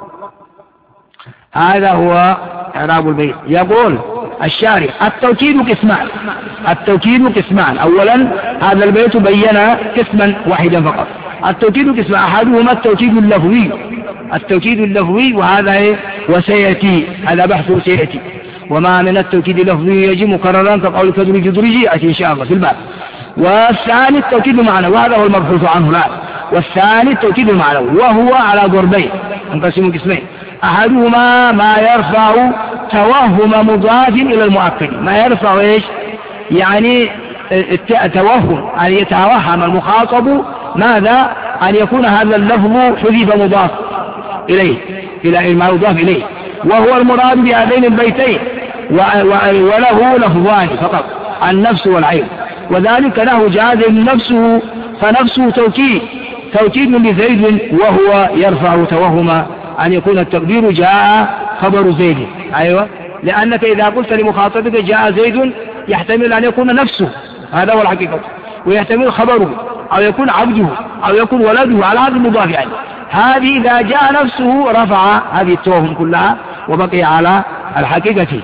هذا هو إعراب البيت. يقول الشارح التوكيد قسمان، التوكيد قسمان. أولا هذا البيت بين قسما واحدا فقط. التوكيد قسمان، أحدهما التوكيد اللفظي، التوكيد اللفظي وهذا وسيأتي، هذا بحث سيأتي. وما من التوكيد اللفظي يجي مكررا كقول كدري جدري يأتي إن شاء الله في الباب. والثاني التوكيد المعنوي، وهذا هو المبحوث عنه الآن. والثاني التوكيد المعنوي وهو على ضربين انقسم قسمين. أحدهما ما يرفع توهم مضاف إلى المؤكد، ما يرفع إيش يعني التوهم، أن يتوهم المخاطب ماذا؟ أن يكون هذا اللفظ حذف مضاف إليه إلى ما يضاف إليه، وهو المراد بهذين البيتين، وله لفظان فقط، النفس والعين. وذلك له جاز نفسه، فنفسه توكيد توكيد لزيد وهو يرفع توهم أن يكون التقدير جاء خبر زيد. أيوة، لأنك إذا قلت لمخاطبك جاء زيد يحتمل أن يكون نفسه، هذا هو الحقيقة، ويحتمل خبره أو يكون عبده أو يكون ولده على هذا المضاف يعني. هذه إذا جاء نفسه رفع هذه التوهم كلها وبقي على الحقيقة.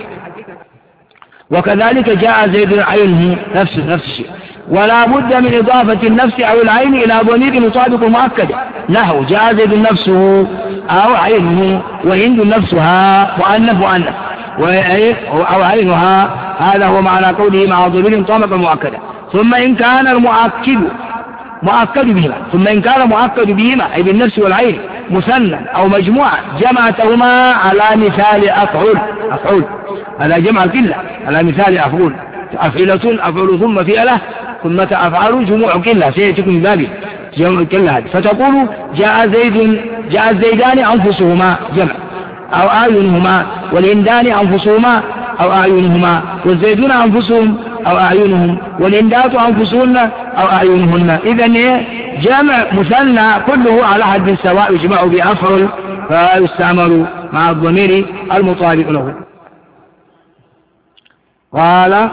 وكذلك جاء زيد عينه نفس نفس الشيء. ولا بد من إضافة النفس أو العين إلى ضمير مطابق مؤكد، نحو جاء زيد نفسه أو عينه، وهند نفسها مؤنث مؤنث أو عينها. هذا هو معنى قوله مع ضمير مطابق مؤكد. ثم إن كان المؤكد مؤكد بهما ثم إن كان مؤكد بهما أي بالنفس والعين مثنى أو مجموعة جمعتهما على مثال أفعل أفعل هذا جمع القلة على مثال أفعل أفعلة أفعل ثم فعلة ثم أفعل جموع قلة سيأتيكم ذلك جمع قلة. فتقول جاء زيد جاء الزيدان أنفسهما جمع أو أعينهما، والهندان أنفسهما أو أعينهما، والزيدون أنفسهم أو أعينهم، والهندات أنفسهن أو أعينهن. إذن جمع مثنى كله على حد سواء يجمع بأفعل فيستعمل مع الضمير المطابق له. قال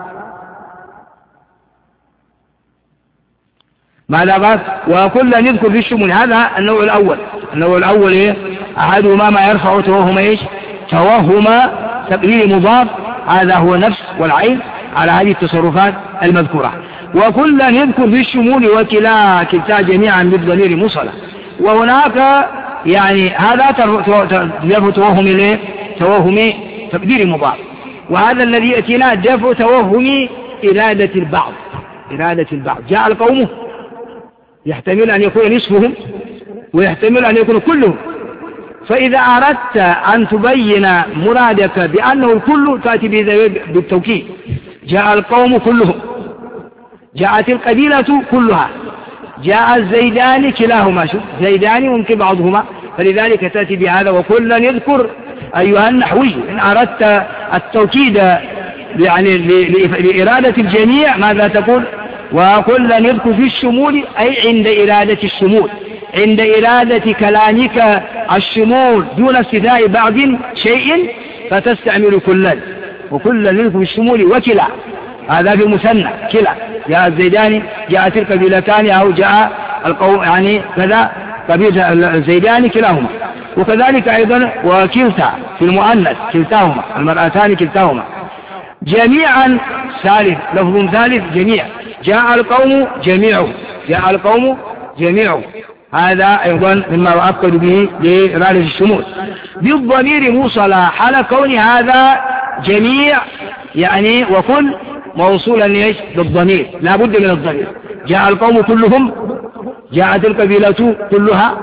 ماذا قال؟ وكلا نذكر في الشمول. هذا النوع الأول. النوع الأول إيه؟ أحدهما ما يرفع توهم إيش؟ توهم تقليل مضاف، هذا هو نفس والعين على هذه التصرفات المذكورة. وكلا نذكر في الشمول وكلا كلتا جميعا بالضمير مصلة. وهناك يعني هذا دفع توهم إليه توهم تقدير مضاف، وهذا الذي يأتينا دفع توهم إرادة البعض إرادة البعض. جاء القوم يحتمل أن يكون نصفهم ويحتمل أن يكون كلهم، فإذا أردت أن تبين مرادك بأنه الكل تأتي بالتوكيد. جاء القوم كلهم، جاءت القبيلة كلها، جاء الزيدان كلاهما، شوف زيدان ممكن بعضهما، فلذلك تأتي بهذا. وكلا يذكر أيها النحوي إن أردت التوكيد يعني لإرادة الجميع ماذا تقول؟ وكلا يذكر في الشمول أي عند إرادة الشمول، عند إرادة كلامك الشمول دون استثناء بعض شيء فتستعمل كلا. وكلا يذكر في الشمول وكلا، هذا في المثنى كلا، جاء الزيدان جاءت القبيلتان أو جاء القوم يعني كذا قبيلة الزيدان كلاهما. وكذلك أيضا وكلتا في المؤنث كلتاهما، المرأتان كلتاهما. جميعا ثالث لفظ ثالث جميع، جاء القوم جميعه جاء القوم جميعه، هذا أيضا مما يؤكد به لإرادة الشمول. بالضمير موصلا حال كون هذا جميع يعني وكل موصولا ليش بالضمير، لا بد من الضمير. جاء القوم كلهم، جاءت القبيلة كلها،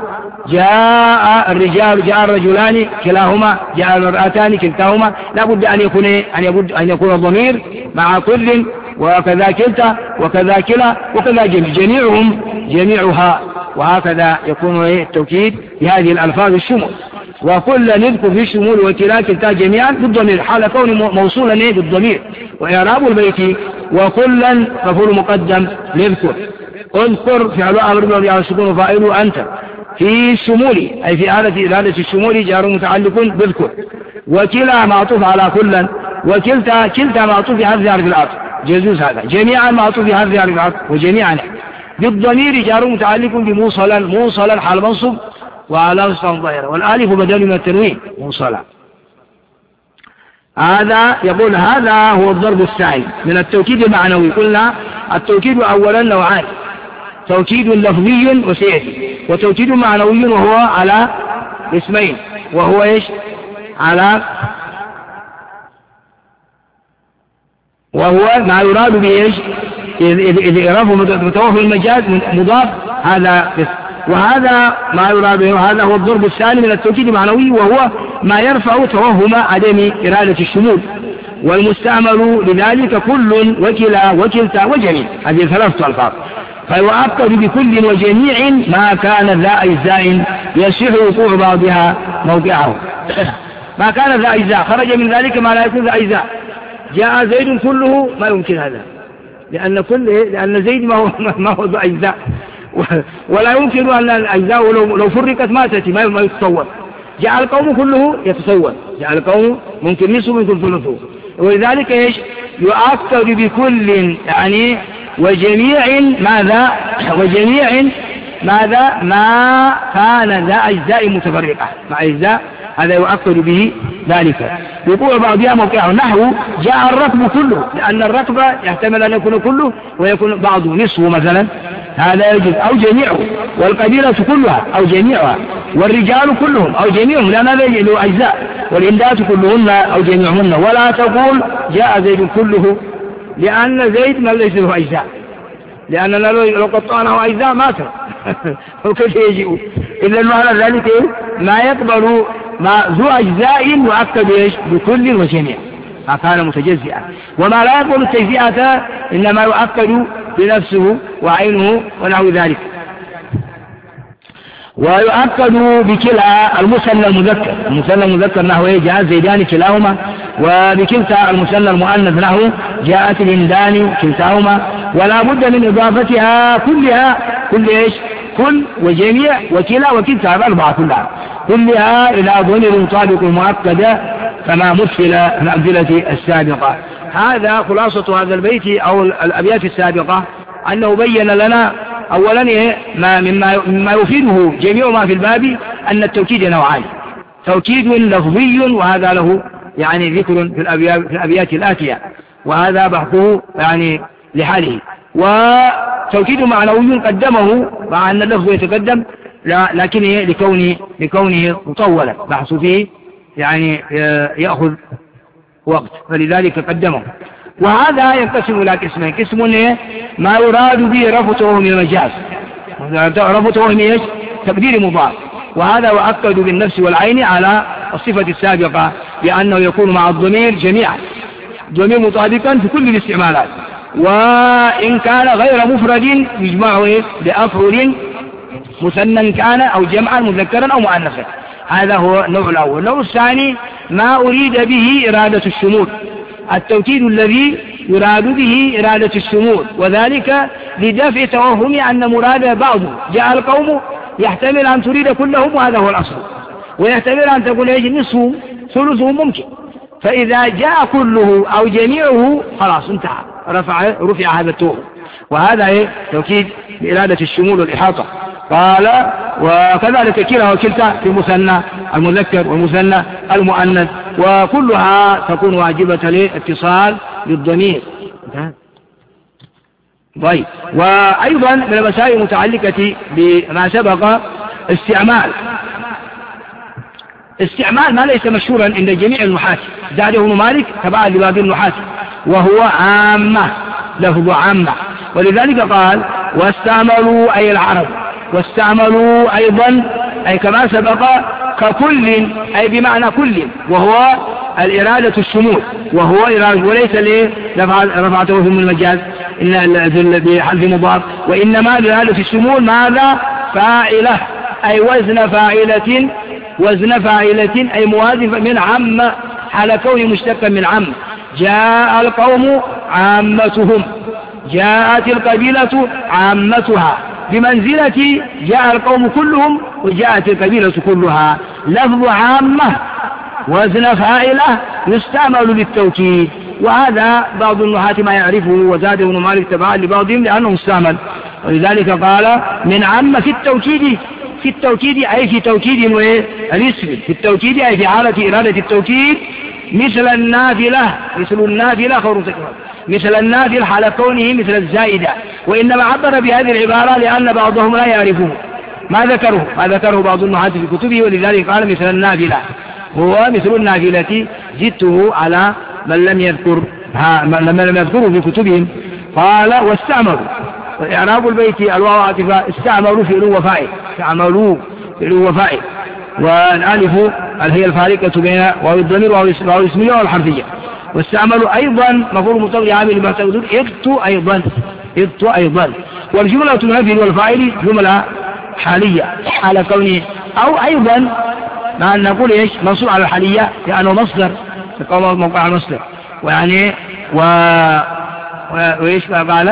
جاء الرجال جاء الرجلان كلاهما، جاء المرأتان كلتاهما، لا بد أن يكون أن يبد أن يكون الضمير مع كل، وكذا كلتا وكذا كلا وكذا جميع، جميعهم جميعها وهكذا يكون التوكيد بهذه الألفاظ الشمول. وكل نذكر في الشمول وكلا كلتا جميعا بالضمير حال كونه موصولا بالضمير. وإعراب البيت وكلا مفعول مقدم نذكر. اذكر فعل أمر مبني على السكون فاعله أنت في الشمول أي في آلة إرادة الشمول جار متعلق باذكر. وكلا معطوف على كلا وكلتا كلتا معطوف في هذه حرف العطف جزوز هذا. جميعا معطوف في هذه حرف العطف وجميعا بالضمير جار متعلق بموصلا موصلا حال منصب وعلى وصفا ظاهرة والآلف بدل من التنوين موصلا. هذا يقول هذا هو الضرب الثاني من التوكيد المعنوي. قلنا التوكيد أولا نوعان توكيد لفظي وسيأتي وتوكيد معنوي وهو على اسمين وهو ايش على وهو ما يراد به ايش إذا إعرافه متوفر المجاز مضاف هذا قسم. وهذا ما يراد به هذا هو الضرب الثاني من التوكيد المعنوي وهو ما يرفع توهم عدم إرادة الشمول. والمستعمل لذلك كل وكلا وكلتا وجميع هذه ثلاثة ألفاظ. فيؤكد بكل وجميع ما كان ذا أجزاء يصح وقوع بعضها موقعه. ما كان ذا أجزاء خرج من ذلك ما لا يكون ذا أجزاء. جاء زيد كله ما يمكن هذا لأن كل لأن زيد ما هو ما هو ذا أجزاء ولا يمكن أن الأجزاء لو لو فرقت ما تأتي ما ما يتصور. جاء القوم كله يتصور جاء القوم ممكن نصف ممكن ثلثه. ولذلك ايش يؤكد بكل يعني وجميع ماذا وجميع ماذا ما كان ذا أجزاء متفرقة مع أجزاء هذا يؤكد به ذلك وقوع بعضها موقعه. نحو جاء الركب كله لأن الركب يحتمل أن يكون كله ويكون بعضه نصفه مثلا هذا يجوز أو جميعه. والقبيلة كلها أو جميعها والرجال كلهم أو جميعهم لأن هذا له أجزاء والإمداد كلهن أو جميعهن. ولا تقول جاء زيد كله لأن زيد ما ليس له أجزاء لأننا لو قطعناه أجزاء ما ترى وكيف يجيء إلا المعنى ذلك ما يقبل ما ذو أجزاء يؤكد إيش بكل وجميع ما كان متجزئا. وما لا يقبل التجزئة إنما يؤكد بنفسه وعينه ونحو ذلك. ويؤكد بكلا المثنى المذكر المثنى المذكر نحو جاء زيدان كلاهما. وبكلتا المثنى المؤنث نحو جاءت الهندان كلتاهما. ولا بد من إضافتها كلها كل إيش كل وجميع وكلا وكلتا الأربعة كلها كلها إلى ضمير مطابق مؤكدة كما مثل في الأمثلة السابقة. هذا خلاصة هذا البيت أو الأبيات السابقة أنه بين لنا أولا ما مما مما يفيده جميع ما في الباب أن التوكيد نوعان توكيد لفظي وهذا له يعني ذكر في الأبيات, في الأبيات الآتية وهذا بحثه يعني لحاله. وتوكيد معنوي قدمه مع أن اللفظ يتقدم لكن لكونه لكونه مطولا بحث فيه يعني يأخذ وقت فلذلك قدمه. وهذا ينقسم إلى قسمين قسم ما يراد به رفع توهم المجاز رفع توهم ايش تقدير مضاف وهذا يؤكد بالنفس والعين على الصفة السابقة بأنه يكون مع الضمير جميعا ضمير مطابقا في كل الاستعمالات. وإن كان غير مفرد يجمعه بأفعل مثنى كان أو جمعا مذكرا أو مؤنثا. هذا هو النوع الأول. النوع الثاني ما أريد به إرادة الشمول التوكيد الذي يراد به إرادة الشمول وذلك لدفع توهم أن مراد بعض. جاء القوم يحتمل أن تريد كلهم وهذا هو الأصل ويحتمل أن تقول يجب نصفهم ثلثهم ممكن. فإذا جاء كله أو جميعه خلاص انتهى رفع رفع هذا التوهم. وهذا توكيد بإرادة الشمول والإحاطة. قال وكذلك كلا وكلتا في مثنى المذكر والمثنى المؤنث وكلها تكون واجبة للاتصال بالضمير. طيب وأيضا من المسائل المتعلقة بما سبق استعمال استعمال ما ليس مشهورا عند جميع النحاة زاده ابن مالك تبعا لباب النحاة وهو عامة لفظ عامة. ولذلك قال واستعملوا أي العرب واستعملوا أيضا أي كما سبق ككل أي بمعنى كل وهو الإرادة الشمول وهو إرادة وليس لرفعته من المجاز إن بحذف مضاف وإنما الإرادة الشمول ماذا فاعلة أي وزن فاعلة وزن فاعلة أي موازفة من عم حال كونه مشتقا من عم. جاء القوم عامتهم، جاءت القبيلة عامتها، بمنزلة جاء القوم كلهم وجاءت القبيلة كلها. لفظ عامة وزن فاعلة يستعمل للتوكيد، وهذا بعض النحاة ما يعرفه، وزاد ابن مالك تبعا لبعضهم لأنه مستعمل، ولذلك قال من عم في التوكيد، في التوكيد أي في توكيد الاسم، في التوكيد أي في حالة إرادة التوكيد، مثل النافلة، مثل النافلة خبر تكرار، مثل النافل حال كونه مثل الزائدة. وإنما عبر بهذه العبارة لأن بعضهم لا يعرفه ما ذكره ما ذكره بعض النحاة في كتبه، ولذلك قال مثل النافلة، هو مثل النافلة زدته على من لم يذكر من لم يذكره في كتبهم. قال واستعملوا، وإعراب البيت الواو عاطفة، استعملوا فعل وفاعل، استعملوا فعل وفاعل، والالف هي الفارقة بين واو الضمير واو الاسمية والحرفية. واستعملوا أيضا مفعول مطلق عامل ما تقول اغتوا أيضا، اغتوا أيضا. والجملة المنفذ والفاعل جملة حالية على كونه، أو أيضا مع أن نقول إيش منصوب على الحالية لأنه مصدر تقوم موقع المصدر، ويعني و وإيش قال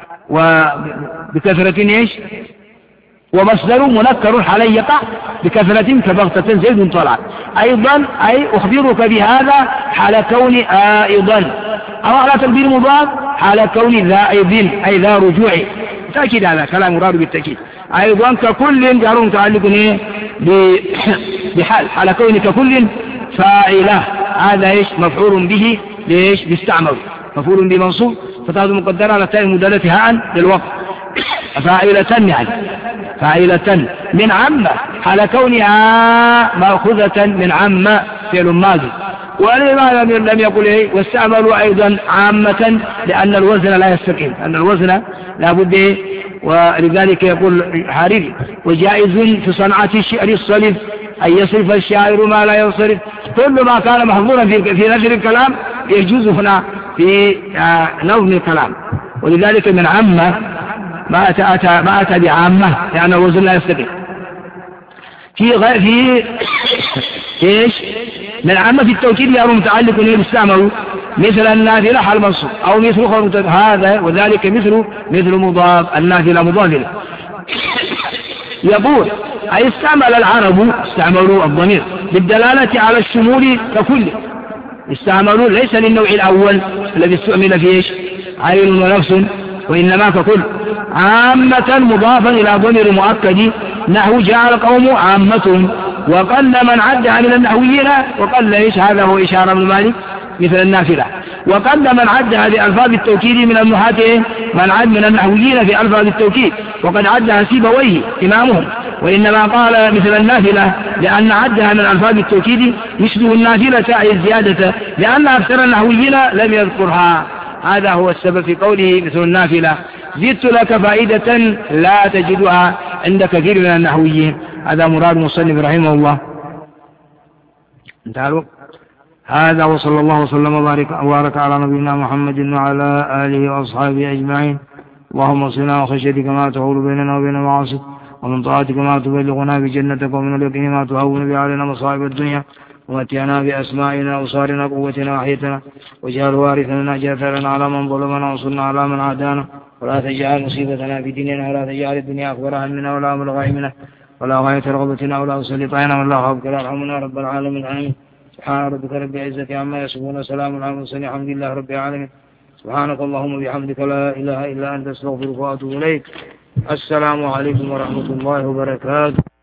وبكثرة إيش ومصدر منكر حالي يقع بكثرة كبغتة زيد طلع. أيضا أي أخبرك بهذا حال كون أيضا، أو على تقدير مضاف حال كون ذا أيضا أي ذا رجوع. تأكيد هذا كلام مراد بالتأكيد. أيضا ككل جار متعلق بحال حال كون ككل فاعلة، هذا إيش مفعول به ليش بيستعمل، مفعول بمنصوب فتاة مقدرة على تاء المدلة هاء للوقت، فاعلة يعني فاعلة من عامة حال كونها مأخوذة من عامة فعل ماضي. ولماذا لم يقل ايه واستعملوا أيضا عامة؟ لأن الوزن لا يستقيم، أن الوزن لا بد ايه، ولذلك يقول حارثي وجائز في صنعة الشعر الصلب أن يصرف الشاعر ما لا ينصرف. كل ما كان محظورا في في نشر الكلام يجوز هنا في نظم الكلام. ولذلك من عامة ما أتى, أتى ما أتى بعامة لأن الوزن لا يستقيم. في غير في ايش من عامة في التوكيد يرى متعلق به مستعمل مثل النافلة حال منصوب، أو مثل خبر هذا، وذلك مثل مثل مضاف، النافلة مضاف له. يقول أي استعمل العرب استعملوا الضمير بالدلالة على الشمول ككل، استعملوا ليس للنوع الأول الذي استعمل فيه ايش عين ونفس، وإنما ككل عامة مضافا إلى ضمير مؤكد، نحو جاء القوم عامتهم. وقل من عدها من النحويين، وقل ايش هذا هو إشارة من مالك مثل النافلة. وقل من عدها بألفاظ التوكيد من النحاة، من عد من النحويين في ألفاظ التوكيد، وقد عدها سيبويه إمامهم، وإنما قال مثل النافلة لأن عدها من ألفاظ التوكيد مثله النافلة أي الزيادة، لأن أكثر النحويين لم يذكرها. هذا هو السبب في قوله مثل النافلة. زدت لك فائدة لا تجدها عند كثير من النحويين. هذا مراد مصنف رحمه الله. انتهى الوقت. هذا وصلى الله وسلم وبارك على نبينا محمد وعلى آله وأصحابه أجمعين. اللهم اصلنا وخشيتك ما تحول بيننا وبين معاصيك، ومن طاعتك ما تبلغنا بجنتك، ومن اليقين ما تهون به علينا مصائب الدنيا، ومتعنا بأسمائنا وصارنا قوتنا وحيتنا، واجعل وارثنا جاثرنا على من ظلمنا، وانصرنا على من عادانا، ولا تجعل مصيبتنا في ديننا، ولا تجعل الدنيا أكبر همنا ولا مبلغ علمنا ولا غاية رغبتنا ولا تسلط علينا من لا يخافك ولا يرحمنا رب العالمين. آمين. سبحان ربك رب العزة عما يصفون، سلام على المرسلين، الحمد لله رب العالمين. سبحانك اللهم وبحمدك لا إله إلا أنت، استغفرك وأتوب إليك. السلام عليكم ورحمة الله وبركاته.